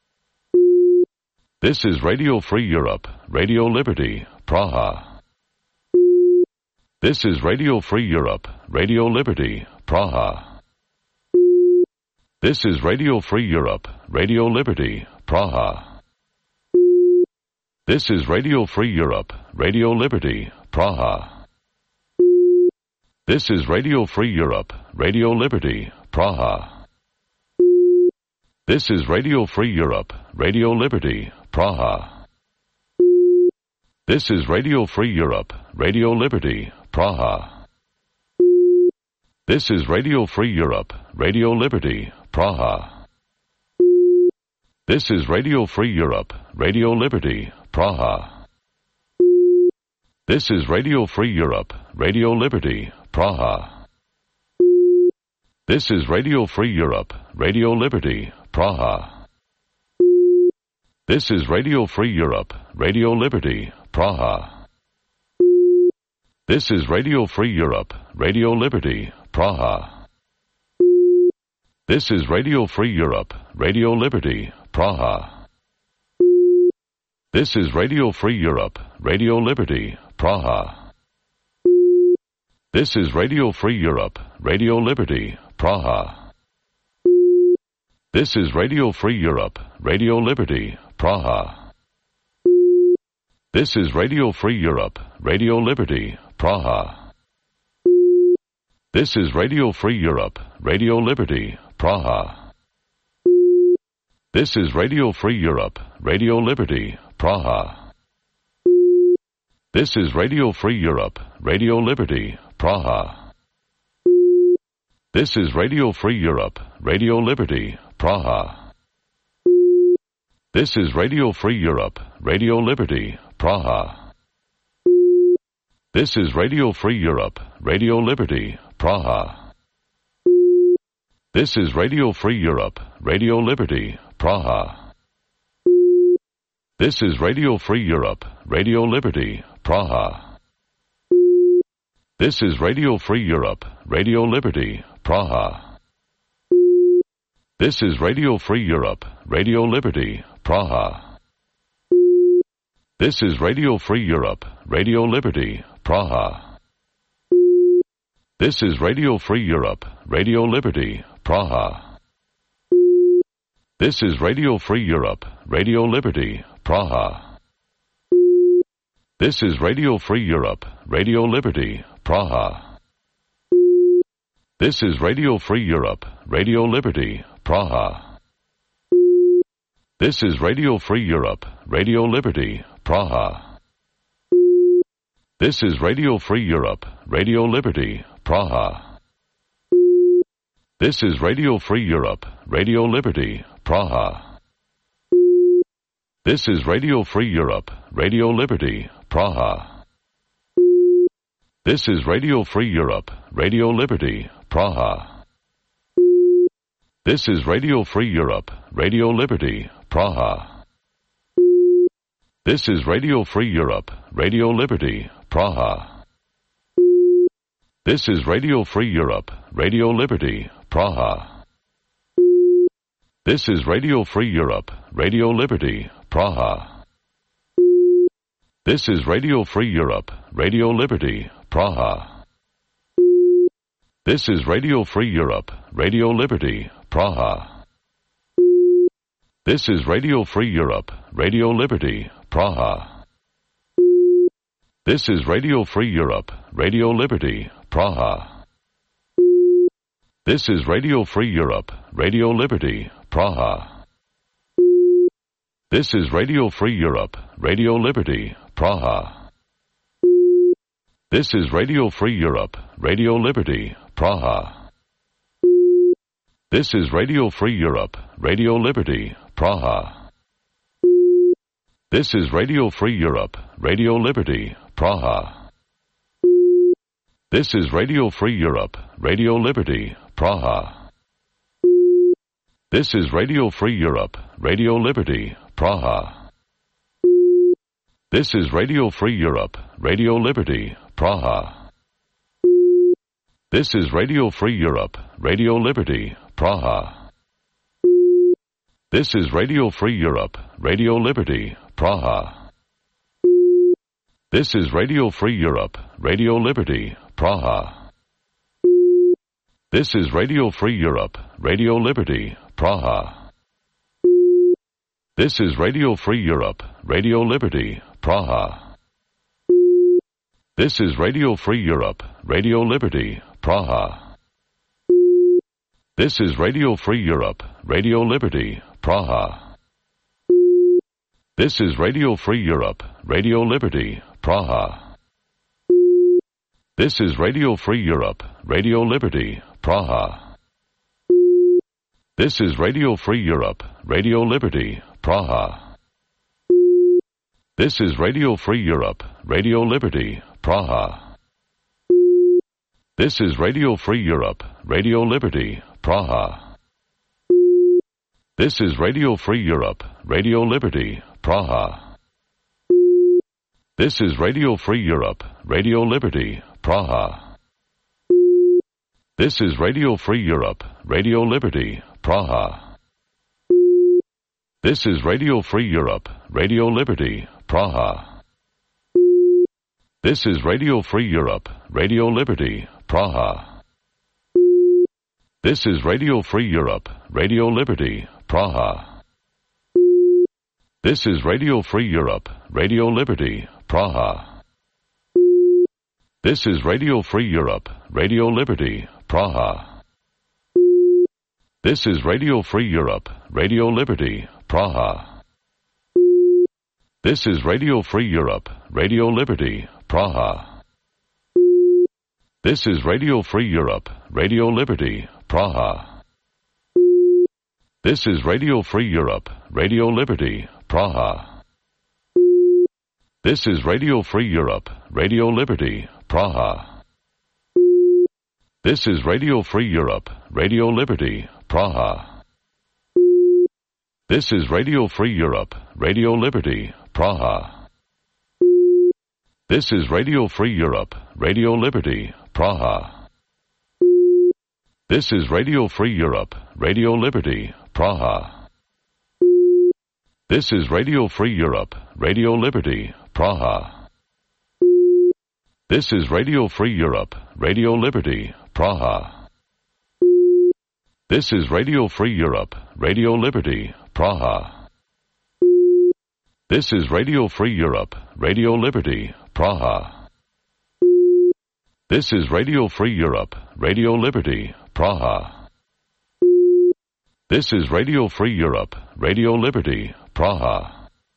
This is Radio Free Europe, Radio Liberty, Praha. This is Radio Free Europe, Radio Liberty, Praha. This is Radio Free Europe, Radio Liberty, Praha. This is Radio Free Europe, Radio Liberty, Praha. This is Radio Free Europe, Radio Liberty, Praha. This is Radio Free Europe, Radio Liberty, Praha. This is Radio Free Europe, Radio Liberty, Praha. This is Radio Free Europe, Radio Liberty, Praha. This is Radio Free Europe, Radio Liberty, Praha. This is Radio Free Europe, Radio Liberty, Praha. This is Radio Free Europe, Radio Liberty, Praha. This is Radio Free Europe, Radio Liberty, Praha. This is Radio Free Europe, Radio Liberty, Praha. This is Radio Free Europe, Radio Liberty, Praha. This is Radio Free Europe, Radio Liberty, Praha. This is Radio Free Europe, Radio Liberty, Praha. This is Radio Free Europe, Radio Liberty, Praha. This is Radio Free Europe, Radio Liberty, Praha. This is Radio Free Europe, Radio Liberty, Praha. This is Radio Free Europe, Radio Liberty, Praha. This is Radio Free Europe, Radio Liberty, Praha. This is Radio Free Europe, Radio Liberty, Praha. This is Radio Free Europe, Radio Liberty, Praha. This is Radio Free Europe, Radio Liberty, Praha. This is Radio Free Europe, Radio Liberty, Praha. This is Radio Free Europe, Radio Liberty, Praha. This is Radio Free Europe, Radio Liberty, Praha. This is Radio Free Europe, Radio Liberty, Praha. This is Radio Free Europe, Radio Liberty, Praha. This is Radio Free Europe, Radio Liberty, Praha. This is Radio Free Europe, Radio Liberty, Praha. This is Radio Free Europe, Radio Liberty, Praha. This is Radio Free Europe, Radio Liberty, Praha. This is Radio Free Europe, Radio Liberty, Praha. This is Radio Free Europe, Radio Liberty, Praha. This is Radio Free Europe, Radio Liberty, Praha. This is Radio Free Europe, Radio Liberty, Praha. This is Radio Free Europe, Radio Liberty, Praha. This is Radio Free Europe, Radio Liberty, Praha. This is Radio Free Europe, Radio Liberty, Praha. This is Radio Free Europe, Radio Liberty, Praha. This is Radio Free Europe, Radio Liberty, Praha. This is Radio Free Europe, Radio Liberty, Praha. This is Radio Free Europe, Radio Liberty, Praha. This is Radio Free Europe, Radio Liberty, Praha. This is Radio Free Europe, Radio Liberty, Praha. This is Radio Free Europe, Radio Liberty, Praha. This is Radio Free Europe, Radio Liberty, Praha. This is Radio Free Europe, Radio Liberty, Praha. This is Radio Free Europe, Radio Liberty, Praha. This is Radio Free Europe, Radio Liberty, Praha. This is Radio Free Europe, Radio Liberty, Praha. This is Radio Free Europe, Radio Liberty, Praha. This is Radio Free Europe, Radio Liberty, Praha. This is Radio Free Europe, Radio Liberty, Praha. This is Radio Free Europe, Radio Liberty, Praha. This is Radio Free Europe, Radio Liberty, Praha. This is Radio Free Europe, Radio Liberty, Praha. This is Radio Free Europe, Radio Liberty, Praha. This is Radio Free Europe, Radio Liberty, Praha. This is Radio Free Europe, Radio Liberty, Praha. This is Radio Free Europe, Radio Liberty, Praha. This is Radio Free Europe, Radio Liberty, Praha. This is Radio Free Europe, Radio Liberty, Praha. This is Radio Free Europe, Radio Liberty, Praha. This is Radio Free Europe, Radio Liberty, Praha. This is Radio Free Europe, Radio Liberty, Praha. This is Radio Free Europe, Radio Liberty, Praha. This is Radio Free Europe, Radio Liberty, Praha. This is Radio Free Europe, Radio Liberty, Praha. This is Radio Free Europe, Radio Liberty, Praha. This is Radio Free Europe, Radio Liberty, Praha. This is Radio Free Europe, Radio Liberty, Praha. This is Radio Free Europe, Radio Liberty, Praha. This is Radio Free Europe, Radio Liberty, Praha. This is Radio Free Europe, Radio Liberty, Praha. This is Radio Free Europe, Radio Liberty, Praha. This is Radio Free Europe, Radio Liberty, Praha. This is Radio Free Europe, Radio Liberty, Praha. This is Radio Free Europe, Radio Liberty, Praha. This is Radio Free Europe, Radio Liberty, Praha. This is Radio Free Europe, Radio Liberty, Praha. This is Radio Free Europe, Radio Liberty, Praha. This is Radio Free Europe, Radio Liberty, Praha. This is Radio Free Europe, Radio Liberty, Praha. This is Radio Free Europe, Radio Liberty, Praha. This is Radio Free Europe, Radio Liberty, Praha. This is Radio Free Europe, Radio Liberty, Praha. This is Radio Free Europe, Radio Liberty, Praha.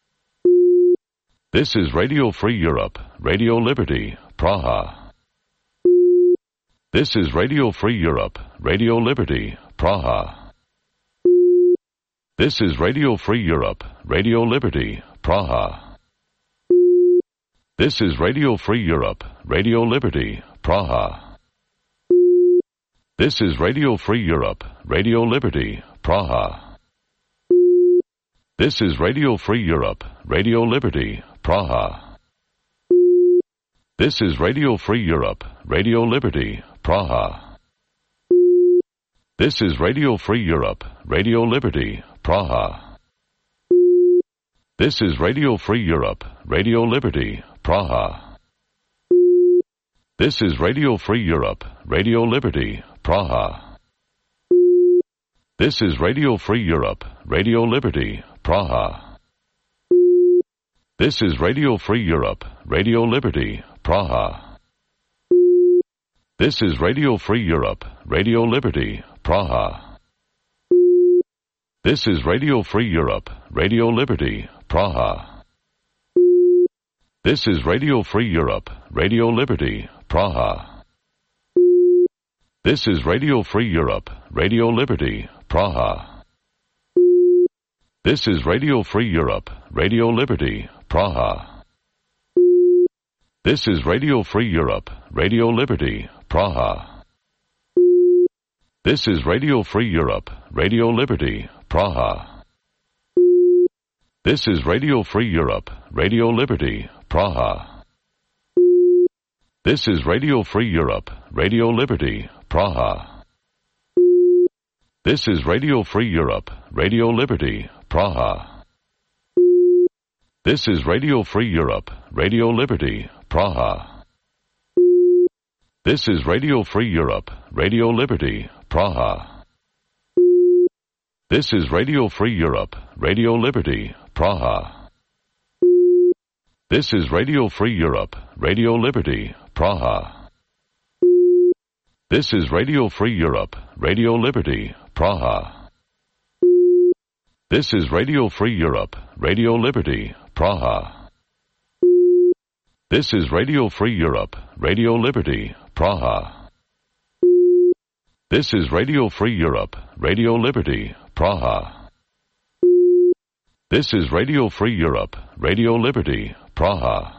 This is Radio Free Europe, Radio Liberty, Praha. This is Radio Free Europe, Radio Liberty, Praha. This is Radio Free Europe, Radio Liberty, Praha. This is Radio Free Europe, Radio Liberty, Praha. This is Radio Free Europe, Radio Liberty, Praha. This is Radio Free Europe, Radio Liberty, Praha. This is Radio Free Europe, Radio Liberty, Praha. This is Radio Free Europe, Radio Liberty, Praha. This is Radio Free Europe, Radio Liberty, Praha. This is Radio Free Europe, Radio Liberty, Praha. This is Radio Free Europe, Radio Liberty, Praha. This is Radio Free Europe, Radio Liberty, Praha. This is Radio Free Europe, Radio Liberty, Praha. This is Radio Free Europe, Radio Liberty, Praha. This is Radio Free Europe, Radio Liberty, Praha. This is Radio Free Europe, Radio Liberty, Praha. This is Radio Free Europe, Radio Liberty, Praha. This is Radio Free Europe, Radio Liberty, Praha. This is Radio Free Europe, Radio Liberty, Praha. This is Radio Free Europe, Radio Liberty, Praha. This is Radio Free Europe, Radio Liberty, Praha. This is Radio Free Europe, Radio Liberty, Praha. This is Radio Free Europe, Radio Liberty, Praha. This is Radio Free Europe, Radio Liberty, Praha. This is Radio Free Europe, Radio Liberty, Praha. This is Radio Free Europe, Radio Liberty, Praha. This is Radio Free Europe, Radio Liberty, Praha. This is Radio Free Europe, Radio Liberty, Praha. This is Radio Free Europe, Radio Liberty, Praha. This is Radio Free Europe, Radio Liberty, Praha. This is Radio Free Europe, Radio Liberty, Praha.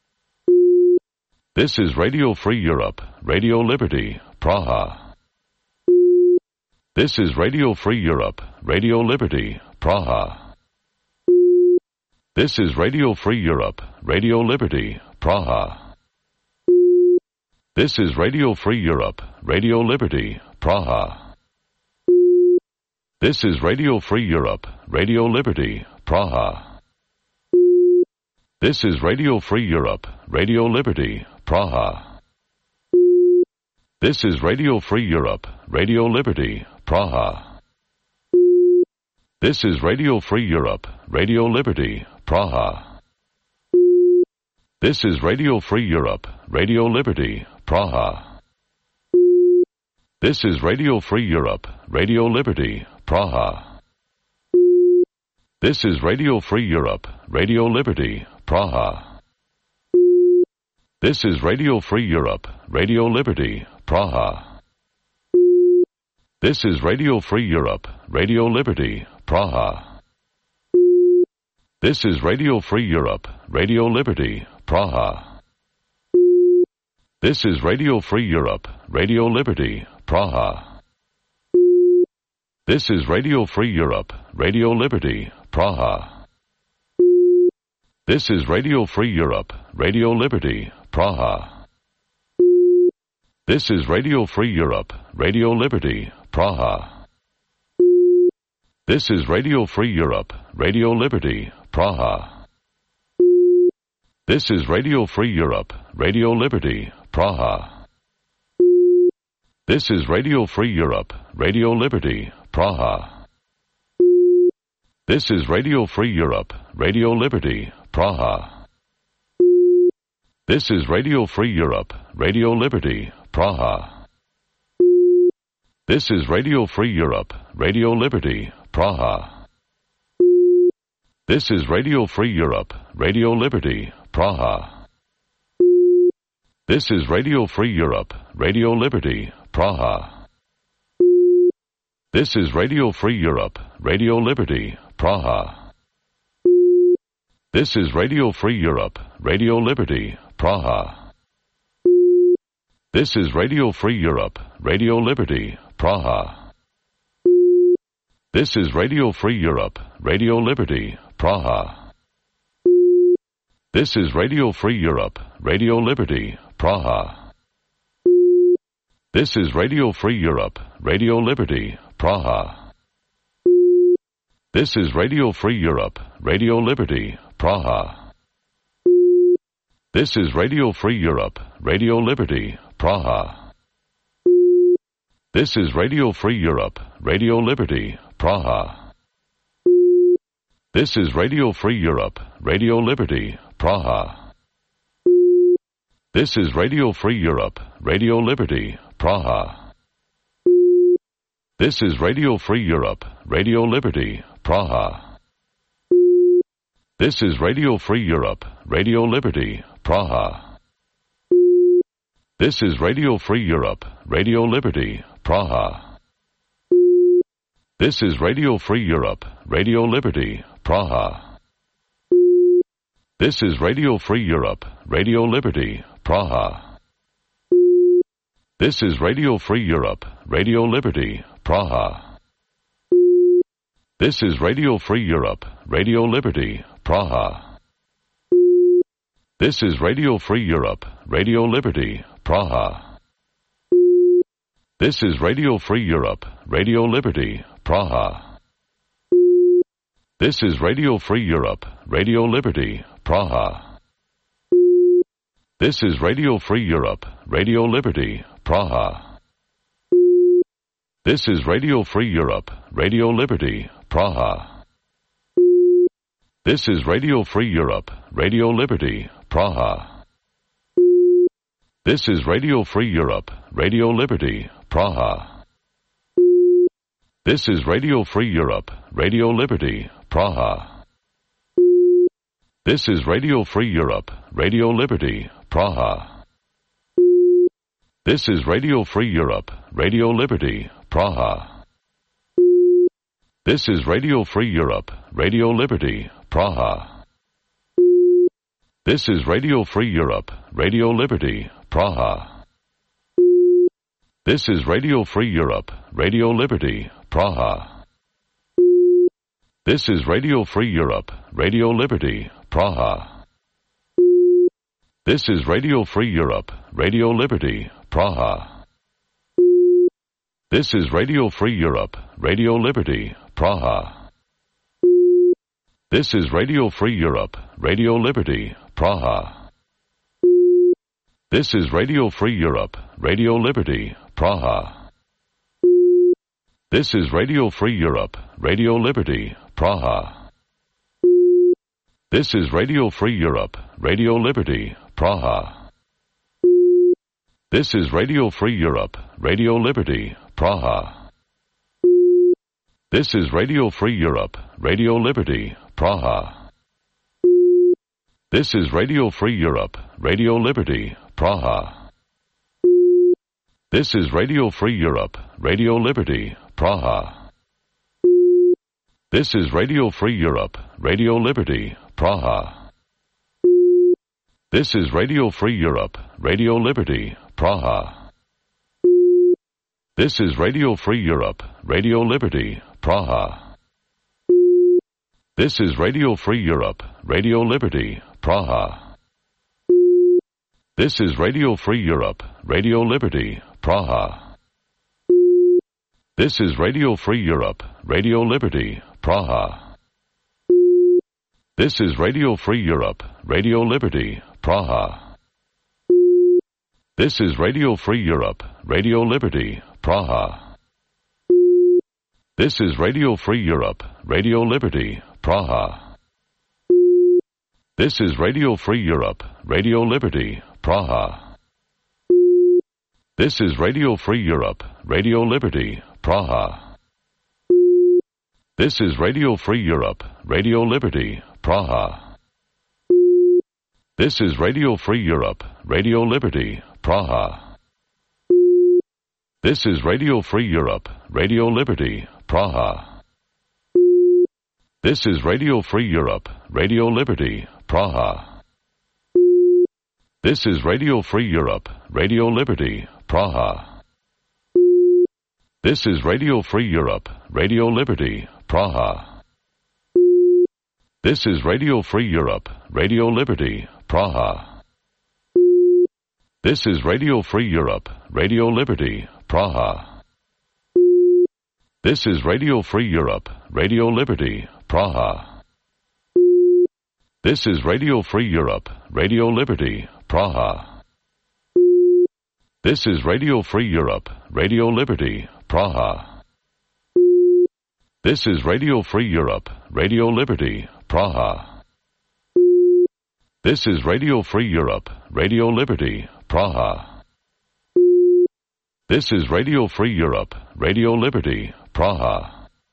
This is Radio Free Europe, Radio Liberty, Praha. This is Radio Free Europe, Radio Liberty, Praha. This is Radio Free Europe, Radio Liberty, Praha. This is Radio Free Europe, Radio Liberty, Praha. This is Radio Free Europe, Radio Liberty, Praha. This is Radio Free Europe, Radio Liberty, Praha. This is Radio Free Europe, Radio Liberty, Praha. This is Radio Free Europe, Radio Liberty, Praha. This is Radio Free Europe, Radio Liberty, Praha. This is Radio Free Europe, Radio Liberty, Praha. This is Radio Free Europe, Radio Liberty, Praha. This is Radio Free Europe, Radio Liberty, Praha. This is Radio Free Europe, Radio Liberty, Praha. This is Radio Free Europe, Radio Liberty, Praha. This is Radio Free Europe, Radio Liberty, Praha. This is Radio Free Europe, Radio Liberty, Praha. This is Radio Free Europe, Radio Liberty, Praha. This is Radio Free Europe, Radio Liberty, Praha. This is Radio Free Europe, Radio Liberty, Praha. This is Radio Free Europe, Radio Liberty, Praha. This is Radio Free Europe, Radio Liberty, Praha. This is Radio Free Europe, Radio Liberty, Praha. This is Radio Free Europe, Radio Liberty, Praha. This is Radio Free Europe, Radio Liberty, Praha. This is Radio Free Europe, Radio Liberty, Praha. This is Radio Free Europe, Radio Liberty, Praha. This is Radio Free Europe, Radio Liberty, Praha. This is Radio Free Europe, Radio Liberty, Praha. This is Radio Free Europe, Radio Liberty, Praha. This is Radio Free Europe, Radio Liberty, Praha. This is Radio Free Europe, Radio Liberty, Praha. This is Radio Free Europe, Radio Liberty, Praha. This is Radio Free Europe, Radio Liberty, Praha. This is Radio Free Europe, Radio Liberty, Praha. This is Radio Free Europe, Radio Liberty, Praha. This is Radio Free Europe, Radio Liberty, Praha. This is Radio Free Europe, Radio Liberty, Praha. This is Radio Free Europe, Radio Liberty, Praha. This is Radio Free Europe, Radio Liberty, Praha. This is Radio Free Europe, Radio Liberty, Praha. This is Radio Free Europe, Radio Liberty, Praha. This is Radio Free Europe, Radio Liberty, Praha. This is Radio Free Europe, Radio Liberty, Praha. This is Radio Free Europe, Radio Liberty, Praha. This is Radio Free Europe, Radio Liberty, Praha. This is Radio Free Europe, Radio Liberty, Praha. This is Radio Free Europe, Radio Liberty, Praha. This is Radio Free Europe, Radio Liberty, Praha. This is Radio Free Europe, Radio Liberty, Praha. This is Radio Free Europe, Radio Liberty, Praha. This is Radio Free Europe, Radio Liberty, Praha. This is Radio Free Europe, Radio Liberty, Praha. This is Radio Free Europe, Radio Liberty, Praha. This is Radio Free Europe, Radio Liberty, Praha. This is Radio Free Europe, Radio Liberty, Praha. This is Radio Free Europe, Radio Liberty, Praha. This is Radio Free Europe, Radio Liberty, Praha. This is Radio Free Europe, Radio Liberty, Praha. This is Radio Free Europe, Radio Liberty, Praha. This is Radio Free Europe, Radio Liberty, Praha. This is Radio Free Europe, Radio Liberty, Praha. This is Radio Free Europe, Radio Liberty, Praha. This is Radio Free Europe, Radio Liberty, Praha. This is Radio Free Europe, Radio Liberty, Praha. This is Radio Free Europe, Radio Liberty, Praha. This is Radio Free Europe, Radio Liberty, Praha. This is Radio Free Europe, Radio Liberty, Praha. This is Radio Free Europe, Radio Liberty, Praha. This is Radio Free Europe, Radio Liberty, Praha. This is Radio Free Europe, Radio Liberty, Praha. This is Radio Free Europe, Radio Liberty, Praha. This is Radio Free Europe, Radio Liberty, Praha. This is Radio Free Europe, Radio Liberty, Praha. This is Radio Free Europe, Radio Liberty, Praha. This is Radio Free Europe, Radio Liberty, Praha. This is Radio Free Europe, Radio Liberty, Praha. This is Radio Free Europe, Radio Liberty, Praha. This is Radio Free Europe, Radio Liberty, Praha. This is Radio Free Europe, Radio Liberty, Praha. This is Radio Free Europe, Radio Liberty, Praha. This is Radio Free Europe, Radio Liberty, Praha. This is Radio Free Europe, Radio Liberty, Praha. This is Radio Free Europe, Radio Liberty, Praha. This is Radio Free Europe, Radio Liberty, Praha. This is Radio Free Europe, Radio Liberty, Praha. This is Radio Free Europe, Radio Liberty, Praha. This is Radio Free Europe, Radio Liberty, Praha. This is Radio Free Europe, Radio Liberty, Praha. This is Radio Free Europe, Radio Liberty, Praha. This is Radio Free Europe, Radio Liberty, Praha. This is Radio Free Europe, Radio Liberty, Praha. This is Radio Free Europe, Radio Liberty, Praha. This is Radio Free Europe, Radio Liberty, Praha.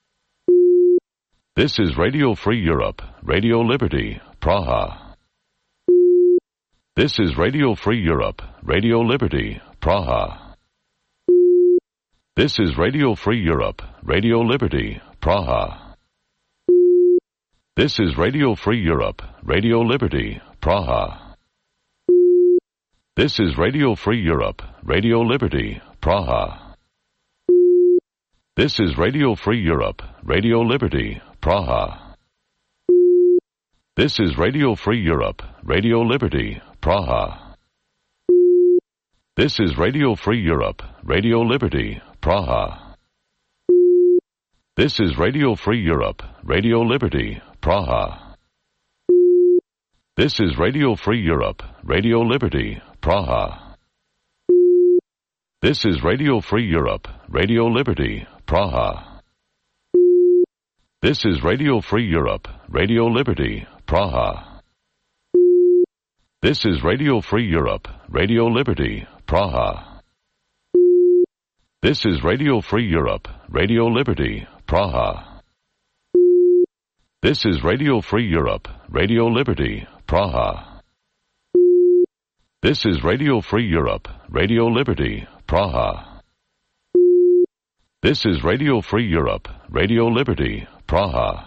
This is Radio Free Europe, Radio Liberty, Praha. This is Radio Free Europe, Radio Liberty, Praha. This is Radio Free Europe, Radio Liberty, Praha. This is Radio Free Europe, Radio Liberty, Praha. This is Radio Free Europe, Radio Liberty, Praha. This is Radio Free Europe, Radio Liberty, Praha. This is Radio Free Europe, Radio Liberty, Praha. This is Radio Free Europe, Radio Liberty, Praha. This is Radio Free Europe, Radio Liberty, Praha. This is Radio Free Europe, Radio Liberty, Praha. This is Radio Free Europe, Radio Liberty, Praha. This is Radio Free Europe, Radio Liberty, Praha. This is Radio Free Europe, Radio Liberty, Praha. This is Radio Free Europe, Radio Liberty, Praha. This is Radio Free Europe, Radio Liberty, Praha. This is Radio Free Europe, Radio Liberty, Praha. This is Radio Free Europe, Radio Liberty, Praha.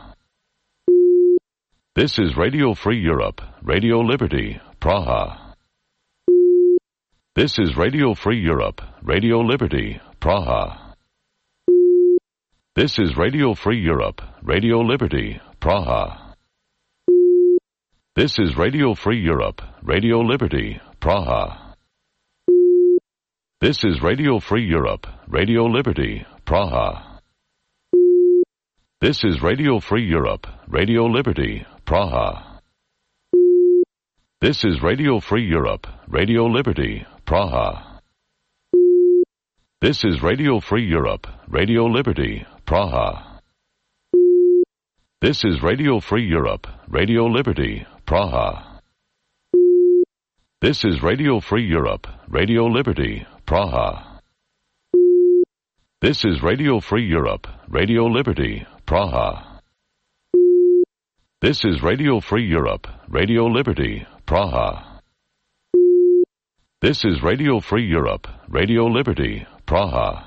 This is Radio Free Europe, Radio Liberty, Praha. This is Radio Free Europe, Radio Liberty, Praha. This is Radio Free Europe, Radio Liberty, Praha. This is Radio Free Europe, Radio Liberty, Praha. This is Radio Free Europe, Radio Liberty, Praha. This is Radio Free Europe, Radio Liberty, Praha. This is Radio Free Europe, Radio Liberty, Praha. This is Radio Free Europe, Radio Liberty, Praha. This is Radio Free Europe, Radio Liberty, Praha. This is Radio Free Europe, Radio Liberty, Praha. This is Radio Free Europe, Radio Liberty, Praha. This is Radio Free Europe, Radio Liberty, Praha. This is Radio Free Europe, Radio Liberty, Praha.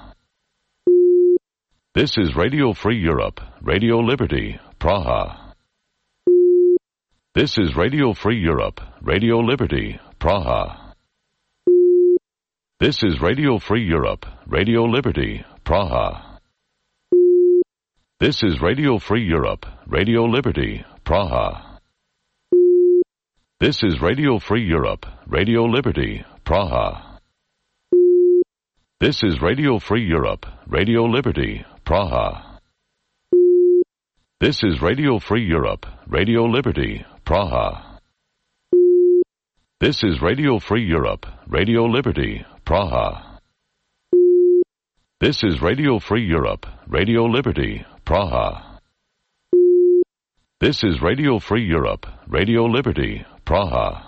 This is Radio Free Europe, Radio Liberty, Praha. This is Radio Free Europe, Radio Liberty, Praha. This is Radio Free Europe, Radio Liberty, Praha. This is Radio Free Europe, Radio Liberty, Praha. This is Radio Free Europe, Radio Liberty, Praha. This is Radio Free Europe, Radio Liberty, Praha. This is Radio Free Europe, Radio Liberty, Praha. This is Radio Free Europe, Radio Liberty, Praha. This is Radio Free Europe, Radio Liberty, Praha. This is Radio Free Europe, Radio Liberty, Praha.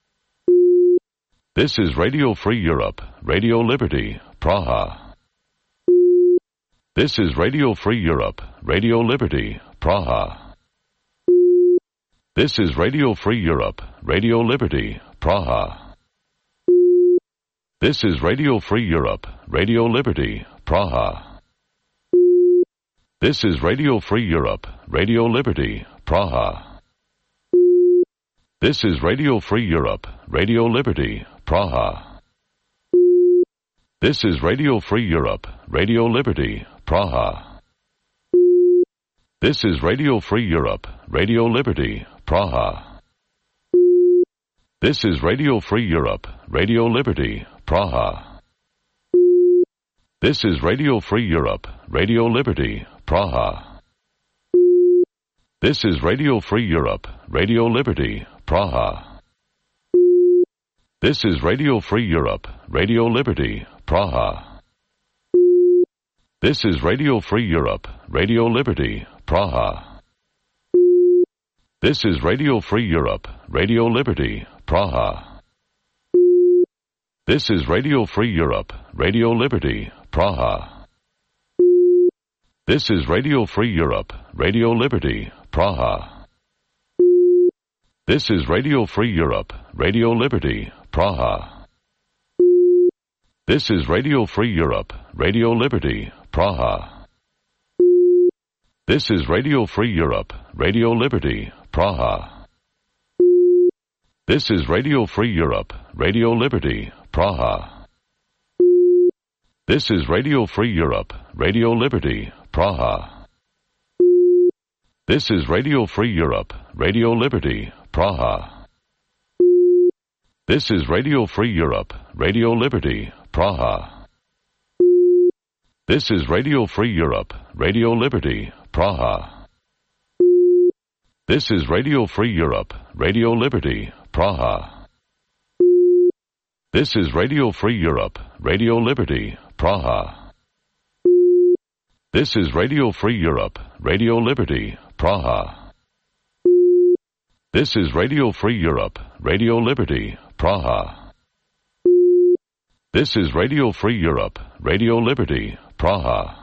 This is Radio Free Europe, Radio Liberty, Praha. This is Radio Free Europe, Radio Liberty, Praha. This is Radio Free Europe, Radio Liberty, Praha. This is Radio Free Europe, Radio Liberty, Praha. This is Radio Free Europe, Radio Liberty, Praha. This is Radio Free Europe, Radio Liberty, Praha. This is Radio Free Europe, Radio Liberty, Praha. This is Radio Free Europe, Radio Liberty, Praha. This is Radio Free Europe, Radio Liberty, Praha. This is Radio Free Europe, Radio Liberty, Praha. This is Radio Free Europe, Radio Liberty, Praha. This is Radio Free Europe, Radio Liberty, Praha. This is Radio Free Europe, Radio Liberty, Praha. This is Radio Free Europe, Radio Liberty, Praha. This is Radio Free Europe, Radio Liberty, Praha. This is Radio Free Europe, Radio Liberty, Praha. This is Radio Free Europe, Radio Liberty, Praha. This is Radio Free Europe, Radio Liberty, Praha. This is Radio Free Europe, Radio Liberty, Praha. This is Radio Free Europe, Radio Liberty, Praha. This is Radio Free Europe, Radio Liberty, Praha. This is Radio Free Europe, Radio Liberty, Praha. This is Radio Free Europe, Radio Liberty, Praha. This is Radio Free Europe, Radio Liberty, Praha. This is Radio Free Europe, Radio Liberty, Praha. This is Radio Free Europe, Radio Liberty, Praha. This is Radio Free Europe, Radio Liberty, Praha. This is Radio Free Europe, Radio Liberty, Praha. This is Radio Free Europe, Radio Liberty, Praha.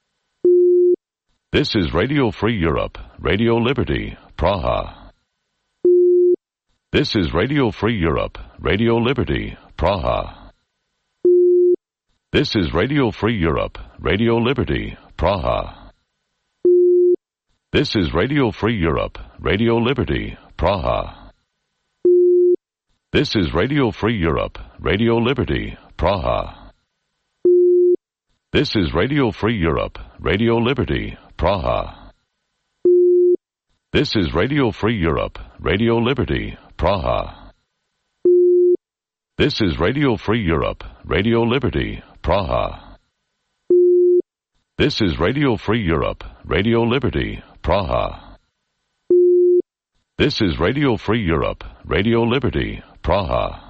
This is Radio Free Europe, Radio Liberty, Praha. This is Radio Free Europe, Radio Liberty, Praha. This is Radio Free Europe, Radio Liberty, Praha. This is Radio Free Europe, Radio Liberty, Praha. This is Radio Free Europe, Radio Liberty, Praha. This is Radio Free Europe, Radio Liberty, Praha. This is Radio Free Europe, Radio Liberty, Praha. This is Radio Free Europe, Radio Liberty, Praha. This is Radio Free Europe, Radio Liberty, Praha. This is Radio Free Europe, Radio Liberty, Praha.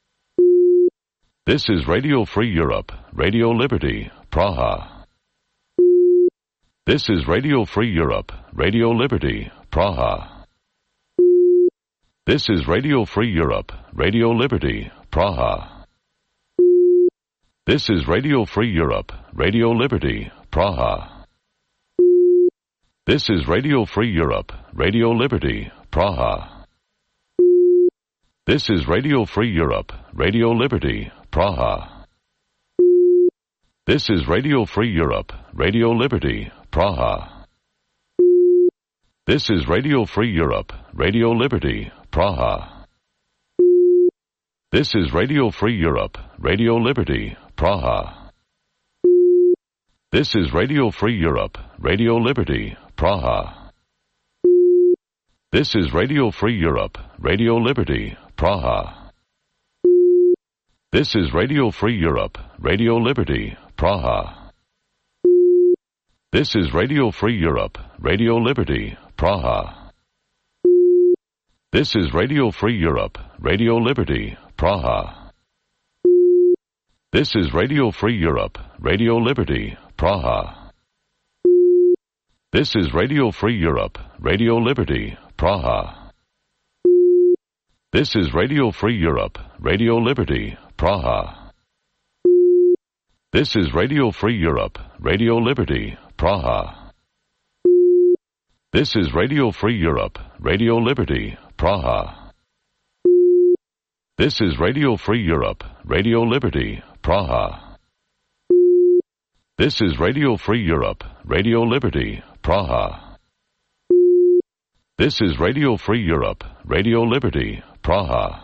This is Radio Free Europe, Radio Liberty, Praha. This is Radio Free Europe, Radio Liberty, Praha. This is Radio Free Europe, Radio Liberty, Praha. This is Radio Free Europe, Radio Liberty, Praha. This is Radio Free Europe, Radio Liberty, Praha. This is Radio Free Europe, Radio Liberty, Praha. This is Radio Free Europe, Radio Liberty, Praha. This is Radio Free Europe, Radio Liberty, Praha. This is Radio Free Europe, Radio Liberty, Praha. This is Radio Free Europe, Radio Liberty, Praha. This is Radio Free Europe, Radio Liberty, Praha. This is Radio Free Europe, Radio Liberty, Praha. This is Radio Free Europe, Radio Liberty, Praha. This is Radio Free Europe, Radio Liberty, Praha. This is Radio Free Europe, Radio Liberty, Praha. This is Radio Free Europe, Radio Liberty, Praha. This is Radio Free Europe, Radio Liberty, Praha. This is Radio Free Europe, Radio Liberty, Praha. This is Radio Free Europe, Radio Liberty, Praha. This is Radio Free Europe, Radio Liberty, Praha. This is Radio Free Europe, Radio Liberty, Praha. This is Radio Free Europe, Radio Liberty, Praha.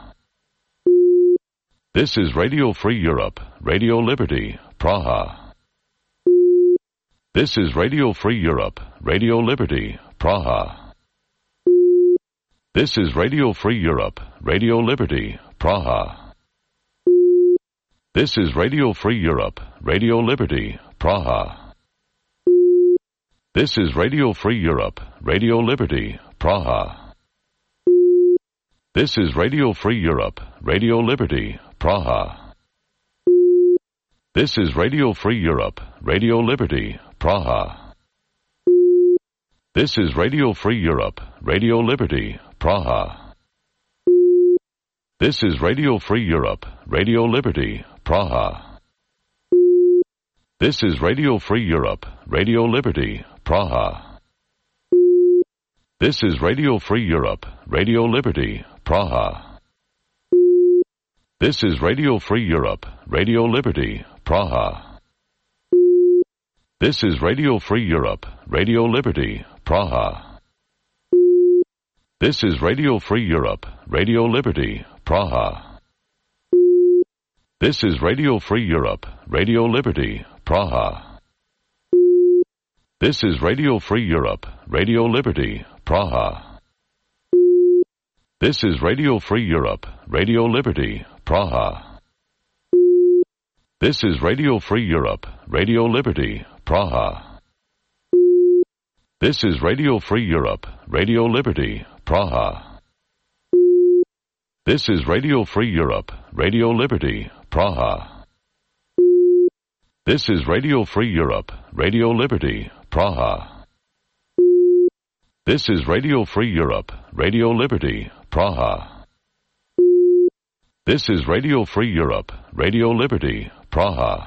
This is Radio Free Europe, Radio Liberty, Praha. This is Radio Free Europe, Radio Liberty, Praha. This is Radio Free Europe, Radio Liberty, Praha. This is Radio Free Europe, Radio Liberty, Praha. This is Radio Free Europe, Radio Liberty, Praha. This is Radio Free Europe, Radio Liberty, Praha. This is Radio Free Europe, Radio Liberty, Praha. This is Radio Free Europe, Radio Liberty, Praha. This is Radio Free Europe, Radio Liberty, Praha. This is Radio Free Europe, Radio Liberty, Praha. This is Radio Free Europe, Radio Liberty, Praha. This is Radio Free Europe, Radio Liberty, Praha. This is Radio Free Europe, Radio Liberty, Praha. This is Radio Free Europe, Radio Liberty, Praha. This is Radio Free Europe, Radio Liberty, Praha. This is Radio Free Europe, Radio Liberty, Praha. This is Radio Free Europe, Radio Liberty, Praha. This is Radio Free Europe, Radio Liberty, Praha. This is Radio Free Europe, Radio Liberty, Praha. This is Radio Free Europe, Radio Liberty, Praha. This is Radio Free Europe, Radio Liberty, Praha. This is Radio Free Europe, Radio Liberty, Praha. This is Radio Free Europe, Radio Liberty, Praha.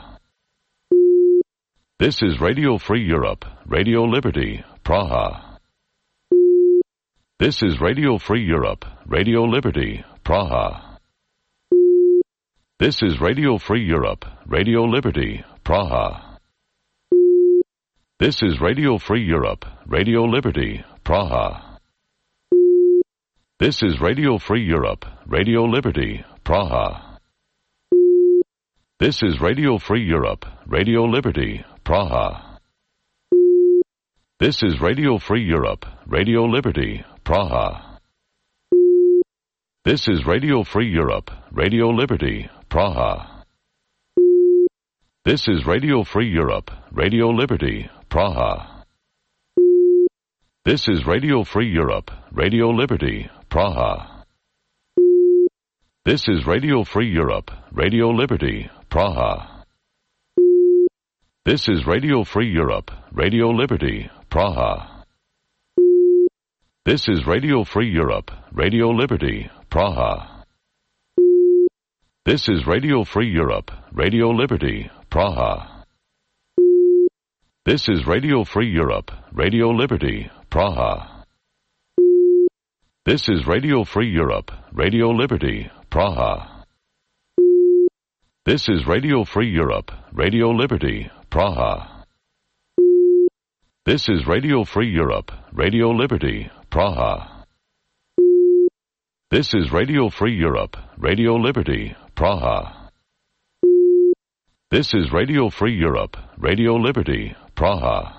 This is Radio Free Europe, Radio Liberty, Praha. This is Radio Free Europe, Radio Liberty, Praha. This is Radio Free Europe, Radio Liberty, Praha. This is Radio Free Europe, Radio Liberty, Praha. This is Radio Free Europe, Radio Liberty, Praha. This is Radio Free Europe, Radio Liberty, Praha. This is Radio Free Europe, Radio Liberty, Praha. This is Radio Free Europe, Radio Liberty, Praha. This is Radio Free Europe, Radio Liberty, Praha. This is Radio Free Europe, Radio Liberty, Praha. This is Radio Free Europe, Radio Liberty, Praha. This is Radio Free Europe, Radio Liberty, Praha. This is Radio Free Europe, Radio Liberty, Praha. This is Radio Free Europe, Radio Liberty, Praha. This is Radio Free Europe, Radio Liberty, Praha. This is Radio Free Europe, Radio Liberty, Praha. This is Radio Free Europe, Radio Liberty, Praha. This is Radio Free Europe, Radio Liberty, Praha. This is Radio Free Europe, Radio Liberty, Praha. This is Radio Free Europe, Radio Liberty, Praha.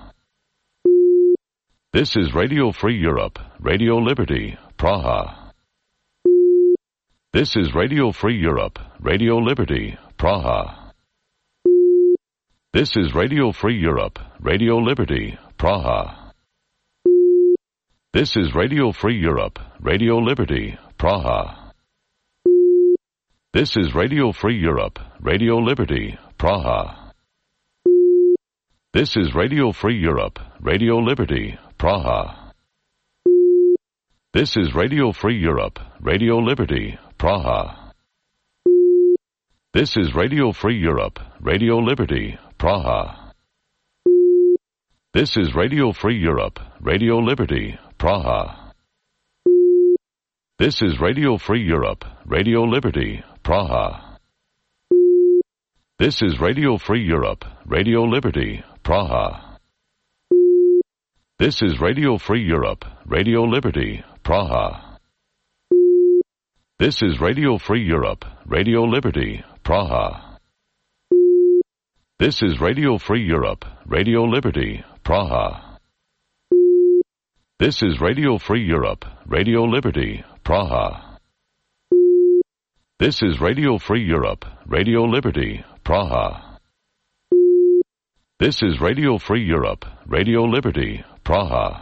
This is Radio Free Europe, Radio Liberty, Praha. This is Radio Free Europe, Radio Liberty, Praha. This is Radio Free Europe, Radio Liberty, Praha. This is Radio Free Europe, Radio Liberty, Praha. This is Radio Free Europe, Radio Liberty, Praha. This is Radio Free Europe, Radio Liberty, Praha. This is Radio Free Europe, Radio Liberty, Praha. This is Radio Free Europe, Radio Liberty, Praha. This is Radio Free Europe, Radio Liberty, Praha. This is Radio Free Europe, Radio Liberty, Praha. This is Radio Free Europe, Radio Liberty, Praha. This is Radio Free Europe, Radio Liberty, Praha. This is Radio Free Europe, Radio Liberty, Praha. This is Radio Free Europe, Radio Liberty, Praha. This is Radio Free Europe, Radio Liberty, Praha. This is Radio Free Europe, Radio Liberty, Praha. This is Radio Free Europe, Radio Liberty, Praha.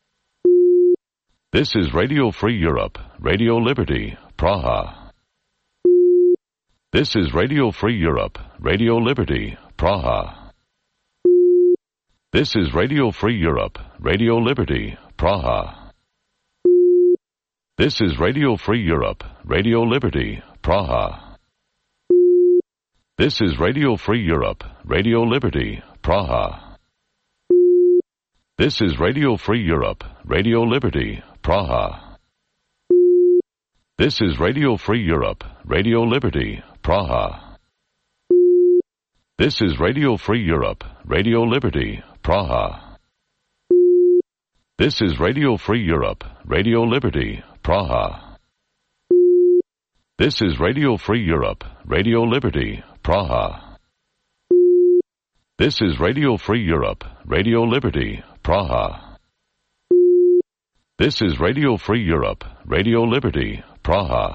This is Radio Free Europe, Radio Liberty, Praha. This is Radio Free Europe, Radio Liberty, Praha. This is Radio Free Europe, Radio Liberty, Praha. This is Radio Free Europe, Radio Liberty, Praha. This is Radio Free Europe, Radio Liberty, Praha. This is Radio Free Europe, Radio Liberty, Praha. This is Radio Free Europe, Radio Liberty, Praha. This is Radio Free Europe, Radio Liberty, Praha. This is Radio Free Europe, Radio Liberty, Praha. This is Radio Free Europe, Radio Liberty, Praha. This is Radio Free Europe, Radio Liberty, Praha. This is Radio Free Europe, Radio Liberty, Praha.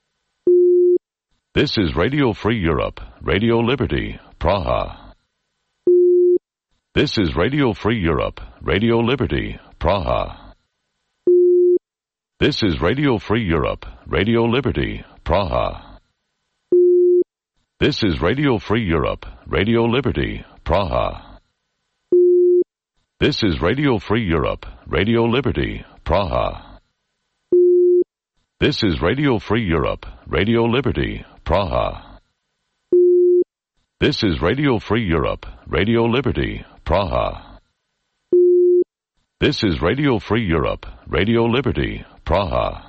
This is Radio Free Europe, Radio Liberty, Praha. This is Radio Free Europe, Radio Liberty, Praha. This is Radio Free Europe, Radio Liberty, Praha. This is Radio Free Europe, Radio Liberty, Praha. This is Radio Free Europe, Radio Liberty, Praha. This is Radio Free Europe, Radio Liberty, Praha. This is Radio Free Europe, Radio Liberty, Praha. This is Radio Free Europe, Radio Liberty, Praha.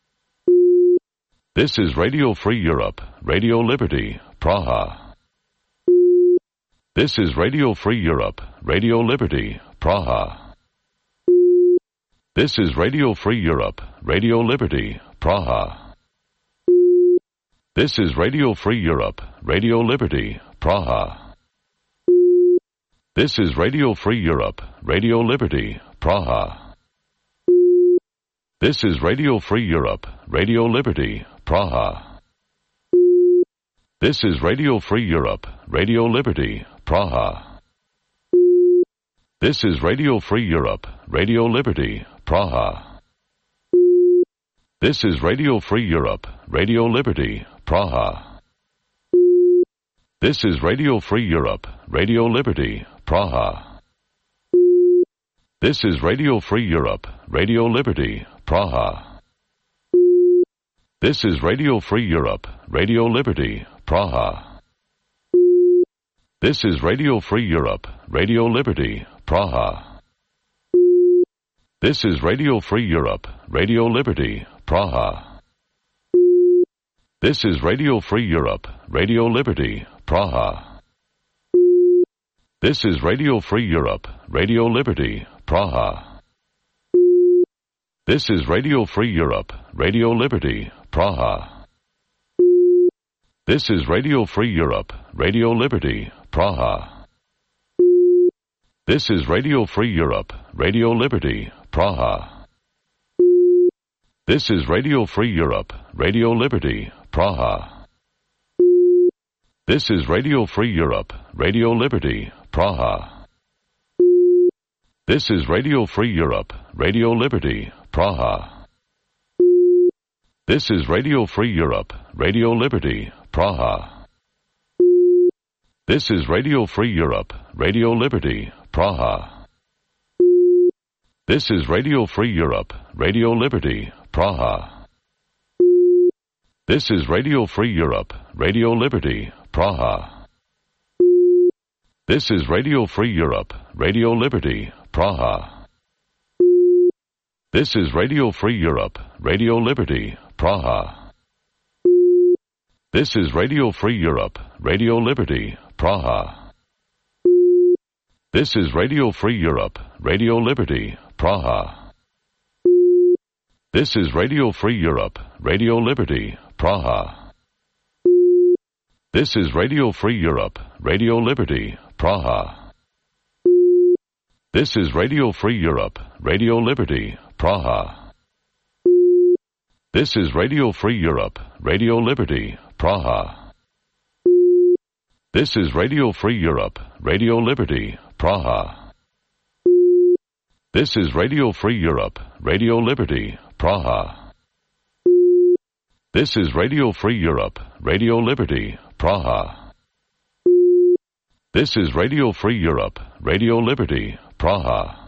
This is Radio Free Europe, Radio Liberty, Praha. This is Radio Free Europe, Radio Liberty, Praha. This is Radio Free Europe, Radio Liberty, Praha. This is Radio Free Europe, Radio Liberty, Praha. This is Radio Free Europe, Radio Liberty, Praha. This is Radio Free Europe, Radio Liberty, Praha. This is Radio Free Europe, Radio Liberty, Praha. This is Radio Free Europe, Radio Liberty, Praha. This is Radio Free Europe, Radio Liberty, Praha. This is Radio Free Europe, Radio Liberty, Praha. This is Radio Free Europe, Radio Liberty, Praha. This is Radio Free Europe, Radio Liberty, Praha. This is Radio Free Europe, Radio Liberty, Praha. This is Radio Free Europe, Radio Liberty, Praha. This is Radio Free Europe, Radio Liberty, Praha. This is Radio Free Europe, Radio Liberty, Praha. This is Radio Free Europe, Radio Liberty, Praha. This is Radio Free Europe, Radio Liberty, Praha. This is Radio Free Europe, Radio Liberty, Praha. This is Radio Free Europe, Radio Liberty, Praha. This is Radio Free Europe, Radio Liberty, Praha. This is Radio Free Europe, Radio Liberty, Praha. This is Radio Free Europe, Radio Liberty, Praha. This is Radio Free Europe, Radio Liberty, Praha. This is Radio Free Europe, Radio Liberty, Praha. This is Radio Free Europe, Radio Liberty, Praha. This is Radio Free Europe, Radio Liberty, Praha. This is Radio Free Europe, Radio Liberty, Praha. This is Radio Free Europe, Radio Liberty, Praha. This is Radio Free Europe, Radio Liberty, Praha. This is Radio Free Europe, Radio Liberty, Praha. This is Radio Free Europe, Radio Liberty, Praha. This is Radio Free Europe, Radio Liberty, Praha. This is Radio Free Europe, Radio Liberty, Praha. This is Radio Free Europe, Radio Liberty, Praha. This is Radio Free Europe, Radio Liberty, Praha. This is Radio Free Europe, Radio Liberty, Praha. This is Radio Free Europe, Radio Liberty, Praha.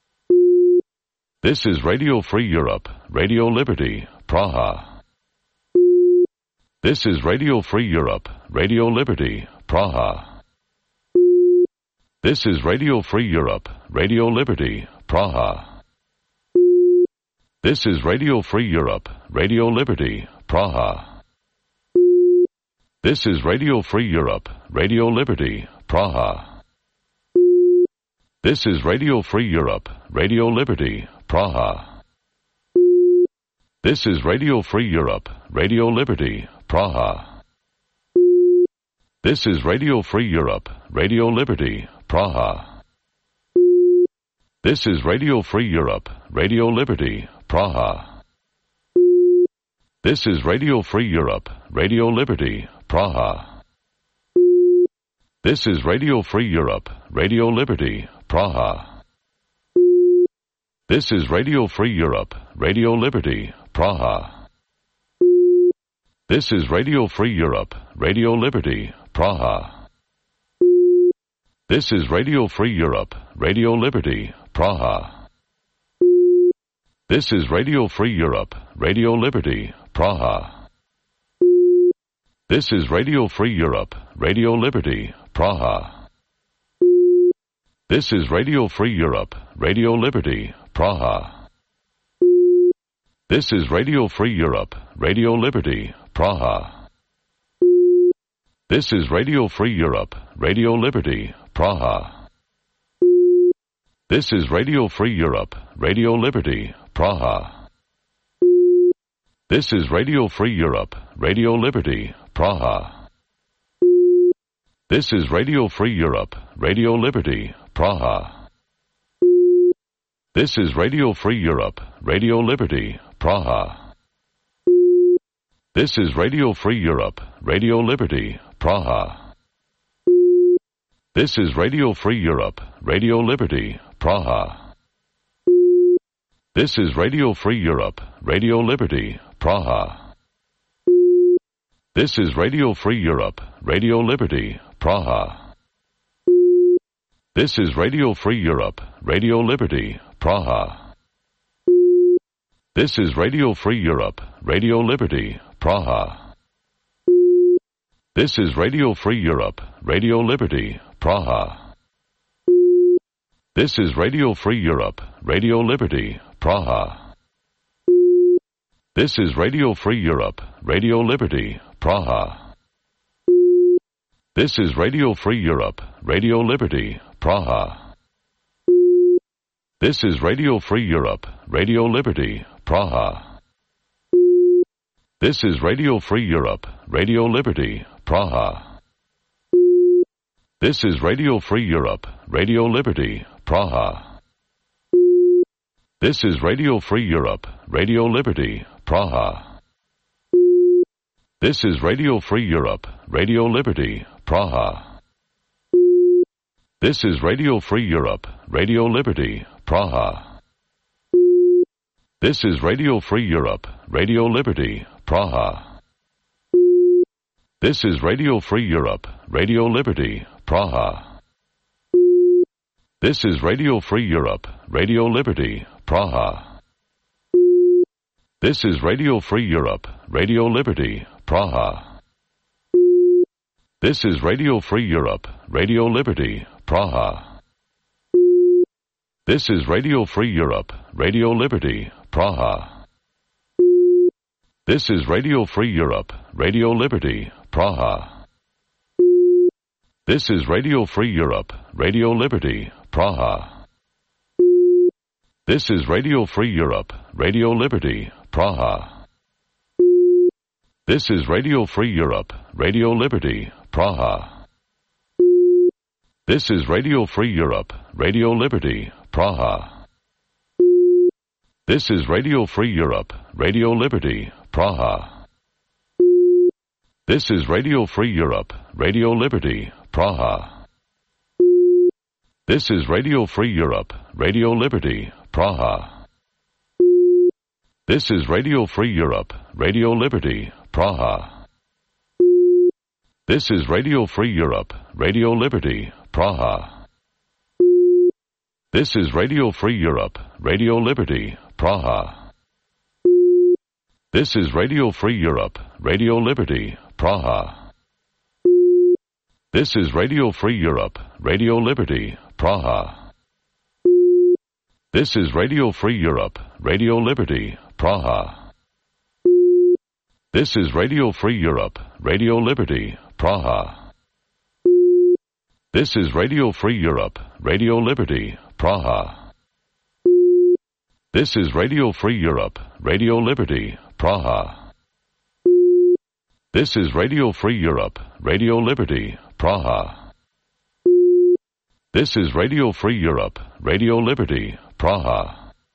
This is Radio Free Europe, Radio Liberty, Praha. This is Radio Free Europe, Radio Liberty, Praha. This is Radio Free Europe, Radio Liberty, Praha. This is Radio Free Europe, Radio Liberty, Praha. This is Radio Free Europe, Radio Liberty, Praha. This is Radio Free Europe, Radio Liberty, Praha. This is Radio Free Europe, Radio Liberty, Praha. This is Radio Free Europe, Radio Liberty, Praha. This is Radio Free Europe, Radio Liberty, Praha. This is Radio Free Europe, Radio Liberty, Praha. This is Radio Free Europe, Radio Liberty, Praha. This is Radio Free Europe, Radio Liberty, Praha. This is Radio Free Europe, Radio Liberty, Praha. This is Radio Free Europe, Radio Liberty, Praha. This is Radio Free Europe, Radio Liberty, Praha. This is Radio Free Europe, Radio Liberty, Praha. This is Radio Free Europe, Radio Liberty, Praha. This is Radio Free Europe, Radio Liberty, Praha. This is Radio Free Europe, Radio Liberty, Praha. This is Radio Free Europe, Radio Liberty, Praha. This is Radio Free Europe, Radio Liberty, Praha. This is Radio Free Europe, Radio Liberty, Praha. This is Radio Free Europe, Radio Liberty, Praha. This is Radio Free Europe, Radio Liberty, Praha. This is Radio Free Europe, Radio Liberty, Praha. This is Radio Free Europe, Radio Liberty, Praha. This is Radio Free Europe, Radio Liberty, Praha. This is Radio Free Europe, Radio Liberty, Praha. This is Radio Free Europe, Radio Liberty, Praha. This is Radio Free Europe, Radio Liberty, Praha. This is Radio Free Europe, Radio Liberty, Praha. This is Radio Free Europe, Radio Liberty, Praha. This is Radio Free Europe, Radio Liberty, Praha. This is Radio Free Europe, Radio Liberty, Praha. This is Radio Free Europe, Radio Liberty, Praha. This is Radio Free Europe, Radio Liberty, Praha. This is Radio Free Europe, Radio Liberty, Praha. This is Radio Free Europe, Radio Liberty, Praha. This is Radio Free Europe, Radio Liberty, Praha. This is Radio Free Europe, Radio Liberty, Praha. This is Radio Free Europe, Radio Liberty, Praha. This is Radio Free Europe, Radio Liberty, Praha. This is Radio Free Europe, Radio Liberty, Praha. This is Radio Free Europe, Radio Liberty, Praha. This is Radio Free Europe, Radio Liberty, Praha. This is Radio Free Europe, Radio Liberty, Praha. This is Radio Free Europe, Radio Liberty, Praha. This is Radio Free Europe, Radio Liberty, Praha. This is Radio Free Europe, Radio Liberty, Praha. This is Radio Free Europe, Radio Liberty, Praha. This is Radio Free Europe, Radio Liberty, Praha. This is Radio Free Europe, Radio Liberty, Praha. This is Radio Free Europe, Radio Liberty, Praha. This is Radio Free Europe, Radio Liberty, Praha. This is Radio Free Europe, Radio Liberty, Praha. This is Radio Free Europe, Radio Liberty, Praha. This is Radio Free Europe, Radio Liberty, Praha. This is Radio Free Europe, Radio Liberty, Praha. This is Radio Free Europe, Radio Liberty, Praha. This is Radio Free Europe, Radio Liberty, Praha. This is Radio Free Europe, Radio Liberty, Praha. This is Radio Free Europe, Radio Liberty, Praha. This is Radio Free Europe, Radio Liberty, Praha. This is Radio Free Europe, Radio Liberty, Praha.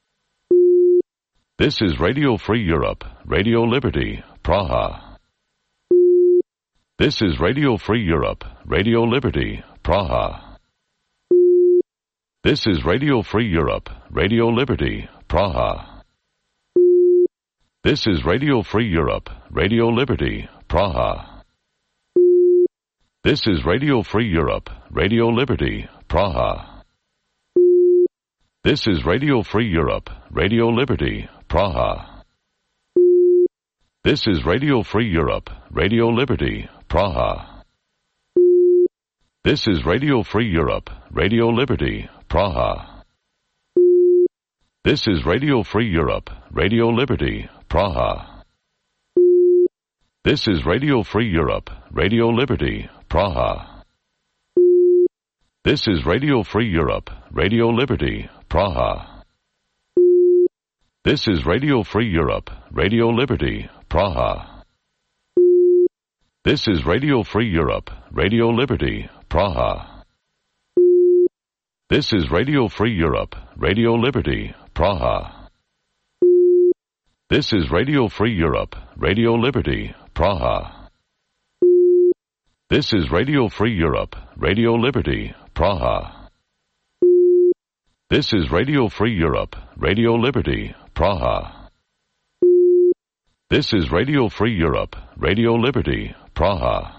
This is Radio Free Europe, Radio Liberty, Praha. This is Radio Free Europe, Radio Liberty, Praha. This is Radio Free Europe, Radio Liberty, Praha. This is Radio Free Europe, Radio Liberty, Praha. This is Radio Free Europe, Radio Liberty, Praha. This is Radio Free Europe, Radio Liberty, Praha. This is Radio Free Europe, Radio Liberty, Praha. This is Radio Free Europe, Radio Liberty, Praha. This is Radio Free Europe, Radio Liberty, Praha. This is Radio Free Europe, Radio Liberty, Praha. This is Radio Free Europe, Radio Liberty, Praha. This is Radio Free Europe, Radio Liberty, Praha. This is Radio Free Europe, Radio Liberty, Praha. This is Radio Free Europe, Radio Liberty, Praha. This is Radio Free Europe, Radio Liberty, Praha. This is Radio Free Europe, Radio Liberty, Praha. This is Radio Free Europe, Radio Liberty, Praha. This is Radio Free Europe, Radio Liberty, Praha.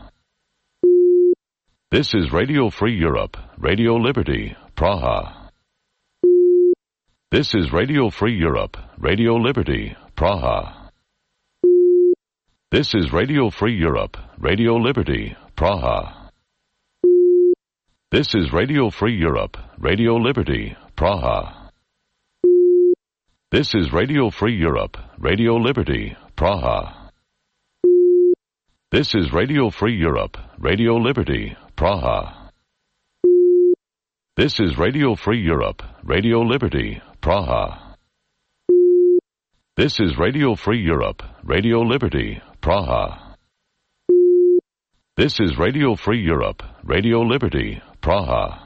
This is Radio Free Europe, Radio Liberty, Praha. This is Radio Free Europe, Radio Liberty, Praha. This is Radio Free Europe, Radio Liberty, Praha. This is Radio Free Europe, Radio Liberty, Praha. This is Radio Free Europe, Radio Liberty, Praha. This is Radio Free Europe, Radio Liberty, Praha. This is Radio Free Europe, Radio Liberty, Praha. This is Radio Free Europe, Radio Liberty, Praha. This is Radio Free Europe, Radio Liberty, Praha.